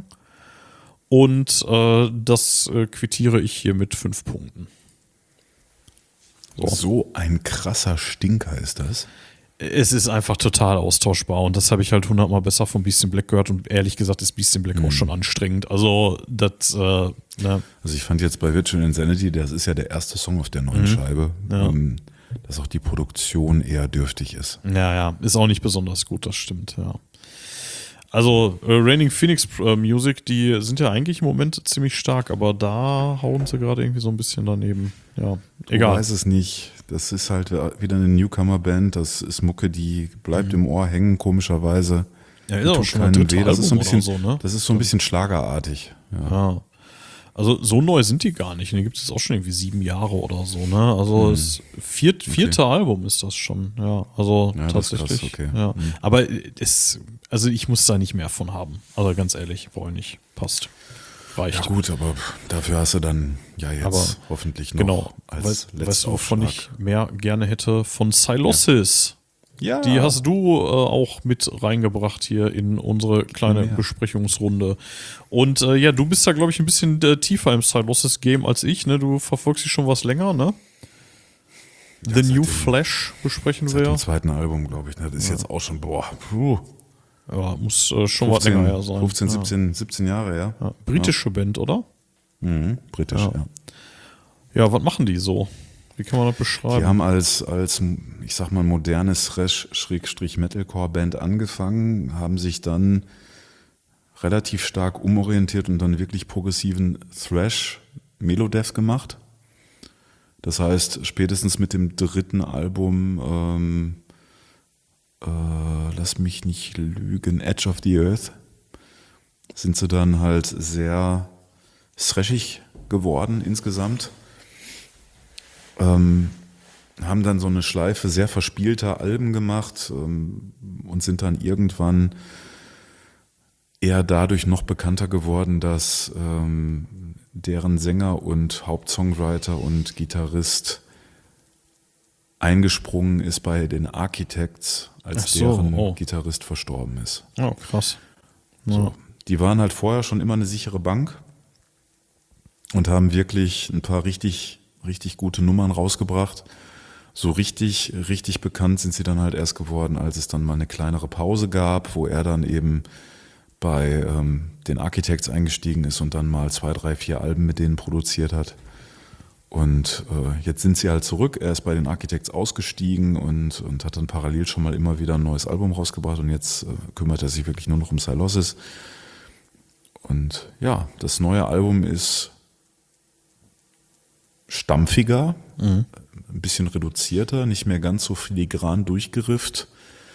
Und das quittiere ich hier mit 5 Punkten. So ein krasser Stinker ist das. Es ist einfach total austauschbar und das habe ich halt 100-mal besser von Beast in Black gehört und ehrlich gesagt ist Beast in Black auch schon anstrengend. Also das, ne. Also ich fand jetzt bei Virtual Insanity, das ist ja der erste Song auf der neuen Scheibe, dass auch die Produktion eher dürftig ist. Ja, ist auch nicht besonders gut, das stimmt, ja. Also Raining Phoenix Music, die sind ja eigentlich im Moment ziemlich stark, aber da hauen sie gerade irgendwie so ein bisschen daneben. Ja, egal. Ich weiß es nicht. Das ist halt wieder eine Newcomer-Band. Das ist Mucke, die bleibt im Ohr hängen, komischerweise. Ja, ist Die auch tut schon keinem das dritte weh. Das ist so ein Album bisschen, oder so, ne? das ist so ein bisschen schlagerartig. Ja. Ja. Also so neu sind die gar nicht. Die gibt es auch schon irgendwie 7 Jahre oder so, ne? Also das vierte Album ist das schon, ja. Also Ja, das ist tatsächlich. krass, okay. Ja. Aber also ich muss da nicht mehr von haben. Also ganz ehrlich, wollen nicht. Passt. Reicht. Ja gut, aber dafür hast du dann ja jetzt Aber hoffentlich noch Genau. als Weißt du, wovon Letztaufschlag. ich mehr gerne hätte? Von Silosis. Ja. Die hast du auch mit reingebracht hier in unsere kleine Ja. Besprechungsrunde. Und ja, du bist da, glaube ich, ein bisschen tiefer im Silosis-Game als ich. Ne? Du verfolgst sie schon was länger, ne? The New Flash besprechen wir Seit ja. dem zweiten Album, glaube ich. Ne? Das ist jetzt auch schon, Ja, muss schon was länger her sein. 15, 17 Jahre, ja. Ja. Britische Band, oder? Mhm, britisch, ja. Ja, was machen die so? Wie kann man das Die beschreiben? haben als, ich sag mal, moderne Thrash-Metalcore-Band angefangen, haben sich dann relativ stark umorientiert und dann wirklich progressiven Thrash Melodeath gemacht. Das heißt, spätestens mit dem dritten Album, lass mich nicht lügen, Edge of the Earth, sind sie dann halt sehr thrashig geworden insgesamt. Haben dann so eine Schleife sehr verspielter Alben gemacht und sind dann irgendwann eher dadurch noch bekannter geworden, dass deren Sänger und Hauptsongwriter und Gitarrist eingesprungen ist bei den Architects, als Ach so, deren Gitarrist verstorben ist. Oh, krass. So. Die waren halt vorher schon immer eine sichere Bank und haben wirklich ein paar richtig gute Nummern rausgebracht. So richtig bekannt sind sie dann halt erst geworden, als es dann mal eine kleinere Pause gab, wo er dann eben bei den Architects eingestiegen ist und dann mal 2, 3, 4 Alben mit denen produziert hat. Und jetzt sind sie halt zurück. Er ist bei den Architects ausgestiegen und hat dann parallel schon mal immer wieder ein neues Album rausgebracht und jetzt kümmert er sich wirklich nur noch um Silosis. Und ja, das neue Album ist stampfiger, ein bisschen reduzierter, nicht mehr ganz so filigran durchgerifft.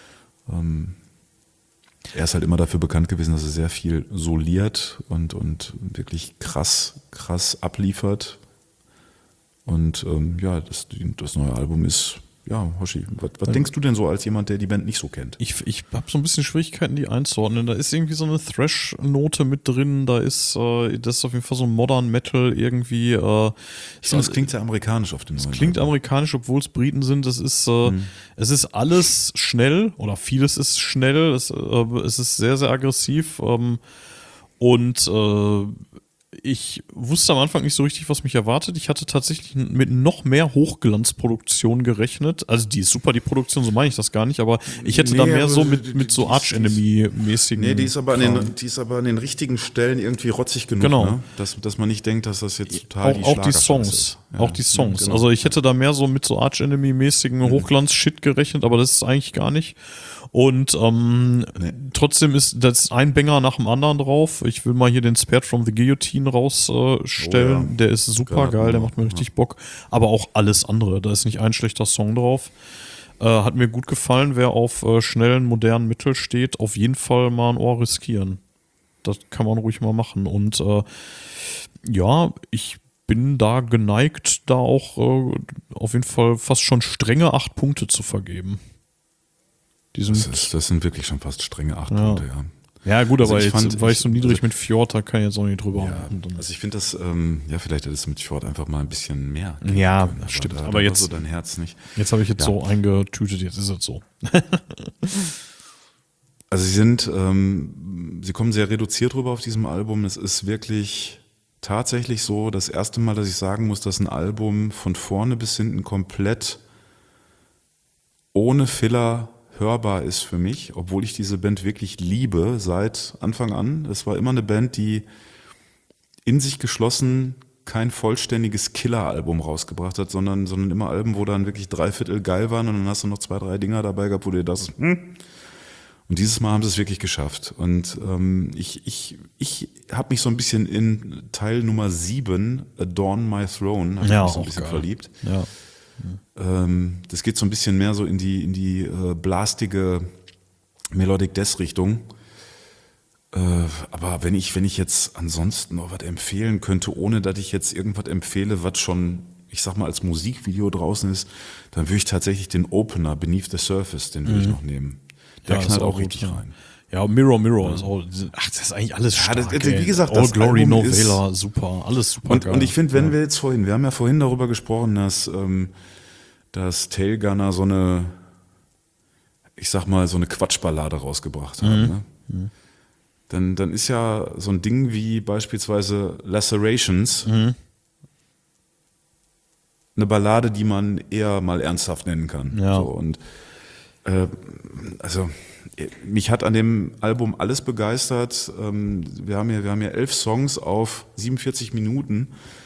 Er ist halt immer dafür bekannt gewesen, dass er sehr viel soliert und wirklich krass abliefert. Und ja, das neue Album ist, ja, Hoshi, was denkst du denn so als jemand, der die Band nicht so kennt? Ich habe so ein bisschen Schwierigkeiten, die einzuordnen. Da ist irgendwie so eine Thrash-Note mit drin. Das ist auf jeden Fall so ein Modern Metal irgendwie. Ich finde, es klingt sehr amerikanisch auf dem neuen Klingt Album. amerikanisch, obwohl es Briten sind. Es ist alles schnell oder vieles ist schnell. Es ist sehr, sehr aggressiv. Und ich wusste am Anfang nicht so richtig, was mich erwartet. Ich hatte tatsächlich mit noch mehr Hochglanzproduktion gerechnet. Also die ist super, die Produktion, so meine ich das gar nicht, aber ich hätte da mehr so mit so Arch-Enemy-mäßigen. Nee, die ist aber an den richtigen Stellen irgendwie rotzig genug, Genau. ne? Dass man nicht denkt, dass das jetzt total auch die Schlagerscheiße Songs. ist. Ja. Auch die Songs. Genau. Also ich hätte da mehr so mit so Arch-Enemy-mäßigen Hochglanz-Shit gerechnet, aber das ist eigentlich gar nicht. Und trotzdem ist das ein Banger nach dem anderen drauf. Ich will mal hier den Spared from the Guillotine rausstellen. Oh ja. Der ist super geil, der macht mir richtig Bock. Aber auch alles andere. Da ist nicht ein schlechter Song drauf. Hat mir gut gefallen. Wer auf schnellen, modernen Mittel steht, auf jeden Fall mal ein Ohr riskieren. Das kann man ruhig mal machen. Und ja, ich bin da geneigt, da auch auf jeden Fall fast schon strenge 8 Punkte zu vergeben. Die sind Das sind wirklich schon fast strenge 8 Punkte, ja. Ja, gut, Also aber ich jetzt fand- war ich so niedrig also- mit Fjord, da kann ich jetzt auch nicht drüber Ja, machen. also ich finde das, ja, vielleicht hättest du mit Fjord einfach mal ein bisschen mehr. Ja, geben können, stimmt. Da Aber war jetzt- so dein Herz nicht. Jetzt habe ich jetzt Ja. so eingetütet, jetzt ist es so. Also sie kommen sehr reduziert rüber auf diesem Album. Es ist wirklich tatsächlich so das erste Mal, dass ich sagen muss, dass ein Album von vorne bis hinten komplett ohne Filler hörbar ist für mich, obwohl ich diese Band wirklich liebe seit Anfang an. Es war immer eine Band, die in sich geschlossen kein vollständiges Killer-Album rausgebracht hat, sondern immer Alben, wo dann wirklich 3/4 geil waren und dann hast du noch 2, 3 Dinger dabei gehabt, wo du dir dachtest, Und dieses Mal haben sie es wirklich geschafft. Und ich habe mich so ein bisschen in Teil Nummer 7, Adorn My Throne, habe ich mich so ein bisschen verliebt. Ja. Das geht so ein bisschen mehr so in die blastige Melodic Death Richtung. Aber wenn ich jetzt ansonsten noch was empfehlen könnte, ohne dass ich jetzt irgendwas empfehle, was schon, ich sag mal, als Musikvideo draußen ist, dann würde ich tatsächlich den Opener Beneath the Surface, den würde ich noch nehmen. Der knallt auch richtig rein. Ja, Mirror ist auch, das ist eigentlich alles stark. Wie gesagt, All das Glory Album Novella, super, alles super geil. Und ich finde, wenn wir haben ja vorhin darüber gesprochen, dass Tail Gunner so eine Quatschballade rausgebracht haben. Ne? Dann ist ja so ein Ding wie beispielsweise Lacerations eine Ballade, die man eher mal ernsthaft nennen kann. Ja. So, und mich hat an dem Album alles begeistert. Wir haben hier 11 Songs auf 47 Minuten.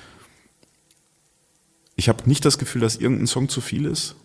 Ich habe nicht das Gefühl, dass irgendein Song zu viel ist.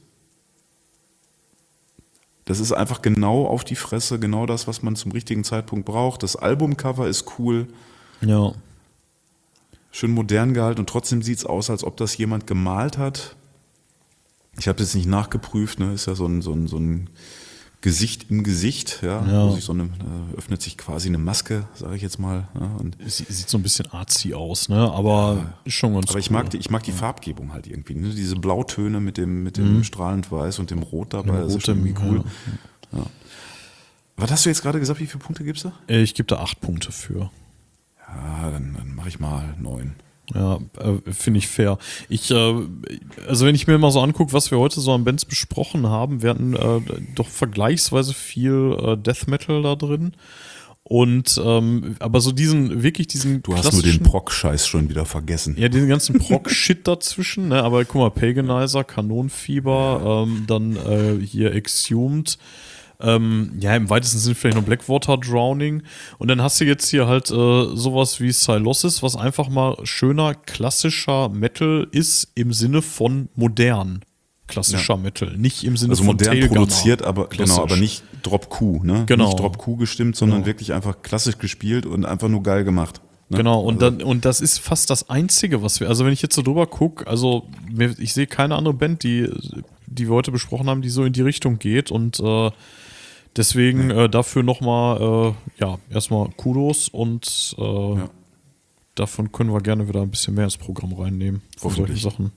Das ist einfach genau auf die Fresse, genau das, was man zum richtigen Zeitpunkt braucht. Das Albumcover ist cool. Ja. Schön modern gehalten und trotzdem sieht es aus, als ob das jemand gemalt hat. Ich habe das nicht nachgeprüft, ne? Ist ja so ein Gesicht im Gesicht, ja. Wo sich öffnet sich quasi eine Maske, sage ich jetzt mal. Ja? Und Sieht so ein bisschen artsy aus, ne? Aber ist schon ganz aber cool. ich mag die Farbgebung halt irgendwie. Ne? Diese Blautöne mit dem strahlend Weiß und dem Rot dabei, das ist schon irgendwie cool. Ja. Was hast du jetzt gerade gesagt, wie viele Punkte gibst du? Ich gebe da 8 Punkte für. Ja, dann mache ich mal 9. Ja, finde ich fair. Also wenn ich mir mal so angucke, was wir heute so an Bands besprochen haben, wir hatten doch vergleichsweise viel Death Metal da drin. Und aber so diesen Du hast nur den Prog-Scheiß schon wieder vergessen. Ja, diesen ganzen Prog-Shit dazwischen, ne? Aber guck mal, Paganizer, Kanonenfieber, dann hier Exhumed. Ja, im weitesten Sinne vielleicht noch Blackwater Drowning. Und dann hast du jetzt hier halt sowas wie Sylosis, was einfach mal schöner, klassischer Metal ist im Sinne von modern klassischer Metal. Nicht im Sinne also von modern Tailgunner. produziert, aber nicht Drop-Q, ne? Genau. Nicht Drop-Q gestimmt, sondern wirklich einfach klassisch gespielt und einfach nur geil gemacht. Ne? Genau, und das ist fast das Einzige, was wir, also wenn ich jetzt so drüber gucke, also ich sehe keine andere Band, die wir heute besprochen haben, die so in die Richtung geht und deswegen dafür nochmal, erstmal Kudos und davon können wir gerne wieder ein bisschen mehr ins Programm reinnehmen. Von solchen Sachen.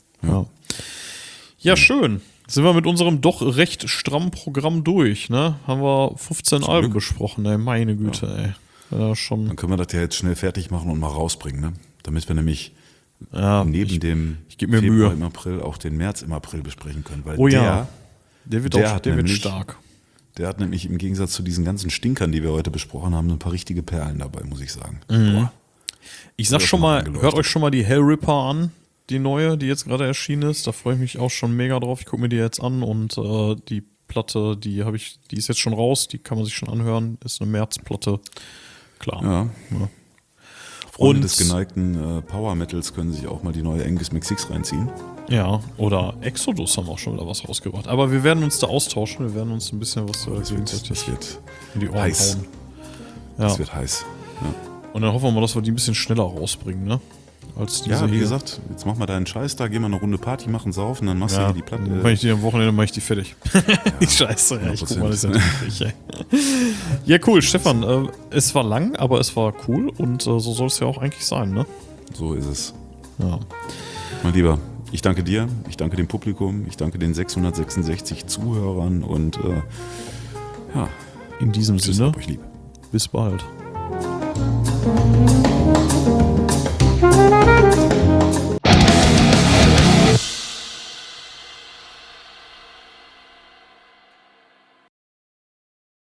Ja, schön. Sind wir mit unserem doch recht strammen Programm durch, ne? Haben wir 15 Alben besprochen, ey, meine Güte, ey. Ja, schon. Dann können wir das ja jetzt schnell fertig machen und mal rausbringen, ne? Damit wir nämlich neben dem Februar im April auch den März im April besprechen können. Weil der wird stark. Der hat nämlich im Gegensatz zu diesen ganzen Stinkern, die wir heute besprochen haben, ein paar richtige Perlen dabei, muss ich sagen. Boah. Ich sag schon mal, hört euch schon mal die Hellripper an, die neue, die jetzt gerade erschienen ist. Da freue ich mich auch schon mega drauf. Ich gucke mir die jetzt an und die Platte, die ist jetzt schon raus, die kann man sich schon anhören. Ist eine Märzplatte. Klar. Ja. Freunde des geneigten Power Metals können sich auch mal die neue Angus McSix reinziehen. Ja, oder Exodus haben auch schon wieder was rausgebracht. Aber wir werden uns da austauschen, wir werden uns ein bisschen was das wird in die Ohren heiß. hauen. Das wird heiß. Ja. Und dann hoffen wir mal, dass wir die ein bisschen schneller rausbringen, ne? Als diese wie gesagt, jetzt mach mal deinen Scheiß da, geh mal eine Runde Party machen, saufen, dann machst du hier die Platte. Mach ich die am Wochenende, mach ich die fertig. Die Scheiße, ich guck mal, das ist ja nicht ey. Ja, cool, Stefan, es war lang, aber es war cool und so soll es ja auch eigentlich sein, ne? So ist es. Ja. Mein Lieber, ich danke dir, ich danke dem Publikum, ich danke den 666 Zuhörern und in diesem Sinne, euch lieb. bis bald.